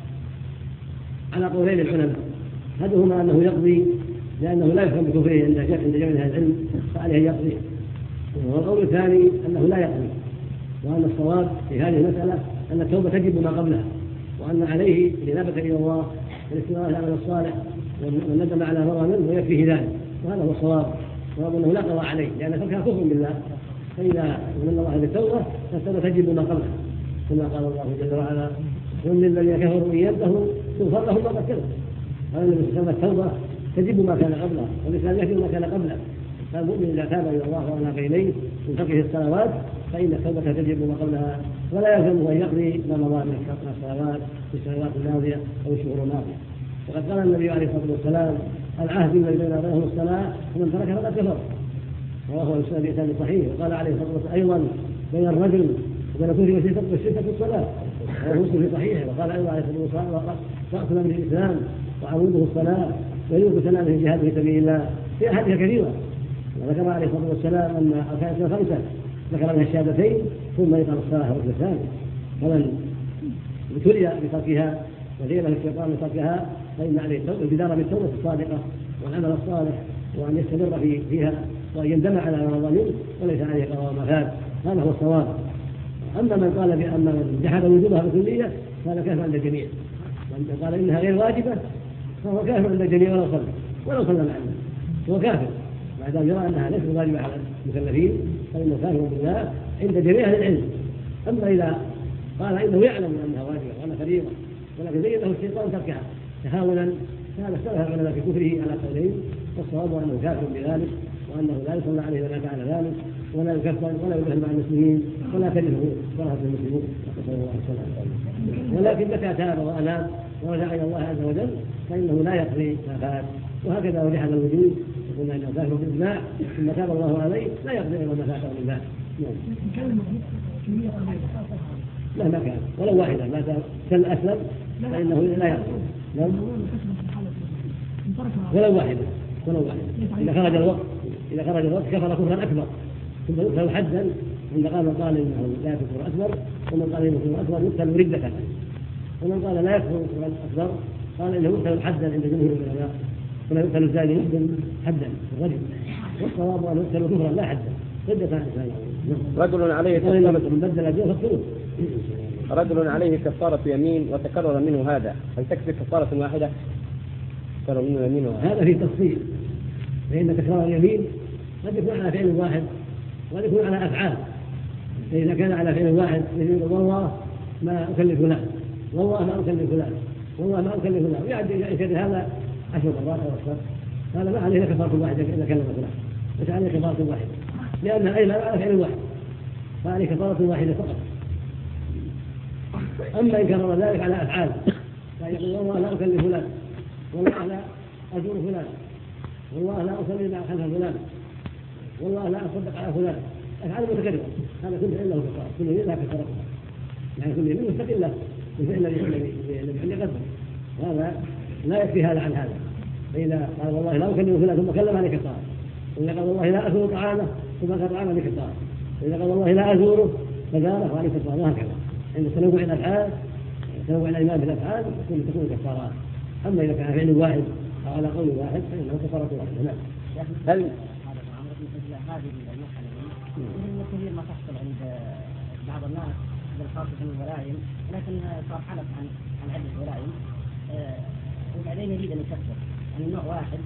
على قولين العلماء، أحدهما أنه يقضي لأنه لا يفهم بكفره عند جميع أهل العلم فعليه يقضي، والقول الثاني أنه لا يقضي، وأن الصواب في هذه المسألة أن التوبة تجب ما قبلها، وأن عليه الإنابة إلى الله والاستمرار على العمل الصالح والندم على ما مضى منه ويكفيه ذلك، وهذا هو الصواب، الصواب أنه لا قضاء عليه لأن تركها كفر بالله، فإذا من الله بالتوبة فالتوبة تجب ما قبلها، كما قال الله جل وعلا ومن الذين كفروا إن ينتهوا يغفر لهم ما قد سلف. قال النبي صلى الله عليه وسلم التوبة تجب ما كان قبلها والإسلام يكفر ما كان قبله، فالمؤمن إذا تاب إلى الله وأناب إليه من تركه الصلوات فإن التوبة تجب ما قبلها ولا يلزم أن يقضي ما مضى من الصلوات في السنوات الماضية أو الشهور الماضية. وقد قال النبي عليه الصلاة والسلام العهد الذي بين وبينهم الصلاة ومن تركها فقد كفر، وهو الإسلام بإسلام صحيح. وقال عليه الصلاة والسلام أيضا بين الرجل وبين كفر والشرك الصلاة، وهو مسلم في صحيحه وقال ايضا عليه الصلاه والسلام راس من الاسلام وعموده الصلاه ويوم سلامه الجهاد في سبيل الله. في احاديث كثيره وذكر عليه الصلاه والسلام ان اركان خمسه ذكر منها الشهادتين ثم يقام الصلاه ركن ثاني. فمن ابتلي بتركها وزين الشيطان بتركها فان عليه البدار بالتوبه الصادقه والعمل الصالح وان يستمر في فيها وان يندم على ما مضى منه وليس عليه قضاء ما فات. هذا هو الصواب. اما من قال بان من جحد وجوبها بالكليه فهذا كافر عند الجميع، ومن قال انها غير واجبه فهو كافر عند الجميع ولو صلى ولو صلى مع الناس هو كافر ما دام يرى انها ليست واجبه على المكلفين فانه كافر بالله عند جميع اهل العلم. اما اذا قال انه يعلم انها واجبه وانها فريضه ولكن زينه الشيطان تركها تهاونا فهذا اختلف العلماء في كفره على قولين، والصواب انه كافر بذلك وانه لا يصلى عليه ولا فعل ذلك ولا يكفر ولا يدخل مع المسلمين ولا تجده كرهة المسلمين نسأل الله السلامة. ولكن متى تاب واناب ورجع الى الله عز وجل فانه لا يقضي ما فات. وهكذا وجحد الوجود يقولنا انه كافر بالاجماع ثم تاب الله عليه لا يقضي الا ما فاته من ذلك. لا ما كان ولو واحدا ما كان اسلم فانه لا يقضي ولو واحدا ولو واحدا اذا خرج الوقت اذا خرج الوقت كفر كفرا اكبر ثم يقتل حدا عند قال من قال انه لا يكفر اكبر ومن قال انه كفر اكبر يقتل رده ومن قال لا يكفر كفرا اكبر قال انه يقتل حدا عند جمهور العلماء ولا يقتل الزاني يقتل حدا الرجل والصواب ان يقتل كفرا لا حدا رده عن الاسلام. رجل عليه كفارة من بدل الدين فاقتلوه. رجل عليه كفارة يمين وتكرر منه هذا هل تكفي كفارة واحدة؟ تكرر منه يمين واحد. هذا فيه تفصيل فإن تكرار اليمين قد يكون على فعل واحد وقد يكون على أفعال. فإذا كان على فعل واحد يقول والله ما أكلف فلان والله ما أكلف فلان والله ما أكلف فلان ويعد يشهد هذا عشر مرات أو أكثر هذا ما عليه كفارة واحدة إذا كلف فلان ليس عليه كفارة واحدة لأن الأيمان على فعل واحد فعليه كفارة واحدة فقط. أما إن كرر ذلك على أفعال فيقول والله لا أكلف فلان والله لا أزور فلان والله لا أصلي مع خلف فلان والله لا أصدق على فلان أفعال متكررة هذا كله إلا كفارة كله إلا كفارة يعني كل يمين مستقلة بفعل الذي قدر هذا لا يكفي هذا عن هذا. فإذا قال والله لا أكلم فلان ثم كلم عليه كفارة وإذا قال والله لا أزور طعامه ثم قال طعامه عليه كفارة وإذا قال والله لا أزوره فزاره وعليه كفارة وهكذا. عند تنوع الأفعال تنوع الأيمان بالأفعال تكون تكون كفارات. أما إذا كان فعل واحد أو على قول واحد فإنه كفارة واحدة. نعم. هل هذه المرحلة من كثير ما تحصل عند بعض الناس بالخاصة من الولائم لكن صار حلف عن عن عدة ولائم وبعدين يريد أن يكفر عن نوع واحد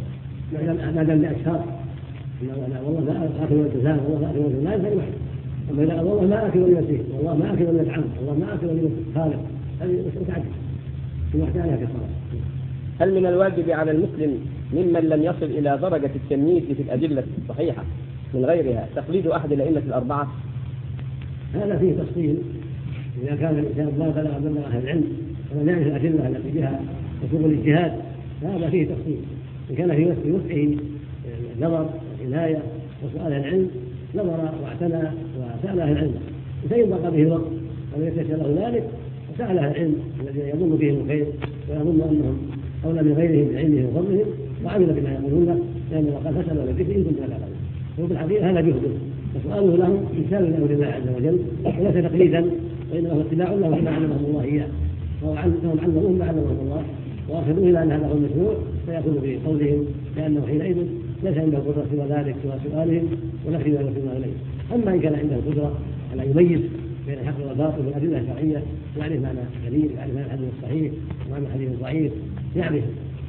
ما دام لأشهر والله ما أكل ولا تزال والله ما أكل ولا لا يزال واحد. أما إذا قال والله ما أكل ولا يسير والله ما أكل ولا يطعم والله ما أكل ولا خالق هذه متعدد في واحدة عليها كفارة. هل من الواجب على المسلم ممن لم يصل إلى درجة التمييز في الأدلة الصحيحة من غيرها تقليد أحد الأئمة الأربعة؟ هذا فيه تفصيل. إذا كان الإنسان ما بلغ مبلغ أهل العلم ولم يعرف الأدلة التي بها يكون الاجتهاد هذا فيه تفصيل. إن كان في وسعه نظر عناية وسؤال العلم نظر واعتنى وسأل أهل العلم فإن ضاق به الوقت ولم يتيسر له ذلك وسأل أهل العلم الذين يظن بهم الخير ويظن أنهم أولى من غيرهم بعلمهم وفضلهم وعمل بما يقولون له لأن الله قال فاسألوا أهل الذكر إن كنتم لا تعلمون. وفي الحقيقة هذا جهده وسؤاله لهم إمثال لأمر الله عز وجل وليس تقليدا وإنما هو اتباع له فيما علمهم الله إياه وهم علموه ما علمهم الله وأخذوا إلى أن هذا هو المشروع فيكون بقولهم لأنه حينئذ ليس عنده قدرة سوى ذلك سوى سؤالهم ونفي ما يوصلون إليه. أما إن كان عنده قدرة على يميز بين الحق والباطل والأدلة الشرعية يعرف معنى الدليل يعرف معنى الحديث الصحيح ومعنى الحديث الضعيف يعرف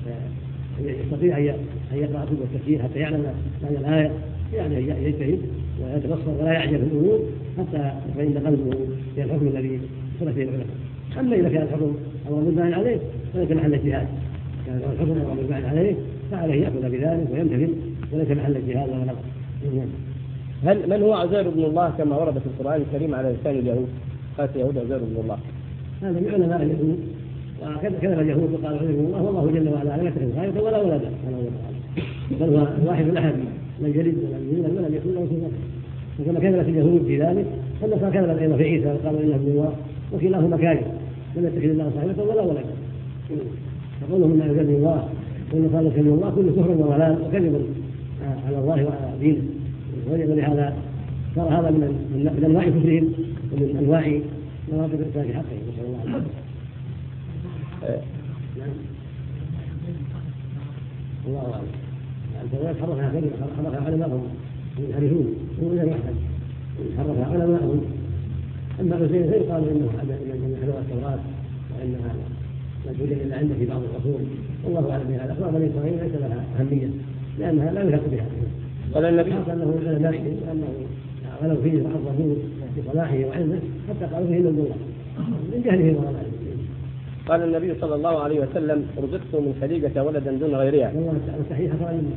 يستطيع أن يقرأ كتب التفسير حتى يعلم معنى الآية يعني يجتهد ويتبصر ولا يعجل في الأمور حتى يطمئن قلبه في الحكم الذي اختلف فيه العلماء. أما إذا كان الحكم أمر بالباين عليه فليس محل اجتهاد. كان الحكم أمر بالباين عليه فعليه يأخذ بذلك ويمتثل وليس محل اجتهاد ولا نظر. هل من هو عزير بن الله كما ورد في القرآن الكريم على لسان اليهود؟ قالت اليهود عزير بن الله. هذا من علماء اليهود وكذب اليهود وقالوا عزير بن الله والله جل وعلا لا يتخذ خالقا ولا ولدا بل هو واحد الأحد لا يلد ولا يولد ولم يكن له كفوا. وكما كذبت اليهود في ذلك فالنصارى كذبت أيضا في عيسى وقالوا إنه ابن الله وكلاهما كاذب، لم يتخذ الله صاحبة ولا ولدا. فقولهم لا يكذب الله وإن قال يكذب الله كل كفر وضلال وكذب على الله وعلى دينه. ولهذا صار هذا من انواع كفرهم ومن انواع مواقف الانسان في حقه. نسال الله العافيه. الله اعلم. الكذاب حرفها كلمه حرفها علماءهم يعرفون هو غير واحد حرفها علماءهم. اما غير غير قالوا انه من حلوى التوراه وانها لا توجد الا عنده في بعض العصور. والله اعلم بهذا. اخبار بني اسرائيل ليس لها اهميه لانها لا يلحق بها. قال النبي انه علماء انه غلوا فيه وعظموه بصلاحه وعلمه حتى قالوا فيه من الله من جهله وغلاه. قال النبي صلى الله عليه وسلم: رزقت من خديجة ولدا دون غيرها. صحيح.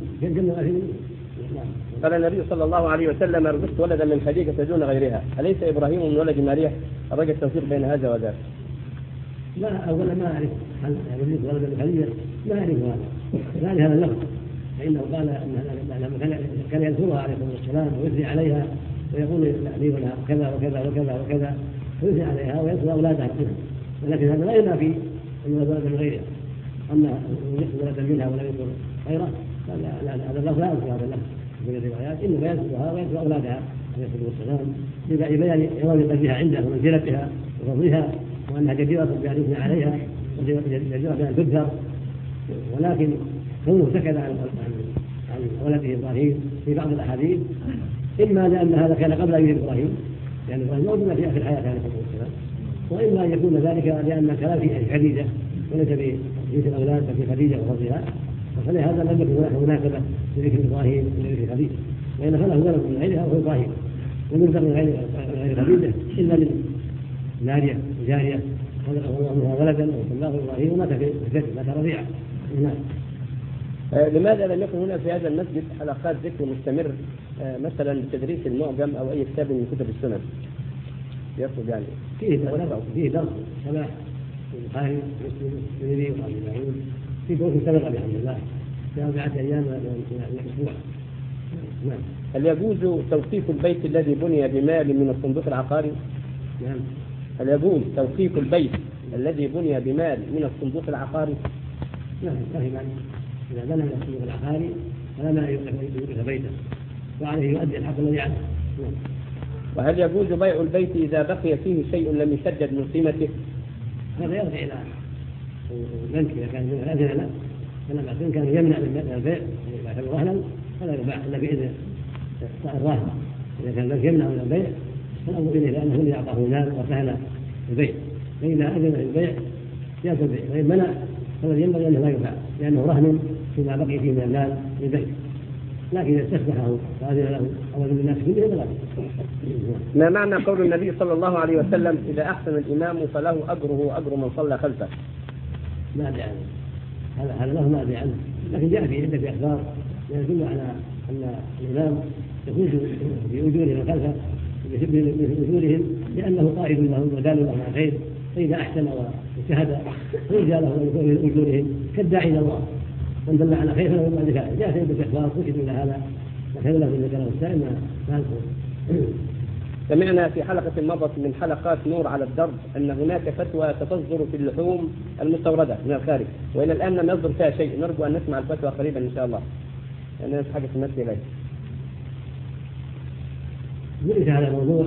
قال النبي صلى الله عليه وسلم: رزقت ولدا من خديجة دون غيرها. أليس إبراهيم من ولد ماريا؟ الرجل التوفيق بين هذا وذاك. لا أولا ما أعرف هل رزقت ولدا من خديجة، ما أعرف هذا. لا لهذا اللفظ، فإنه قال أنه كان يذكرها عليه الصلاة والسلام ويثني عليها ويقول لي ولها كذا وكذا وكذا وكذا ويثني عليها ويذكر أولادها منها. ولكن هذا لا ينافي أن يولد ولدا من غيرها. أما يذكر ولدا منها ولا يذكر غيره هذا اللفظ لا يذكر هذا اللفظ من الروايات، إنما يذكرها ويذكر أولادها عليه الصلاة والسلام لبيان عظم قدرها عنده ومنزلتها وفضلها وأنها جديرة بأن يثنى عليها وجديرة بأن تذكر. ولكن كونه سكت عن عن ولده إبراهيم في بعض الأحاديث إما لأن هذا كان قبل أن يولد إبراهيم لأن إبراهيم موجود في آخر الحياة عليه الصلاة والسلام، وإما أن يكون ذلك لأن الكلام في خديجة وليس في الأولاد بل في خديجة وفضلها، فلهذا لم يكن هناك مناسبة لذكر إبراهيم ولذكر خديجة، وإن فله ولد من غيرها وهو إبراهيم ويذكر من غير خديجة إلا من ماريا جارية خلق الله منها ولدا وسماه إبراهيم ومات في الجنة مات رضيعا. نعم. لماذا لم يكن هنا في هذا المسجد حلقات ذكر مستمر مثلا لتدريس المعجم او اي كتاب من كتب السنن؟ يقصد يعني فيه درس فيه درس سماح في البخاري ومسلم والترمذي وابي داود في دروس مستمره بحمد الله في اربعه ايام من الاسبوع. نعم. هل يجوز توقيف البيت الذي بني بمال من الصندوق العقاري؟ نعم. هل يجوز توقيف البيت الذي بني بمال من الصندوق العقاري؟ نعم. فهم إذا بنى من الصندوق العقاري فلا مانع يوقف بيته وعليه يؤدي الحق الذي عليه. وهل يجوز بيع البيت إذا بقي فيه شيء لم يسدد من قيمته؟ هذا يرجع إلى البنك إذا كان من الأذن له، فلما بعدين كان يمنع من البيع إذا كان رهنا فلا يباع إلا بإذن الراهن. إذا كان البنك يمنع من البيع فالأمر إليه لأنه الذي أعطاه المال ورهن البيع، فإذا أذن البيع جاز البيع، وإن منع فالذي ينبغي أنه لا يباع لأنه رهن فيما بقي فيه من المال للبيت، لكن إذا استفتحه فأذن له أو أذن الناس كلهم فلا. ما معنى قول النبي صلى الله عليه وسلم: إذا أحسن الإمام فله أجره وأجر من صلى خلفه؟ ما أدري عنه هذا هذا له ما أدري عنه، لكن جاء في عدة أخبار يدل على أن الإمام يفوز بأجورهم خلفه بأجورهم لأنه قائد لهم ودال لهم على الخير، فإذا أحسن واجتهد رجى له من أجورهم كالداعي إلى الله من دل على خير فله بعد ذلك. جاء في عدة أخبار تشير إلى هذا وخير له من ذكره السائل ما نذكر. سمعنا في حلقة مضت من حلقات نور على الدرب أن هناك فتوى تصدر في اللحوم المستوردة من الخارج، وإلى الآن لم يصدر فيها شيء، نرجو أن نسمع الفتوى قريبا إن شاء الله لأننا في حاجة تمثل إليه. درس هذا الموضوع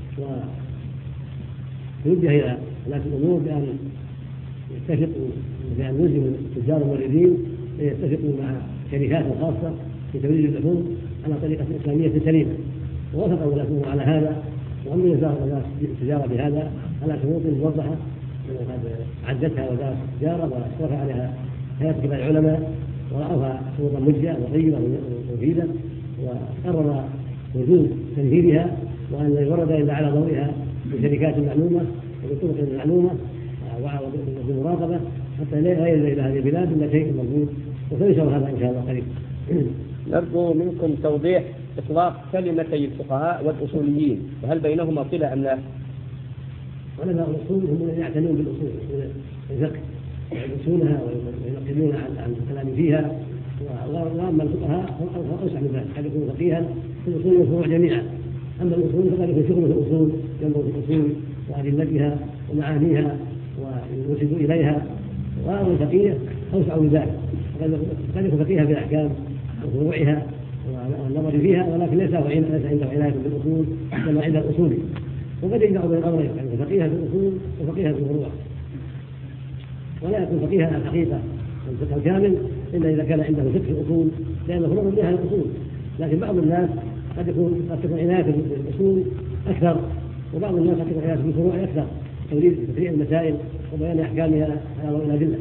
ويوجه إلى ولاة الأمور بأن يتفقوا بأن يلزموا التجار الموردين يتفقوا مع شركات خاصة في توريد اللحوم على طريقة إسلامية سليمة، ووافق ولاة الأمور على هذا، وأمر وزارة التجارة بهذا على شروط موضحة وقد عدتها وزارة التجارة واشترك عليها هيئة كبار العلماء ورأوها شروطا مجزئة وطيبة ومفيدة، وقرر وجوب تنفيذها وأن لا يورد إلا على ضوئها بشركات معلومة وبطرق معلومة وبمراقبة حتى لا يرد إلى هذه البلاد إلا شيء موجود، وسيشعر هذا إن شاء الله قريب. نرجو منكم توضيح إطلاق كلمتي الفقهاء والأصوليين، وهل بينهما صلة أم لا؟ علماء الأصول هم الذين يعتنون بالأصول الفقه يدرسونها وينقلون عن الكلام فيها، وأما الفقهاء أوسع من ذلك، قد يكون فقيها في الأصول والفروع جميعا. أما الأصول فقد يكون شغله في الأصول ينظر في الأصول وأدلتها ومعانيها وينسبوا إليها، وأمر الفقيه أوسع من ذلك، قد يكون فقيها بالأحكام وفروعها والنظر فيها، ولكن ليس ليس عنده عناية بالأصول كما عند الأصولي، وقد يجمع بين الأمرين، يعني فقيها في الأصول وفقيها في الفروع، ولا يكون فقيها على الحقيقة والفقه الكامل إلا إذا كان عنده فقه الأصول، لأن الفروع منها الأصول. لكن بعض الناس قد يكون قد تكون عناية بالأصول أكثر، وبعض الناس قد تكون عناية بالفروع أكثر، تريد تفريع المسائل وبيان أحكامها على ضوء الأدلة.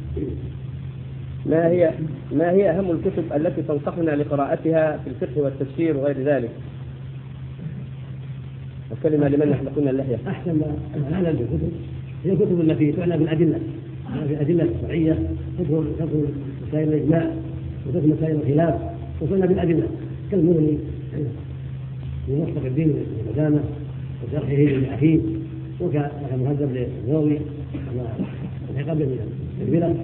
ما هي ما هي أهم الكتب التي تنصحنا لقراءتها في الفقه والتفسير وغير ذلك؟ الكلمة لمن يحلقون اللحية. أحسن ما أعلم الكتب هي الكتب التي تعنى بالأدلة، بالأدلة الشرعية، تدخل تدخل مسائل الإجماع وتدخل مسائل الخلاف وتعنى بالأدلة، كالمغني من مصدر الدين للقدامى وشرحه لأخيه، وكمهذب للنووي والعقاب من البلد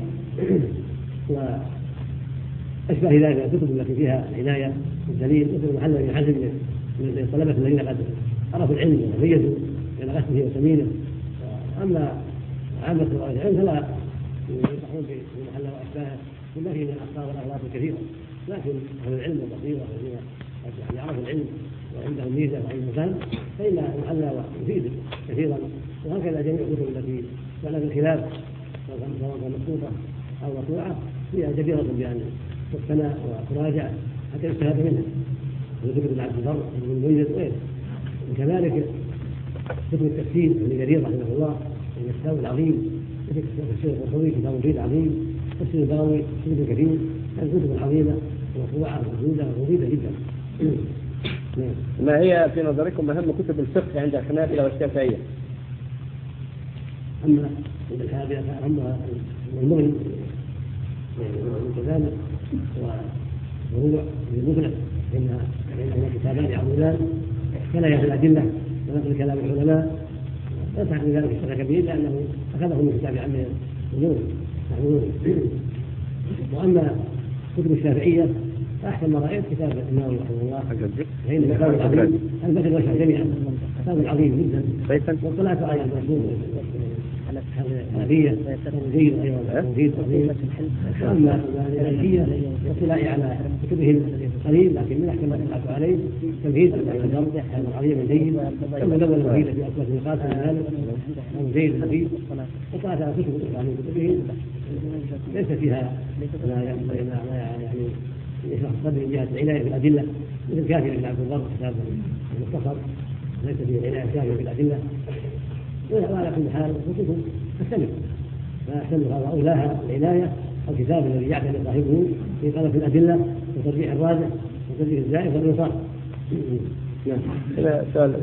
وأشبه ذلك الكتب التي فيها عناية بالدليل، مثل محل بن حزم من الطلبة الذين قد عرفوا العلم وميزوا بين غسله وسمينه. أما عامة طلاب العلم فلا ينصحون في محل وأشباهه بما فيه من الأخطاء والأغلاط الكثيرة، لكن أهل العلم والبصيرة الذين يعرفوا العلم وعندهم ميزة وعلم فهم فإن المحل يفيد كثيرا. وهكذا جميع الكتب التي كان بالخلاف سواء كانت مخطوطة أو مطبوعة فيها جديرة بأن تستمع وتراجع حتى يستفاد منها، مثل كتب عبد البر وابن المنذر وغيره. وكذلك كتب التفسير ابن جرير رحمه الله من الكتاب العظيم، مثل تفسير القرطبي كتاب جيد عظيم، تفسير الباوي كتب كثير، الكتب العظيمة ومطبوعة موجودة مفيدة جدا. ما هي في نظركم أهم كتب الفقه عند الحنابلة والشافعية؟ أما عند الحنابلة فأهمها المغني والكتابة وروع المفرد، فإنها كتابان عظيمان كلا يأخذ الأدلة ونقل كلام العلماء، ينصح من ذلك الشيخ كبير لأنه أخذه من كتاب عمه النور. وأما كتب الشافعية فأحسن ما رأيت كتاب النووي رحمه الله، فإن كتاب العظيم البدر والشرح جميعا كتاب عظيم جدا، واطلعت على الرسول الحنفية جيد أيضا مفيد عظيم. أما المالكية واطلاعي على كتبهم قليل، لكن من أحسن ما اطلعت عليه تمهيد العظيم الجيد، ثم الأول المفيد في أسباب النقاط من مالك جيد المفيد، وطلعت على كتب يعني كتبهم ليس فيها ما يعني يشرح الصدر من جهة العناية بالأدلة، مثل كافي بن عبد البر كتاب المختصر ليس فيه العناية كافية بالأدلة. وعلى كل حال كتب تختلف، فأحسنها وأولاها العناية الكتاب الذي يعتني صاحبه في قلب الأدلة وترجيح الراجح وترجيح الزائف والنصارى. نعم. هذا سؤال.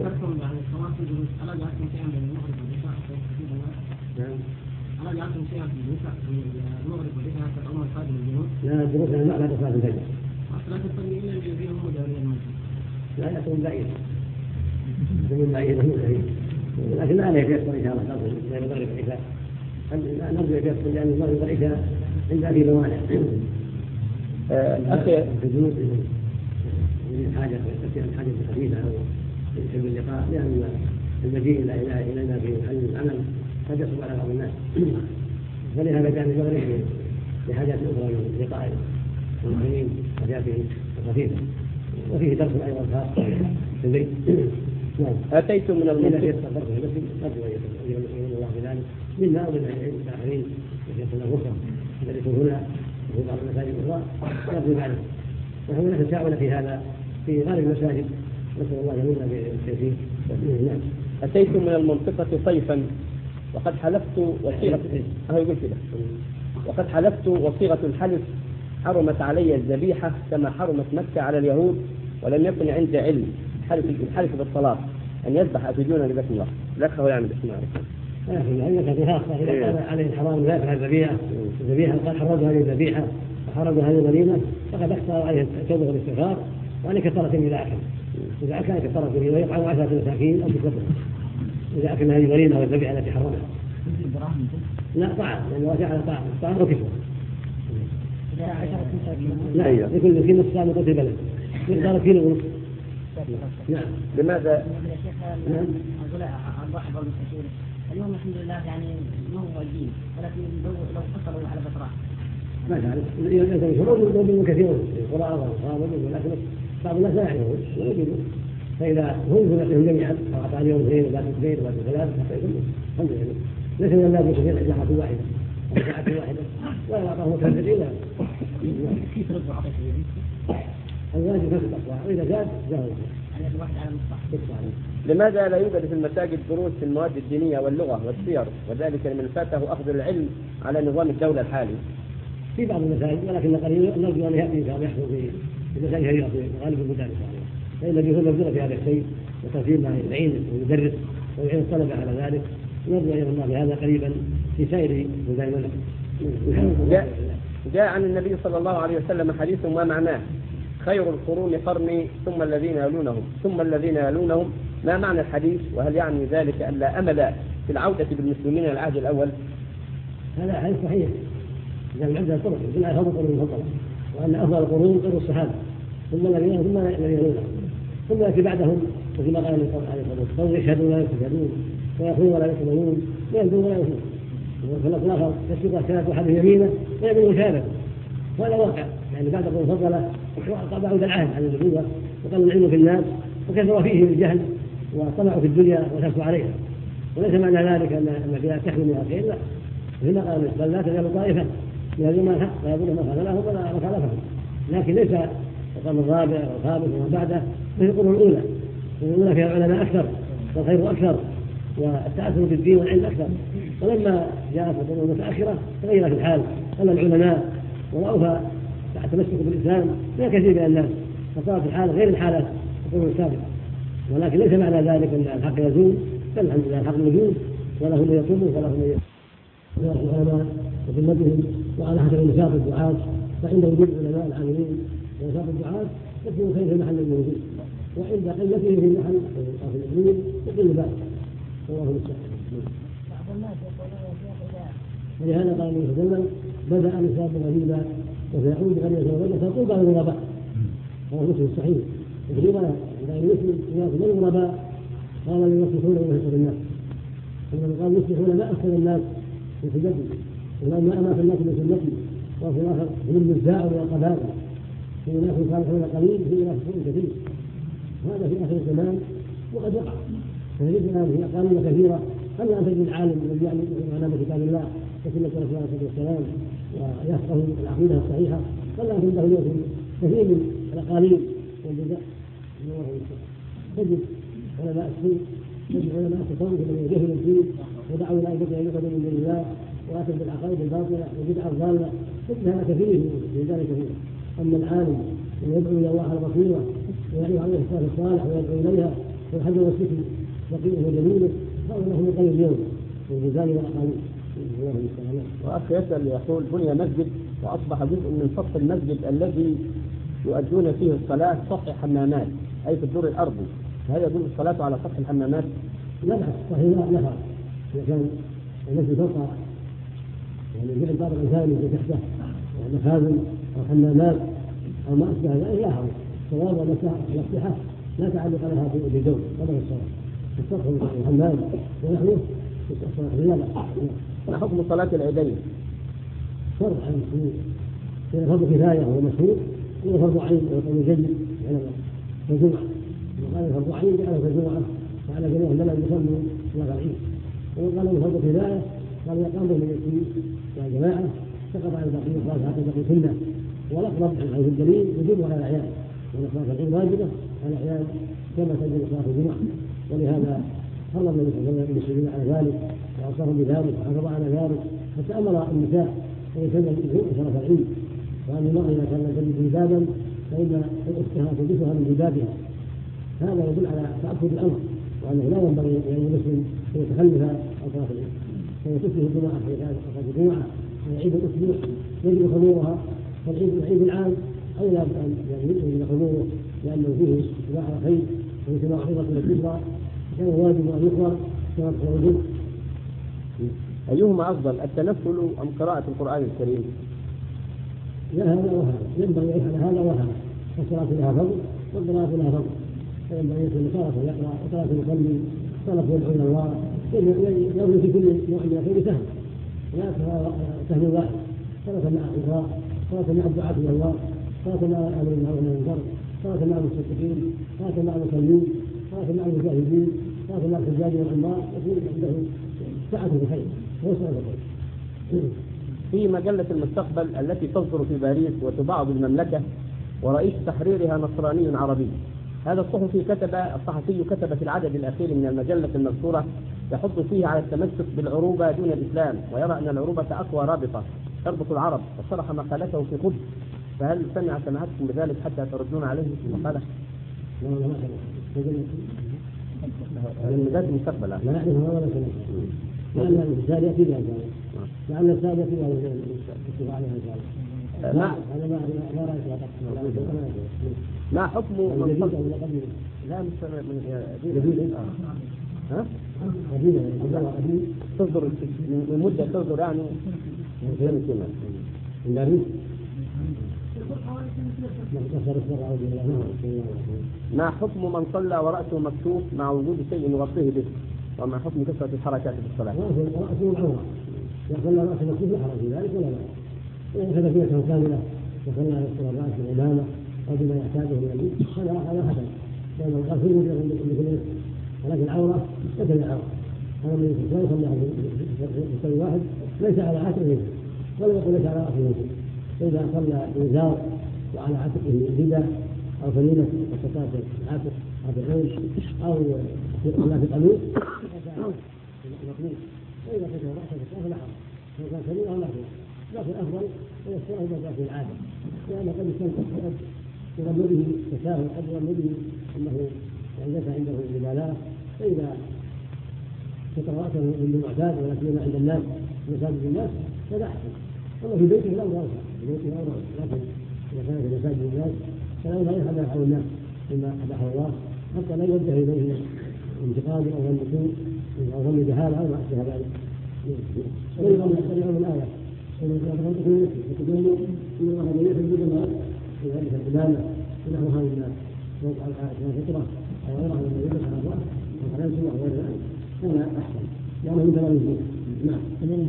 ألا جعلتم شيئا في النساء في المغرب والعشاء حتى الأمر القادم الجنوب؟ لا دروسنا ما بعد صلاة الفجر. لا تصلي إلا الذين هم دوري المسجد. لا يكون بعيد. يكون بعيد هو بعيد. لكن لا عليه يفطر إن شاء الله خاصة بين المغرب والعشاء. نرجو يفطر لأن المغرب والعشاء عند أبي موانع. أخي الجنوب من حاجة من حاجة خفيفة أو يحب اللقاء، لأن المجيء إلى إلينا في محل العمل قد يصعب على بعض الناس، فلهذا كان المغرب لحاجات أخرى من لقاء المسلمين حاجاته خفيفة، وفيه درس أيضا خاص في البيت. أتيت من المنطقة الله بذلك منا أو من العلم الآخرين يكون الركب يدرسون هنا وفي بعض المساجد الأخرى يرجو ذلك، ونحن نتساءل في هذا في غالب المساجد، نسأل الله يمنع بالتيسير. أتيت من المنطقة صيفا وقد حلفت وصيغة أهو يقول كده وقد حلفت وصيغة الحلف حرمت علي الذبيحة كما حرمت مكة على اليهود، ولم يكن عندي علم حلف الحلف بالصلاة أن يذبح أفيدونا لبسم الله. لك هو يعني بسم الله لكن هذه كانت خاصة إذا كان عليه الحرام لا يفعل الذبيحة الذبيحة قد حرموا هذه الذبيحة وحرموا هذه الغنيمة، فقد أحصى عليه التوبة والاستغفار وأن كفارة إذا أكل إذا أكل كفارة به ويطعم عشرة مساكين أو كسبهم إذا أكل هذه الغنيمة والذبيحة التي حرمها. لا طعام، لأنه جعل طعام طعام وكسوة. لا لكل مسكين نصف ساعة من قوت البلد مقدار كيلو ونصف. نعم. لماذا؟ نعم. اليوم الحمد لله يعني ما هو الدين، ولكن لو لو حصلوا على فترات ما تعرف إذا شروط يؤمنون كثيرون في القراءة والقرآن، ولكن بعض الناس لا يعرفون ويؤمنون، فإذا هم يعطيهم جميعا أو أعطى اليوم اثنين وبعد اثنين وبعد ثلاث حتى يكملوا الحمد لله. ليس من الناس كثير إجاحة واحدة أو ساعة واحدة ولا أعطاهم كثيرين. كيف رد عطيته؟ الواجب كسب الأقوى وإذا زاد زاد. يعني الواحد على المصباح. لماذا لا يوجد في المساجد دروس في المواد الدينية واللغة والسير، وذلك لمن فاته أخذ العلم على نظام الدولة الحالي؟ في بعض المساجد ولكن قليل نرجو أن يأتي كما يحصل في المساجد هذه في غالب المدارس، فإن الذي هو مبذول في هذا الشيء وترتيب مع العين ويدرس ويعين الطلبة على ذلك، نرجو أن الله بهذا قريبا في سائر بلدان المملكة. جاء, جاء عن النبي صلى الله عليه وسلم حديث ما معناه خير القرون قرني ثم الذين يلونهم ثم الذين يلونهم، ما معنى الحديث؟ وهل يعني ذلك أن لا أمل في العودة بالمسلمين إلى العهد الأول؟ هذا حديث صحيح، إذا من عندنا الطرق يقول أفضل القرون المفضلة، وأن أفضل القرون قرن الصحابة ثم الذين ثم الذين يلونهم ثم يأتي بعدهم، وفيما قال النبي صلى الله عليه وسلم قوم يشهدون ولا يشهدون ويأخذون ولا يأخذون ويهدون ولا يهدون، والخلاف الآخر يسبق الشهادة أحد يمينه ويأخذ شهادة، وهذا واقع يعني بعد القرون المفضلة بعد العهد عن النبوة وقال العلم في الناس وكثر فيه الجهل وطمعوا في الدنيا وشرفوا عليها، وليس معنى ذلك أن فيها تحمل منها خير، لا، هنا قال بل لا تزال طائفة من الذين الحق لا يضر ما خالفهم ولا خالفهم، لكن ليس القرن الرابع والخامس وما بعده مثل القرون الأولى، الأولى فيها العلماء أكثر والخير أكثر والتأثر بالدين والعلم أكثر، ولما جاءت القرون المتأخرة تغيرت الحال، قل العلماء ورأوا التمسك بالإسلام من كثير من الناس، فصارت الحال غير الحالة القرون السابقة، ولكن ليس معنى ذلك أن الحق يزول، بل الحمد لله الحق موجود وله من يطلبه وله من يطلبه العلماء وذمتهم وعلى حسب نشاط الدعاة، فعند وجود العلماء العاملين ونشاط الدعاة يكون خير في المحل الموجود، وعند قلته في المحل أو في الإقليم يقل ذلك، والله المستعان. ولهذا قال النبي صلى الله عليه وسلم بدأ نساب غريبا وسيعود غريبا وغريبا فطوبى للغرباء، هذا مسلم الصحيح. وفي رواية عند مسلم الناس من الغرباء قال لن يصلحون ويحسن الناس، ثم قال يصلحون ما أحسن الناس في سجدهم ولو ما أمات الناس من سنتي، وفي الآخر هم النزاع والقبائل، في ناس صالحون قليل في ناس كثير، هذا في آخر الزمان وقد وقع، فيجب الآن في أقاليم كثيرة قبل أن تجد العالم الذي يعني على كتاب الله وسنة رسول الله صلى الله عليه وسلم ويفقه العقيدة الصحيحة، قبل أن تنتهي اليوم كثير من الأقاليم والبدع. تجد علماء السوء، تجد علماء التصوف الذين يجهلوا الدين ودعوا إلى أن يعبدوا من دون الله وآتوا بالعقائد الباطلة وبدع الضالة، تجد هذا كثير من ذلك كثير. أما العالم يدعو إلى الله على بصيرة ويعرف عليه الصلاة الصالح ويدعو إليها ويحذر السكن بقيئه وجميله، هذا له من قيد اليوم والجزائر والأقاليم. وأخ يسأل يقول بني مسجد وأصبح جزء من سطح المسجد الذي يؤدون فيه الصلاة سطح حمامات أي في الدور الأرضي، هل يجوز الصلاة على سطح الحمامات؟ لا بأس، صحيح لا، إذا كان المسجد فوق يعني جعل بعض الإنسان من تحته مخازن أو حمامات أو ما أشبه ذلك لا حرج، صواب والأسلحة لا تعلق لها بالجو قبل الصلاة، السطح الحمام ونحوه في الصلاة لا بأس. ما حكم صلاة العيدين؟ فرض عن المسلمين، إذا فرض كفاية وهو مشهور، إذا فرض عين ويقول جيد يعني الجمعة، وقال فرض عين جعله في الجمعة وعلى جميع البلد يصلوا صلاة العيد، وقال فرض كفاية قال يقام من يا جماعة سقط عن البقية صلاة حتى بقي سنة، والأقرب عن الدليل وجوب على الأعيان، وأن صلاة العيد واجبة على الأعيان كما تجب صلاة الجمعة، ولهذا حرم النبي صلى الله عليه وسلم المسلمين على ذلك وأصرهم بذلك وحفظ على ذلك، حتى أمر النساء أن يسلم صلاة العيد، وأن المرأة إذا كان تجد جلبابا فإن أختها تلبسها من جلبابها، هذا يدل على تأكد الأمر وأنه لا ينبغي للمسلم أن يتخلف عن صلاة العيد، فيكفيه الجماعة في صلاة الجمعة وعيد الأسبوع يجب حضورها، فالعيد العيد العام أولى بأن يجب حضوره لأنه فيه اتباع الخير واتباع حضرة الكبرى، كان واجب أن يقرأ كما تخرجون. أيهما أفضل التنفل أم قراءة القرآن الكريم؟ لا هذا وهذا، ينبغي أن يفعل هذا وهذا، فالصلاة لها فضل والقراءة لها فضل، فينبغي أن يكون تارة يقرأ وتارة يصلي، تارة يدعو إلى الله يرمي في كل نوع من الخير سهم لا سهم واحد صلاة مع الإخاء صلاة مع الدعاة إلى الله صلاة مع الأمر بالمعروف والنهي عن المنكر صلاة مع المصدقين صلاة مع المصلين صلاة مع المجاهدين صلاة مع الحجاج والعمار يكون عنده سعة في الخير ووسع في الخير. في مجلة المستقبل التي تصدر في باريس وتباع بالمملكة ورئيس تحريرها نصراني عربي، هذا الصحفي كتب الصحفي كتب في العدد الأخير من المجلة المذكورة يحض فيه على التمسك بالعروبة دون الإسلام، ويرى أن العروبة أقوى رابطة تربط العرب، وشرح مقالته في قدس، فهل سمع سماحتكم بذلك حتى تردون عليه في المقالة؟ لا لا ما هذا من ذات المستقبل. لا نعرفه ولا سمعه لأن الإنسان يأتي بها لأن الإنسان يأتي بها يكتب عليها إن شاء الله. ما أنا ما ما رأيت ما حكم من صدر لا مش من جديد ها قديم تصدر من مدة تصدر يعني غير سنة من باريس ما حكم من صلى ورأسه مكشوف مع وجود شيء يغطيه به، وما حكم كثرة الحركات في الصلاة؟ رأسه العورة يصلى رأسه مكشوف لا حرج في ذلك ولا لا؟ وإن خلفيته كاملة وصلى على الرأس بالإمامة أو بما يحتاجه من الجسم هذا هذا حسن، لأن القلب يوجد مثل ولكن العورة مثل العورة. هذا من لا يصلي على واحد ليس على عاتقه ولا يقول ليس على رأسه شيء. فإذا صلى بإزار وعلى عاتقه ردة أو فنينة وسطات العاتق أو العين أو في قميص مطلوب، فإذا كان رأسه فلا حرج، سواء كان كبير أو لا كبير، لكن أفضل أن يستوعب ما في العادة، لأن قد يكون قد يظن به تساهل، قد يظن به أنه ليس عنده البلاغة، فإذا ستر رأسه من المعتاد ولا سيما عند الناس مساجد الناس فلا أحسن. أما في بيته لا أوضع في بيته لا أوضع، لكن إذا كان في مساجد الناس فلا لا يحب يحاول الناس مما أباحه الله حتى لا يوجه إليه انتقاد أو ظن سوء أو ظن جهالة أو ما أشبه ذلك. ويظن يستطيعون الآية وتقولوا إن الله لا يحب الناس في هذه الإمامة ونحو هذا الناس يوقع على فطرة أو غيرها من يدرس على الله وعلى سوء غير ذلك هذا أحسن لأنه من تمام الدين. نعم.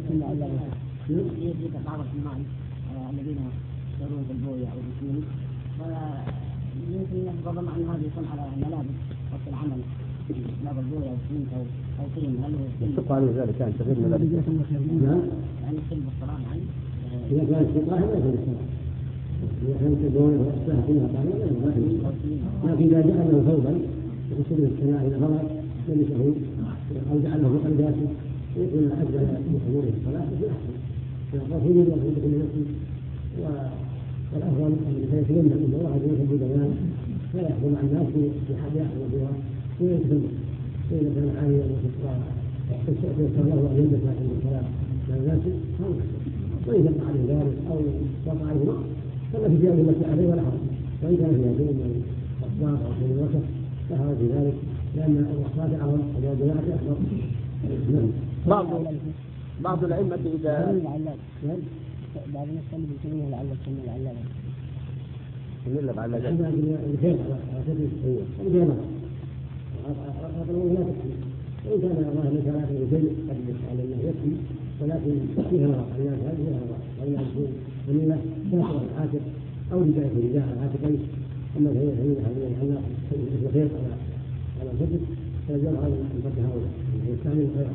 يجب بعض الجماعة الذين يشترون بالبوية أو بالسمين ويمكن ربما أن هذا يكون على ملابس وقت العمل لا بالبوية أو سمين أو أو طين، هل يشق عليه ذلك كان تغيير ملابس؟ نعم. يعني يختلف الصلاة يعني إذا كانت الصلاة لا يكون الصلاة. إذا كانت البوية والصلاة كلها طاهرة لا يكون، لكن إذا جعله ثوبا يصير السماء إلى غرض لبسه أو جعله في قلباته يكون أجل بحضوره الصلاة في أحسن. الرسول يقول لكل نفس والأفضل أن يتيمم إن الله عز وجل بدوام فلا يحكم مع الناس في حال يحكم بها ويكتب فإذا كان عاليا ويسر له أن يلبس عند الصلاة مع الناس وإن شق عليه ذلك أو شق عليه نقص فلا في ثيابه التي عليه ولا حرج، وإن كان فيها شيء من الأصوات أو شيء من الوسخ لا حرج في ذلك لأن الوسخات أعظم والجماعة أكبر. بعض بعض الأئمة إذا بعض الناس كانوا بيسموه لعل السنة لعل إلا بعد ذلك عندنا الخير على سبيل السيئة الجامعة أقرأوا لا تكفي، وإن كان الله ليس لا يكفي شيء قد على الله يكفي، ولكن فيها نظر على الناس هذه فيها نظر وإن تكون جميلة تأخذ العاتق أو رداء في رداء العاتقين، أما الهيئة الهيئة هذه الحماء الخير على على الجسد فيجعل على الفتح هؤلاء يستعمل الخير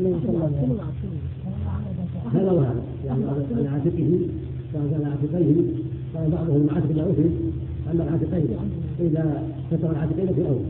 هذا وهذا، يعني على عاتقه على عاتقيه قال بعضهم عاتق لا أثر أما العاتقين إذا فتر العاتقين في الأول.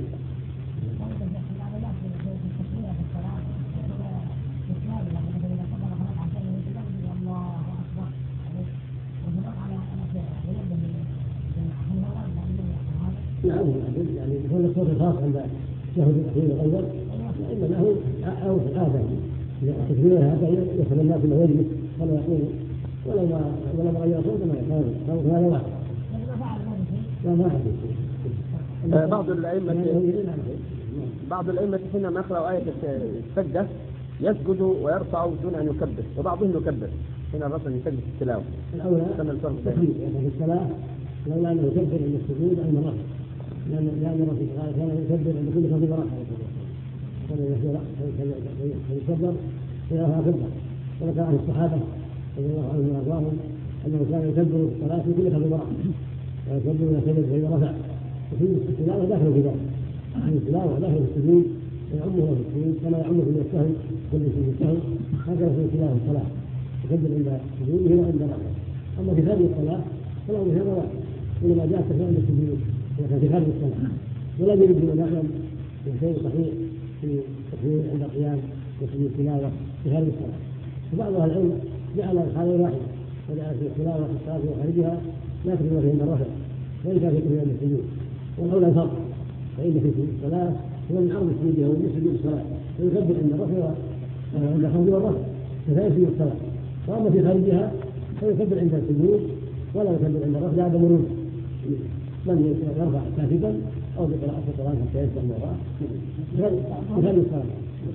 نعم يعني يكون الصوت الخاص عند الشهر الأخير الأول إنما هو أو في الآخر التكبير هذا يفهم الناس انه يجلس ولا يقول ولا ما ولا ما غير صوته ما يفهم هذا واحد لا ما أحد. بعض الأئمة بعض الأئمة حينما يقرأ آية السجدة يسجد ويرفع دون أن يكبر، وبعضهم يكبر حين الرسول يسجد في التلاوة. الأولى التكبير يعني في الصلاة لولا أنه يكبر عند السجود عند الرفع، لأن لأن الرسول قال كان يكبر عند كل خفيض رفع فيكبر فيراها كبر. وذكر عن الصحابة رضي الله عنهم وأرضاهم أنه كان يكبر الصلاة في كل خطوة ويكبر إلى سجد فإذا رفع وفي التلاوة داخل في ذلك. في التلاوة داخل في السجود ويعمه في السجود كما يعمه في السهو كل في السهو هكذا في تلاوة الصلاة يكبر عند سجوده وعند رفعه. أما في خارج الصلاة فالأمر هذا واحد إنما جاء التكبير عند السجود ولكن في خارج الصلاة ولا يجب أن نعلم شيء صحيح في التكبير عند القيام وفي التلاوة في خارج الصلاة. وبعض أهل العلم جعل الحالة واحدة وجعل في التلاوة في الصلاة وخارجها لا تكبر عند الرفع وليس في التكبير عند السجود. والأولى الفرق فإن في الصلاة هو من عرض سجوده ومن سجود الصلاة فيكبر عند الرفع وعند الخوف والرفع فلا الصلاة. وأما في خارجها فيكبر عند السجود ولا يكبر عند الرفع بعد مرور من يرفع كاتبا أو بقراءة القرآن حتى يسمع المرأة في هذه الصلاة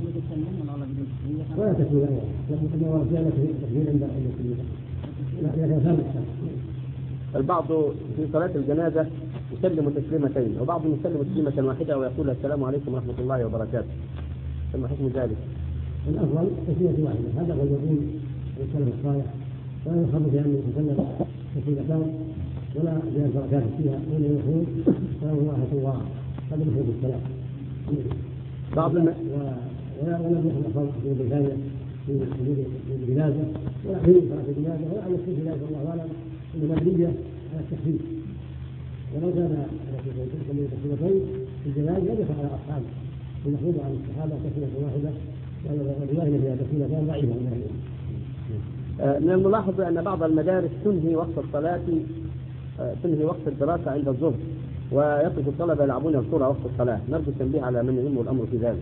ولا تكبير أيضا لكن أنه ورد تكبير عند السجود لكن خارج الصلاة. البعض في صلاة الجنازة يسلم تسليمتين وبعضهم يسلم تسليمة واحدة ويقول السلام عليكم ورحمة الله وبركاته. ثم حكم ذلك؟ الأفضل تسليمة واحدة هذا هو يقول السلام الصالح ولا يخاف في أن يتسلم تسليمتان ولا زيادة بركات فيها ولا يقول السلام ورحمة الله هذا مثل السلام. بعض الم... ولا ولم يكن أفضل في البداية في سجود الجنازة ولا في صلاة الجنازة ولا على السجود لا الله أعلم إنما مبنية على التخفيف. ولو كان تسليمتين في الجنازة يدخل على أصحابه المفروض عن الصحابة تسليمة واحدة والرواية فيها تسليمتان ضعيفة من العلم. من الملاحظ أن بعض المدارس تنهي وقت الصلاة تنهي وقت الدراسة عند الظهر ويقف الطلبة يلعبون الكرة وقت الصلاة. نرجو التنبيه على من يهمه الأمر في ذلك.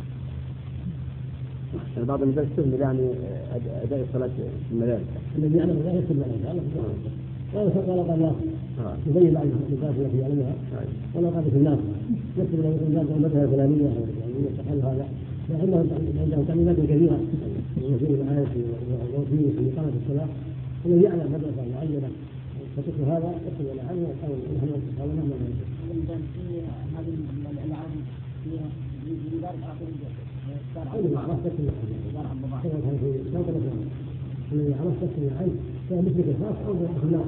يعني بعض المدارس تهمل يعني أداء الصلاة في المدارس. الذي يعلم لا يكتب عليه ولا قال الله يبين بعض الناس التي يعلمها ولا قال في الناس يكتب له الناس أمتها الفلانية يعني يستحل هذا لأنه عنده تعليمات كثيرة في الآيات وفي في إقامة الصلاة الذي يعلم مدرسة معينة فتكتب هذا يكتب إلى عنه ويحاول نحن نحاول نعمل في هذه الألعاب فيها يدرب على كل ما عرفت تكتب كما كان في صوت الأسلام الذي عرفت تكتب عنه فهو مثل الخاص أو بالأخلاق.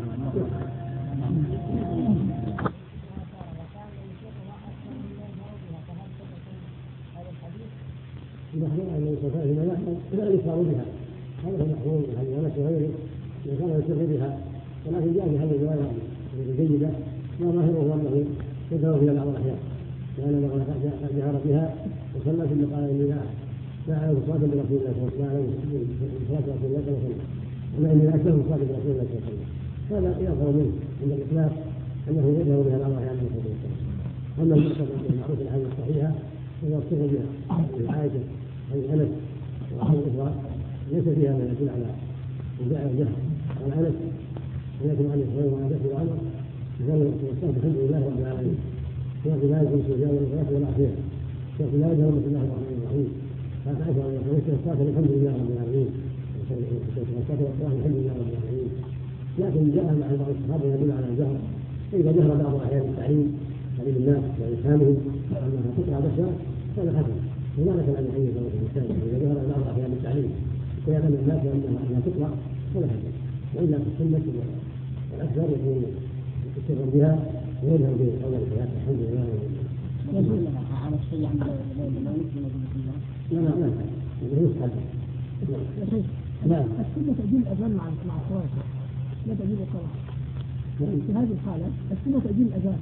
المحمول أن يصفى في مناحة لا يصار بها هذا هو المحمول هذه وناس غيره إذا كان يصر بها ولكن جاء في هذه الرواية الجيدة ما ظاهره هو أنه يدعو فيها بعض الأحيان لأنه قد جهر بها وصلى ثم قال إني لا أعلم صلاة برسول الله صلى الله عليه وسلم لا أعلم صلاة رسول الله صلى الله عليه وسلم وما إني أكثر صلاة برسول الله صلى الله عليه وسلم هذا يظهر منه عند الإطلاق أنه يجهر بها بعض الأحيان عليه الصلاة والسلام. أما المعروف الحديث الصحيحة هو اتصل بها عائشة عن أنس وعن أخرى ليس فيها ما يدل على الجهل الجهل عن أنس ولكن عن إسرائيل وعن أبي وعمر قال الحمد لله رب العالمين شيخ لا يكون سجاد والصلاة والعافية شيخ لا يجهر بسم الله الرحمن الرحيم فأنت عائشة عن الحديث الصلاة الحمد لله رب العالمين الصلاة والصلاة الحمد لله رب العالمين. لكن جاء مع بعض الصحابة يدل على الجهر فإذا جهر بعض أحيان التعليم تعليم الناس وإفهامهم أنها تقرأ بشرا هذا حسن وما لك أن يحيي ذلك الإنسان إذا ظهر بعض أحيان التعليم ويعلم الناس أنها تقرأ ولا حسن وإلا في السنة والأكثر يكون يستغل بها ويذهب به أول الحياة الحمد لله. يقول لها على الشيء عند لو نسلم بالله. لا لا لا لا يسحب. نعم. السنة تأجيل الأذان مع مع الصلاة لا تأجيل الصلاة. في هذه الحالة السنة تأجيل الأذان.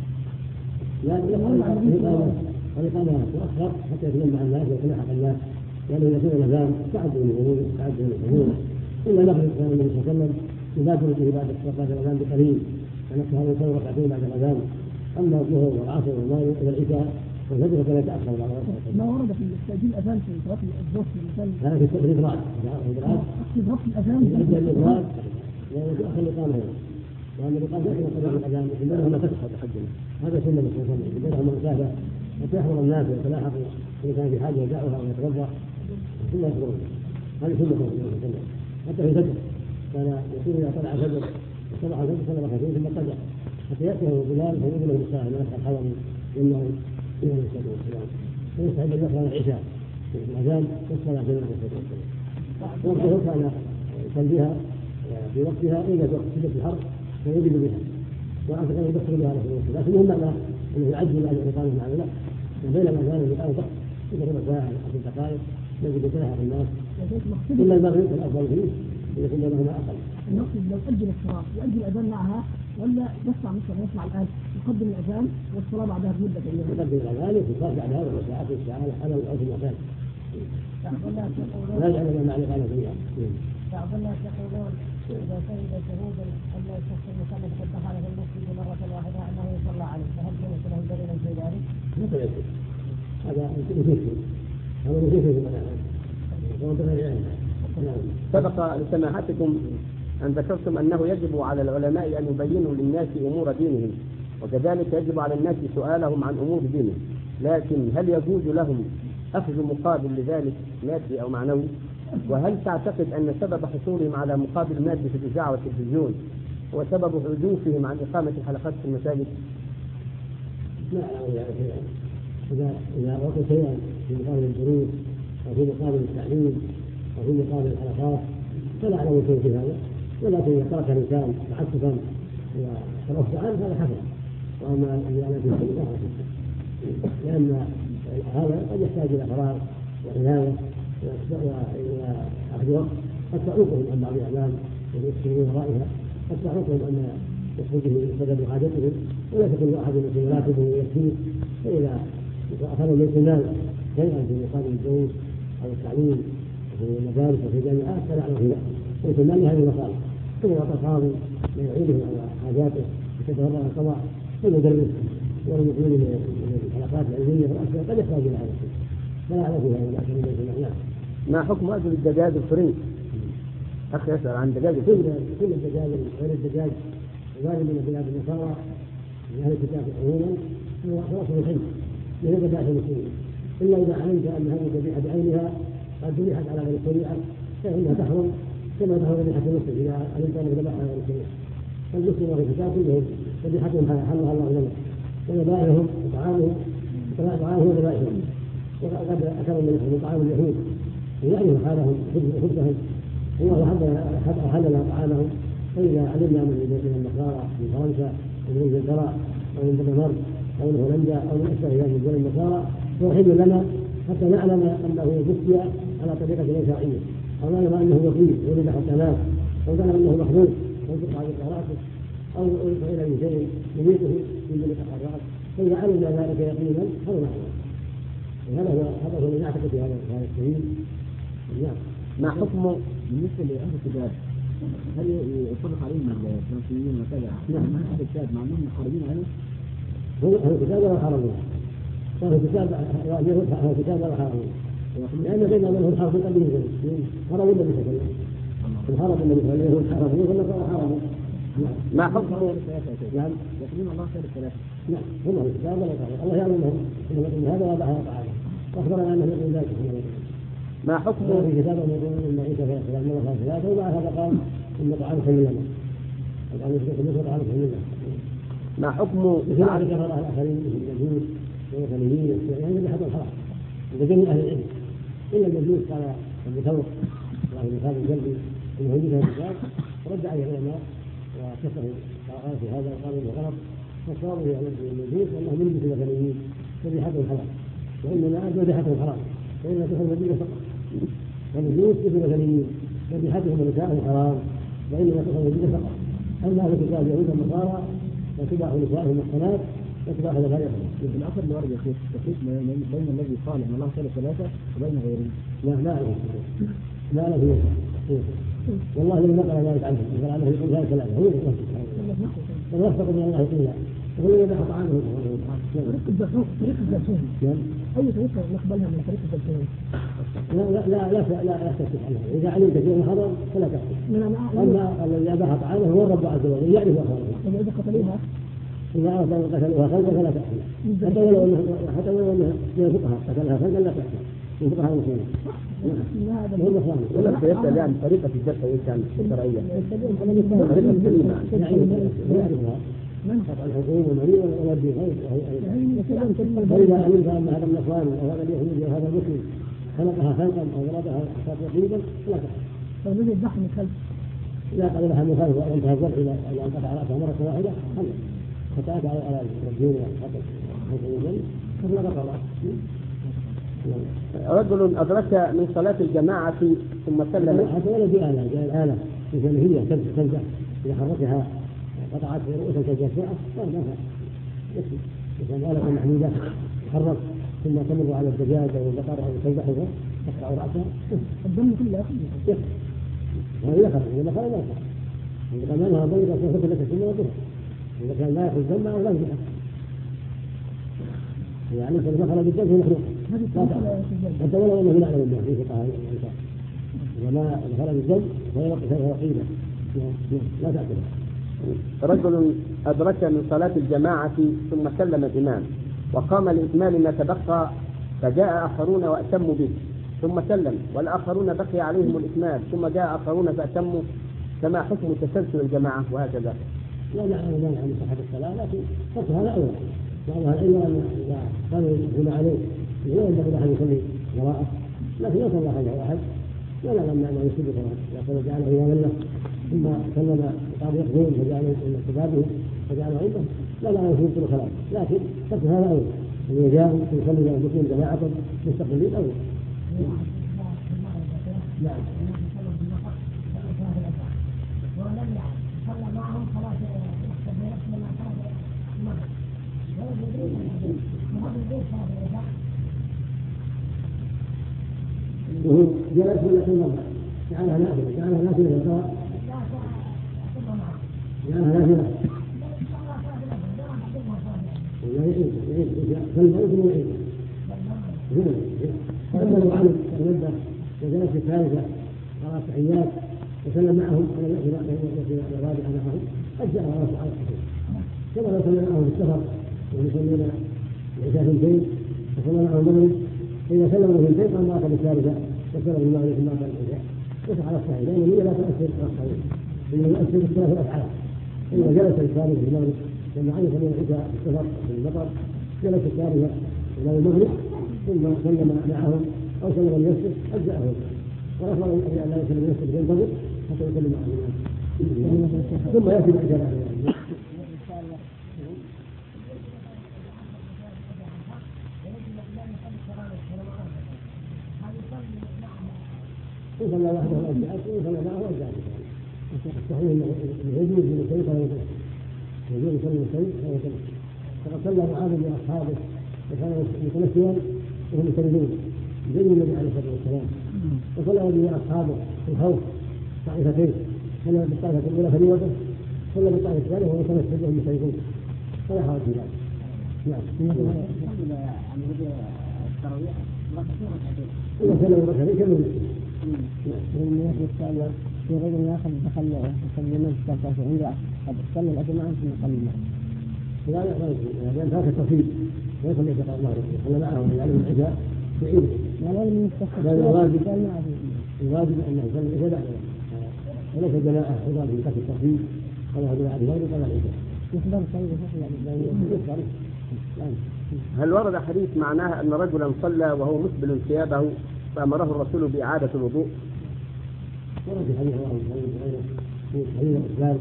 لا لا والإقامة تؤخر حتى يتجمع الناس ويتلاحق الناس لأنه إذا كان الأذان تعد من الغلول تعد من الحلول إلا نقل كان النبي صلى الله عليه وسلم يبادر به بعد بعد الأذان بقليل فنفسه هذا يصور ركعتين بعد الأذان. أما الظهر والعصر والمغرب إلى العشاء والفجر فلا يتأخر بعد العصر. ما ورد في تأجيل الأذان في صلاة الظهر مثلا هذا في الإدراك الإدراك في ضبط الأذان يبدأ الإدراك ويتأخر الإقامة هنا لأن الإقامة لا يتأخر الأذان بينهما فتح تقدم هذا سنة النبي صلى الله عليه وسلم بينهما مسافة حتى يحضر الناس ويتلاحقوا إذا كان في حاجة يدعوها ويتوضأ ثم يحضرون هذه سنة النبي صلى الله عليه وسلم. حتى في الفجر كان يقول إذا طلع الفجر طلع الفجر صلى ركعتين ثم قدر حتى يأتيه بلال فيقول له الساعة ما يسأل حضر إنه إلى الصلاة والسلام ويستحب أن يقرأ العشاء في الأذان والصلاة في المسجد. وقته كان يصليها في وقتها إلا في وقت شدة الحر فيجد بها، وأعتقد أن يدخل بها في الوقت، لكن هم معناه أنه يعجل أن الإقامة مع الوقت، وبين الأذان والإقامة وقت إذا ربع ساعة أو عشر دقائق يجد تلها في الناس، إلا المغرب الأفضل فيه إذا كنا لهما أقل. المقصد لو أجل الصلاة وأجل الأذان معها ولا يسمع مثلا يسمع الآن يقدم الأذان والصلاة بعدها بمدة أيام. يقدم الأذان ويصلي بعدها ربع ساعة في الساعة على العرف المعتاد. لا يعلم ما معنى قال فيها. بعض الناس يقولون إذا شهد شهودا أن الشخص المكلف قد دخل في المسجد مرة واحدة أنه يصلى عليه، فهل يمكن له دليل في ذلك؟ مثل يكفي. هذا مكفي. هذا مكفي في المنام. هو بغير علم. سبق لسماحتكم أن ذكرتم أنه يجب على العلماء أن يبينوا للناس أمور دينهم، وكذلك يجب على الناس سؤالهم عن أمور دينهم، لكن هل يجوز لهم أخذ مقابل لذلك مادي أو معنوي؟ وهل تعتقد أن سبب حصولهم على مقابل مادي في الإذاعة والتلفزيون هو سبب حدوثهم عن إقامة الحلقات في المساجد؟ لا أعلم ذلك شيئا. إذا إذا وقت شيئا في مقابل الدروس أو في مقابل التعليم أو في مقابل الحلقات فلا أعلم شيء في هذا، ولكن إذا ترك الإنسان تعسفا وترفع عنه هذا حسن، وأما الإعانة في الشيء فهذا حسن، لأن هذا قد يحتاج إلى قرار وعناية وأخذ وقت قد تعوقهم عن بعض الأعمال والإسكين ورائها، قد تعوقهم أن يخرجه سبب حاجتهم ولا تكون أحد من مراتبه يكفيه، فإذا أخذوا من المال شيئا في مقابل الدروس أو التعليم في المدارس وفي الجامعات فلا أعلم في ذلك، ليس المال لهذه المصالح، ثم يعطى القاضي من يعينه على حاجاته وتتفرغ القضاء والمدرس والمسؤول من الحلقات العلمية والأشياء قد يحتاج إلى هذا الشيء، فلا أعلم في هذا لكن ليس معناه. ما حكم أكل الدجاج الفرنسي؟ أخ يسأل عن دجاج كل كل الدجاج غير الدجاج غالب من بلاد النصارى من أهل الكتاب عموما هو خلاص الحج من ذبائح المسلمين، إلا إذا علمت أن هذه الذبيحة بعينها قد ذبحت على غير الشريعة فإنها تحرم كما تحرم ذبيحة المسلم إذا علمت أن ذبحها على غير الشريعة. فالمسلم وفي الكتاب كلهم ذبيحتهم حلها الله لنا وذبائحهم وطعامهم طعامهم وذبائحهم، وقد أكلوا من طعام اليهود ويعرف حالهم وخبزهم الله حلل طعامهم. فإذا علمنا من النصارى من فرنسا ومن انجلترا أو من الدنمارك أو من هولندا أو من أشبه ذلك من دول النصارى فهو حل لنا حتى نعلم أنه بثي على طريقة غير شرعية، أو نعلم أنه وكيل ولد حتى مات، أو نعلم أنه مخلوق أو يقطع على رأسه أو يلقى إلى شيء يميته من دون قطع الرأس. فإذا علمنا ذلك يقينا هذا نعلم. هذا هو هذا هو اللي نعتقد في هذا هذا السبيل. نعم. ما حكم بالنسبة لأهل الكتاب هل يطلق عليهم الفرنسيين وكذا؟ نعم. أهل الكتاب مع أنهم خارجين عنه؟ هو أهل الكتاب ولا حرمون؟ أهل الكتاب اليهود أهل الكتاب ولا حرمون؟ لأن بينهم منهم حرف قبل الجنة حرموا النبي صلى الله عليه وسلم. الحرم النبي صلى الله عليه وسلم حرموا والنصارى حرموا. ما حكم نعم يقولون الله خير الثلاثة. نعم هم أهل الكتاب ولا حرموا، الله يعلم أنهم إن هذا وضع هذا طعامه وأخبرنا أنه يقول ذلك. ما حكم في كتابه يقولون ان عيسى في السلام الله ثلاثه ومع هذا قال ان طعامكم من لنا الان يشرك الناس طعامكم من لنا. ما حكم مثل ما ذكر الاخرين من اليهود والوثنيين يعني اللي حصل حرام عند جميع اهل العلم الا المجوس قال ابو ثور الله بن خالد الجلبي انه يجوز هذا الكتاب ورد عليه العلماء وكفه قال في هذا وقال انه غلط فصاروا يعلم المجوس انهم من مثل الوثنيين ذبيحتهم حرام وانما ذبيحتهم حرام فإن تدخل المدينة فقط، والمجوس مثل الوثنيين ذبيحتهم ونسائهم حرام وإنما تدخل المدينة فقط. أما أهل الكتاب يهود النصارى فتباح نسائهم محصنات وتباح ذبائحهم. في الأخر اللي ورد يا شيخ تفريق بين الذي قال إن الله خير ثلاثة وبين غيره. لا لا أعلم لا أعلم فيه والله لم نقل ذلك عنه قال عنه يقول ذلك ثلاثة هو يقول لا يفتق من الله قيلا يقول إذا طعامه طريق الزيتون طريق الزيتون أي طريقة نقبلها من طريق الزيتون؟ لا لا لا لا لا لا تكتب عنها إذا علمت شيء حرام فلا تكتب. أما الذي أباح طعامه هو الرب عز وجل يعرف أخباره. إذا قتلوها إذا أردنا قتلوها خلقا فلا تحمل حتى ولو أنه حتى ولو أنه من الفقهاء قتلها خلقا لا تحمل من فقهاء المسلمين. ولا سيبدأ عن طريقة الذبح وإيش عن الشرعية؟ طريقة سليمة. يعرفها قطع الحكومة والمريض ولا الدين فإذا علمت أن هذا النصراني أو هذا اليهودي أو هذا المسلم خلقها خلقا أو ضربها تقريبا لا تحصل. فبدأ الدحم الخلف. إذا قبلها من خلف وأنتهى الزرع إلى أن قطع رأسها مرة واحدة خلق فتأتى على الدين والخطأ فلا قطع رأسه. رجل أدرك من صلاة الجماعة ثم سلم. حتى ولا في آلة جاء الآلة مثل هي تمسح إذا حركها قطعت رؤوسا كالجافعة فلا يكفي. إذا آلة محمودة تحرك ثم تمر على الدجاج أو البقر أو تذبحه تقطع رأسها الدم كله يكفي. وهي خرج إذا خرج لا يخرج. إذا كان لها ضيقة فهو لك السنة والظهر. إذا كان لا يأخذ دم أو لا يذبح. يعني إذا خرج الدم فهو مخلوق. حتى ولو أنه لا يعلم الله في فقهاء الإنسان. إذا ما خرج الدم فهو قيمة لا تأكله. رجل أدرك من صلاة الجماعة ثم سلم الإمام وقام لإتمام ما تبقى فجاء آخرون وأتموا به ثم سلم والآخرون بقي عليهم الإتمام ثم جاء آخرون فأتموا كما حكم تسلسل الجماعة وهكذا. لا نعلم لا نعلم صحة الصلاة لكن فقط هذا أول. بعضها العلم أن إذا كانوا يكون عليه لا ينبغي أحد يصلي وراءه لكن لو صلى خلف واحد لا نعلم أنه يسجد صلاة إذا صلى جعله إماما له ثم سلم قام يقضون فجعله من كتابه فجعله عنده لا نعلم يسجد كل خلاف لكن فقط هذا أول. اللي جاء يصلي المسلم جماعة مستقبلين أول. نعم. ولم يعد صلى معهم خلاص يحسب نفسه ما خرج المغرب ولم يدري وهذا البيت هذا الإذاع وهو جلس ولا في المغرب جعلها نافلة جعلها نافلة سواء جعلها نافلة ولا يعيد يعيد فالموت هو يعيد فلما لو علم تنبه وجلس في الثالثة قرأ التحيات وسلم معهم على التي الرابعة معهم أجزأ على الصحيح كما لو سلم معهم في السفر ويصلون العشاء ثنتين وسلم معهم المغرب فإذا سلموا ثنتين قام مات بالثالثة وسلم المغرب ثم مات العشاء يصح على الصحيح لأن النية لا تؤثر على الصحيح إنما يؤثر باختلاف الأفعال. إذا جلس الثالث في المغرب لما علم من العشاء في السفر في المطر جلس الثالثة إلى المغرب ثم سلم معهم أو سلم لنفسه أجزأه والأفضل أن لا يسلم لنفسه في المغرب حتى يسلم معهم ثم يأتي بالعشاء. إن صلى وحده الأجزاء وإن صلى معه أجزاء الصحيح أنه يجوز للمسلم فلا يتمكن يجوز للمسلم فلا يتمكن فقد صلى معاذ بأصحابه وكان متمثلا وهم يسلمون زي النبي عليه الصلاة والسلام وصلى به أصحابه في الخوف طائفتين صلى بالطائفة الأولى فريضة صلى بالطائفة الثانية وهو متمثل وهم يسلمون فلا حرج في ذلك. نعم. إذا سلم ركعتين كم يمكن؟ من الثانية في رجل يأخذ دخل يصلي نفسه عنده قد صلى الأجماع ثم صلى معه. لا لا لا لأن هذا التفصيل لا يصلي كما الله صلى معه يعلم العشاء بعيد. لا لا من التفصيل. لا الواجب الواجب أنه يصلي العشاء بعد وليس الجماعة أيضا في كف التفصيل قال هذا بعد المغرب قال العشاء. يقدر يصلي يعني. هل ورد حديث معناها أن رجلا صلى وهو مسبل ثيابه فأمره الرسول بإعادة الوضوء؟ ورد في حديث الله في حديث الإسلام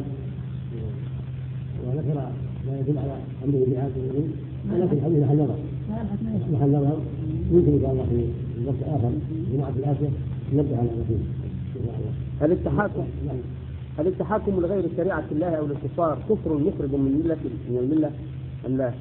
وذكر ما يدل على أمره بإعادة الوضوء ولكن الحديث محل نظر محل نظر يمكن إن شاء الله في وقت آخر جماعة الآتية نبدأ على الرسول. هل التحاكم هل التحاكم لغير شريعة الله أو الاختصار كفر مخرج من ملة من الملة أم لا؟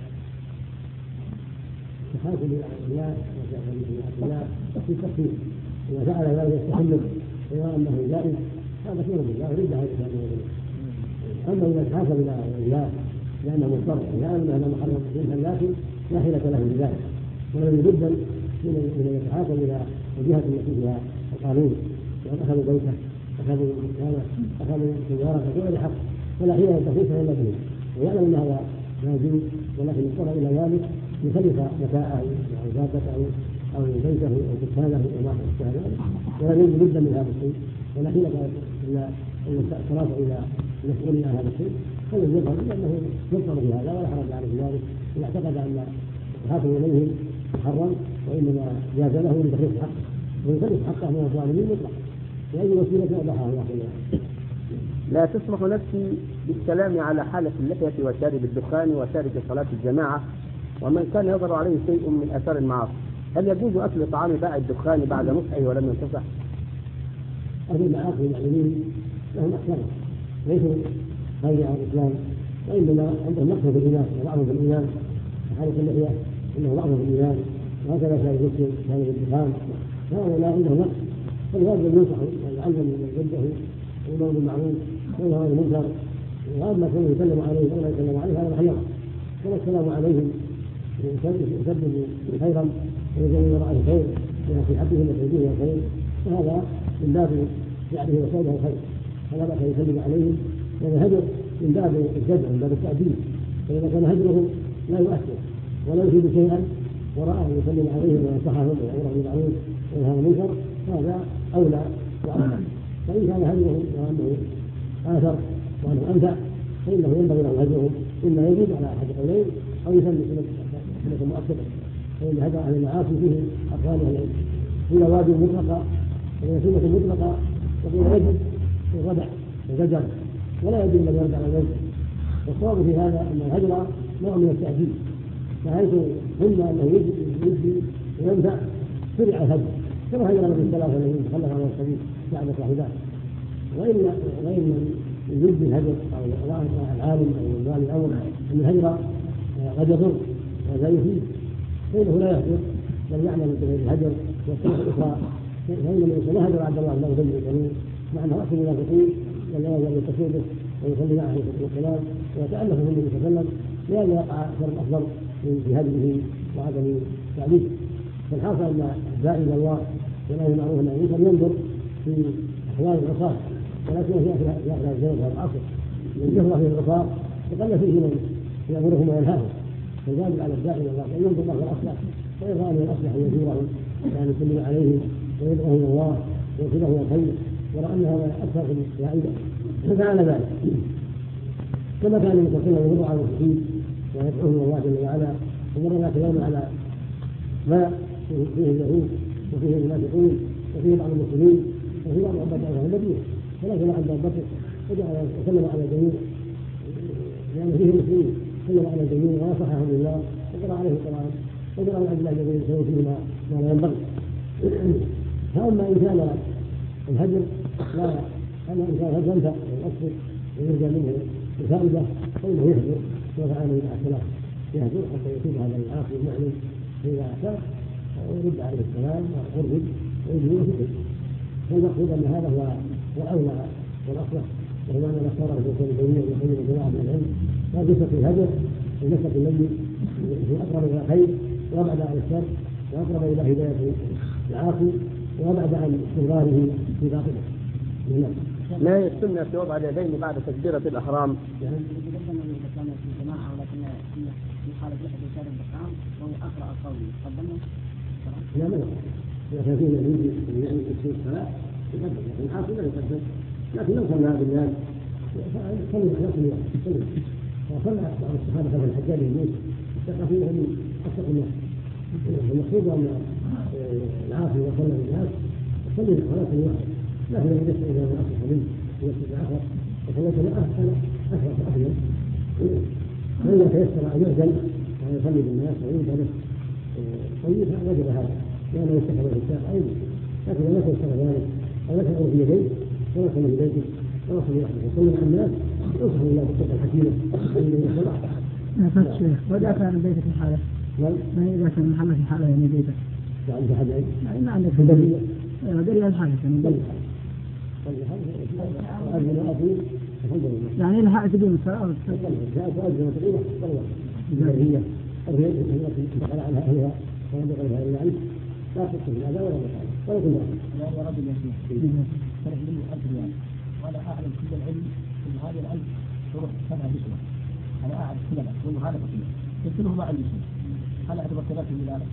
التحاكم إلى الله وشريعة في تفصيل إذا فعل ذلك يستحمل ويرى أنه جائز هذا خير بالله يرد على الإسلام. أما إذا تحاكم إلى الله لأنه مضطر يعلم أنه محرم منها لكن لا حيلة له بذلك ولم يبدل من يتحاكم إلى الجهة التي فيها القانون وأن أخذوا بيته أخذوا مكانه أخذوا سيارة بغير حق ولا حيلة تخيف إلا به ويعلم أن هذا لا يجوز ولكن اضطر إلى ذلك يخلف متاعه أو دابته أو بيته أو دكانه وما أشبه ذلك ولا يجوز بدا من هذا الشيء ولا حيلة إلا الصلاة إلى المسؤولين عن هذا الشيء فليجبر لأنه مضطر في هذا ولا حرج عليه في ذلك إن اعتقد أن الحاكم إليه محرم وإنما جاز له لتخليص حقه ويخلص حقه من الظالمين مطلقا بأي وسيلة أباحها الله سبحانه. لا تسمح نفسي بالكلام على حالة اللحية وشارب الدخان وشارب صلاة الجماعة ومن كان يظهر عليه شيء من آثار المعاصي، هل يجوز أكل طعام بائع الدخان بعد نصحه ولم ينتصح؟ أهل المعاصي المعلمين لهم أحكام ليسوا خارج عن الإسلام وإنما عندهم نقص في الإيمان وضعف في الإيمان حالة اللحية إنه ضعف في الإيمان وهكذا شارب الدخان شارب الدخان هؤلاء عندهم نقص فلهذا ينصحوا ويعلم من جده ويأمر بالمعروف وينهى عن المنكر وأما كونه يسلم عليهم أو لا يسلم عليه هذا محيط كما السلام عليهم يسبب خيرا ويجعل من وراءه خير ونصيحته وتوجيهه خير وهذا من باب جعله وسائله خير فلا بأس يسلم عليهم لأن الهجر من باب الجدع من باب التأديب فإذا كان هجره لا يؤثر ولا يفيد شيئا وراءه يسلم عليهم وينصحهم ويأمرهم بالمعروف وينهى عن المنكر هذا أولى وأولى فإن كان هجرهم وأنه آثر وأنه أنفع فإنه ينبغي له هجرهم إما يجب على أحد القولين أو يسمي سنة مؤكدة فإن هجر أهل المعاصي فيه أقوال أهل العلم قيل واجب مطلقة وقيل سنة مطلقة وقيل يجب في الردع وزجر ولا يجب أن يرجع على الوجه والصواب في هذا أن الهجر نوع من التأديب فحيث قلنا أنه يجزي وينفع شرع الهجر كما هجر النبي صلى الله عليه وسلم تخلف عن السبيل بعد صاحبان وإن وإن يجزي الهجر أو العالم أو الوالي الأمر أن الهجر قد يضر ولا يفيد فإنه لا يهجر بل يعمل بغير الهجر والسنة الأخرى فإن من يكون هجر عبد الله له ذنب الكريم مع أنه أحسن المنافقين ولا يزال يتصل به ويصلي معه في الكلام ويتألف في النبي صلى الله عليه وسلم لأن يقع شر أفضل من جهاده وعدم تعليمه. فالحاصل أن الداعي إلى الله ولا معروف أن ينكر ينظر في أحوال العصاة ولكن في أخلاق الزمن هذا العصر من جهة في العصاة فقل فيه من يأمرهم وينهاهم فالواجب على الداعي إلى الله أن ينظر له الأصلح وإن رأى من الأصلح أن يزورهم وأن يسلم عليهم ويدعوهم إلى الله ويرشده إلى الخير ورأى أن هذا أكثر في الفائدة ففعل ذلك كما كان النبي صلى الله عليه وسلم يمر على المسلمين ويدعوهم الى الله جل وعلا ومر ذات يوم على ماء فيه اليهود وفيه المنافقون وفيه بعض المسلمين وفيه بعض عباد الله المدينه فنزل عند ابو بكر وجعل وسلم على الجميع لان فيه المسلمين سلم على الجميع ونصحهم لله وقرا عليه القران وقرا من عبد الله الذي يسوي فيه ما لا ينبغي. فاما ان كان الهجر لا اما ان كان الهجر ينفع ويؤثر ويرجى منه الفائدة فإنه يهجر وفعله مع السلام يهجر حتى يصيب هذا العاصي المعلم إذا أعتاد ويرد عليه السلام ويرد ويجري ويفكر فالمقصود أن هذا هو الأولى والأصلح وهو أن الأخبار في كل الدنيا ويقيم جماعة من العلم لا جثة الهجر المسك الذي هو أقرب إلى الخير وأبعد عن الشر وأقرب إلى هداية العاصي وأبعد عن استمراره في باطله. ما هي السنة في وضع اليدين بعد تكبيرة الأحرام؟ يعني يتقدم إذا كان في جماعة ولكن في حالة يحدث شارب الطعام وهو أقرأ القول يتقدمه؟ لا لا إذا كان فيه يريد يعني يصير الصلاة يقدم لكن الحاصل لا يقدم لكن لو صلى بالله صلى على نفس الوقت صلى وصلى بعض الصحابة خلف الحجاج الموت الثقافية من أصدق الناس المقصود أن العاصي وصلى بالناس صلي الصلاة الواحد لا هو يدفع إلى ما أصلح منه ويسجد آخر وصلت له أحسن أشرف أفضل فإذا تيسر أن يعدل وأن يصلي بالناس ويوجد له طيب وجب هذا لأنه يستحب الإنسان أيضا لكن لو تيسر ذلك أو لا تأمر بيديه ولا صلي بيديه ولا صلي وحده وصلي مع الناس ينصح الله بالطرق الحكيمة الذي يصلح. نعم شيخ وإذا كان بيتك في حالة ما إذا كان محل في حالة يعني بيتك يعني في حاجة يعني ما عندك في دليل دليل الحاجة يعني دليل يعني لها تدين الصلاة جاءت وأجل وتقيمة صلوة هي الرياض التي انتقل عنها أهلها وينبغي غيرها إلا أنت لا تقصد هذا ولا مكان ولا كل ذلك يا رجل يا شيخ فرح مني ألف ريال وأنا أعلم كل العلم أن هذا العلم شروط سبع نسوة أنا أعرف كل العلم وأنه هذا قصير قلت له ما عندي شيء هل أعتبر ثلاثة من العلم؟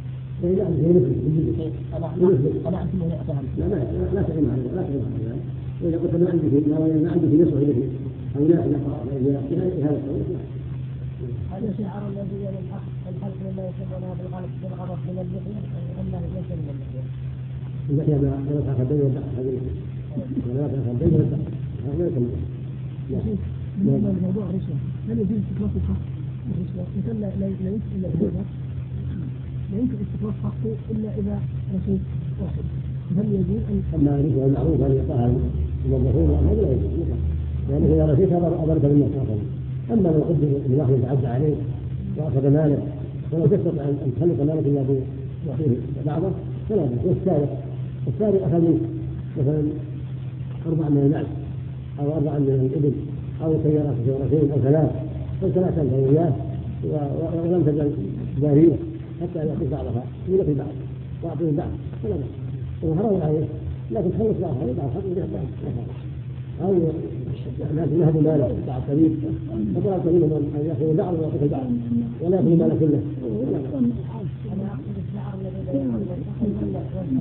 لا لا أنا أنا أعلم أنا أعلم كل هي أتهم لا لا لا تعلم عليه لا تعلم عليه وإذا قلت ما عندك ما عندك نصف إليه أو لا لا في هذا الصوت. هذا شعار الذي يلي الحق الحلف مما يسمونها بالغلط بالغضب من اللحية أنه ليس من اللحية. اللحية ما لا تأخذ بين الدعم هذه ولا تأخذ بين الدعم هذا ليس من اللحية. بالنسبة لموضوع الرشوة هل يجوز استخلاص الحق الرشوة؟ مثل لا لا لا يمكن إلا إذا لا يمكن استخلاص حقه إلا إذا رشيد واحد. هل يجوز أن أما الرشوة المعروف أن يقعها الموظفون هذا لا يجوز لأنه إذا رشيت هذا أضرك بالناس آخرين. أما لو قدر أن الله يتعدى عليك وأخذ مالك ولو تستطيع أن تخلص مالك إلا بوحيه بعضه فلا بأس. والسارق السارق أخذ مثلا أربع من المال أو أربع من الإبل أو سيارة سيارتين أو ثلاث فلا تنتهي إياه ولم تجعل داريه حتى يعطي بعضها يلقي بعض وأعطيه بعض فلا بأس. وحرام عليه لكن خلص بعضها بعض حق يبيع بعض أو لكن هذا ماله بعض قليل فطلع قليل أن يأخذ بعض ويأخذ بعض ولا يأخذ ماله كله. أنا أقصد الشعر الذي لا يقول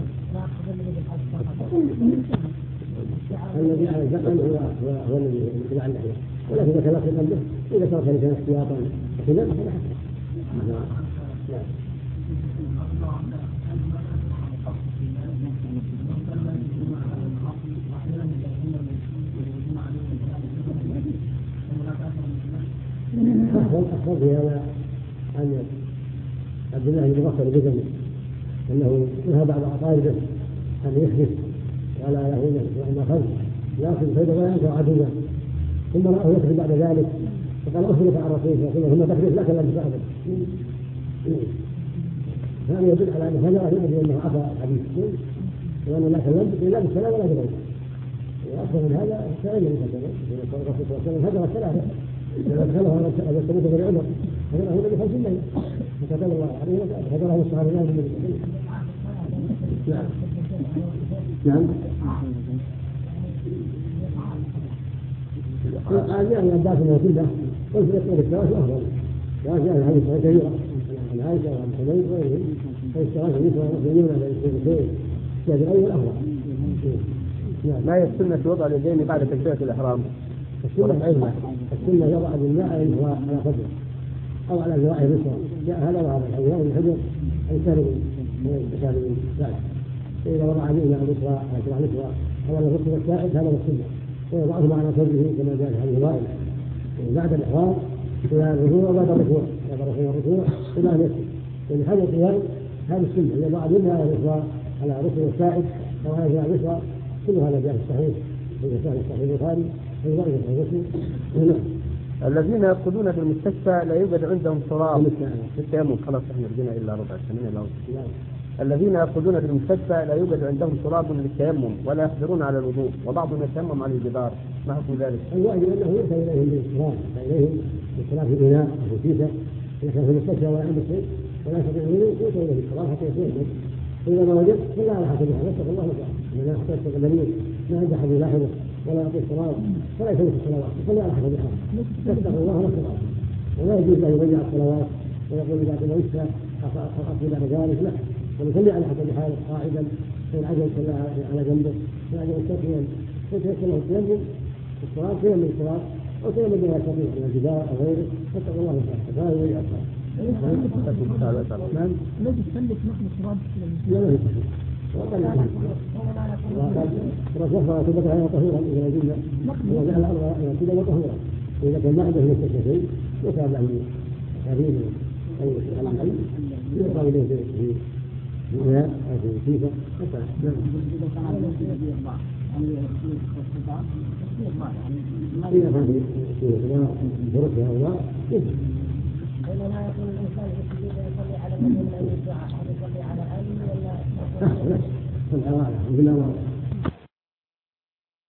الذي على الزقن هو هو الذي يتبع اللحية ولكن إذا كان في قلبه إذا كان كان احتياطا كذا فلا حتى. نعم. أخذ في هذا عن عبد الله بن بكر الجزمي أنه نهى بعض أقاربه أن يحدث ولا يهون وأن أخذ يأخذ فإذا ولا ينفع عدوه ثم رأه يكذب بعد ذلك فقال أخبرك عن رسول الله صلى الله عليه وسلم ثم تكذب لك لم تفعل. هذا يدل على أن هذا يدل أنه عفى الحديث وأنه لا كلام إلا بالسلام ولا بغيره. وأكثر من هذا فعل الرسول صلى الله عليه وسلم هذا الثلاثة فدخله هذا الثبوت بن عمر فجره النبي خمسين ليلة فكتب الله عليه فجره الصحابة الآن من النبي. نعم نعم. قال يعني أباس ما كله قلت لك الثلاث أفضل قال جاء الحديث كثيرة عن عائشة وعن حميد وغيرهم فالثلاث يسوى مسلمين على الشيء الشيء الأول أفضل. ما هي السنة وضع اليدين بعد تكبيرة الإحرام؟ السنة علمه السنة يضع بالماء على صدره أو على ذراعه اليسرى جاء هذا وهذا الحجر الحجر الكارب الكارب الساعد فإذا وضع بالماء اليسرى على ذراع اليسرى أو على الركبة الساعد هذا هو السنة ويضعهما على صدره كما جاء في حديث وائل بعد الإحرام إلى الركوع وبعد الركوع بعد الركوع والركوع إلى أن يسجد يعني هذا القيام هذه السنة يضع بالماء على اليسرى على الركبة الساعد أو على ذراع اليسرى كل هذا جاء في الصحيح في صحيح البخاري الذين يدخلون في المستشفى لا يوجد عندهم تراب في التيمم خلاص احنا رجعنا الا ربع سنه الا الذين يدخلون في المستشفى لا يوجد عندهم تراب للتيمم ولا يقدرون على الوضوء وبعضهم يتيمم على الجدار ما حكم ذلك؟ الواجب انه يؤتى اليهم بالاصرار اليهم بالصلاه في الاناء او في كيسه اذا كان في المستشفى ولا عنده شيء ولا يستطيع الوضوء يؤتى اليه بالصلاه حتى يتيمم فاذا ما وجد فلا على حسب حاله اتقوا الله تعالى اذا لا يحتاج الدليل ما عنده احد يلاحظه ولا يعطي الصلاة فلا يفوت الصلوات يصلي على حسب حاله يتقي الله ما استطاع ولا يجوز له يضيع الصلوات ويقول اذا كنت لسه اقصد بعد ذلك لا بل يصلي على حسب حاله قاعدا فان عجل صلى على جنبه فان عجل مستقيما فيتيسر له التيمم في الصلاه تيمم الصلاه او تيمم بما يستطيع من الجدار او غيره فاتقوا الله تعالى فلا يضيع الصلاه. نعم الذي تسلك نقل التراب الرسول وفر رطوبتها طهورا اذا وجدنا وجعل الارض رطوبا وطهورا واذا كان ما عنده نفس الشيء يتابع من كريم او العلم يقرا اليه في ماء او في كيسه نعم. اذا كان في بركه او ماء بينما يكون الانسان في السجود يصلي على من لا يدعى هل يصلي على آله ولا صلى الله عليه وسلم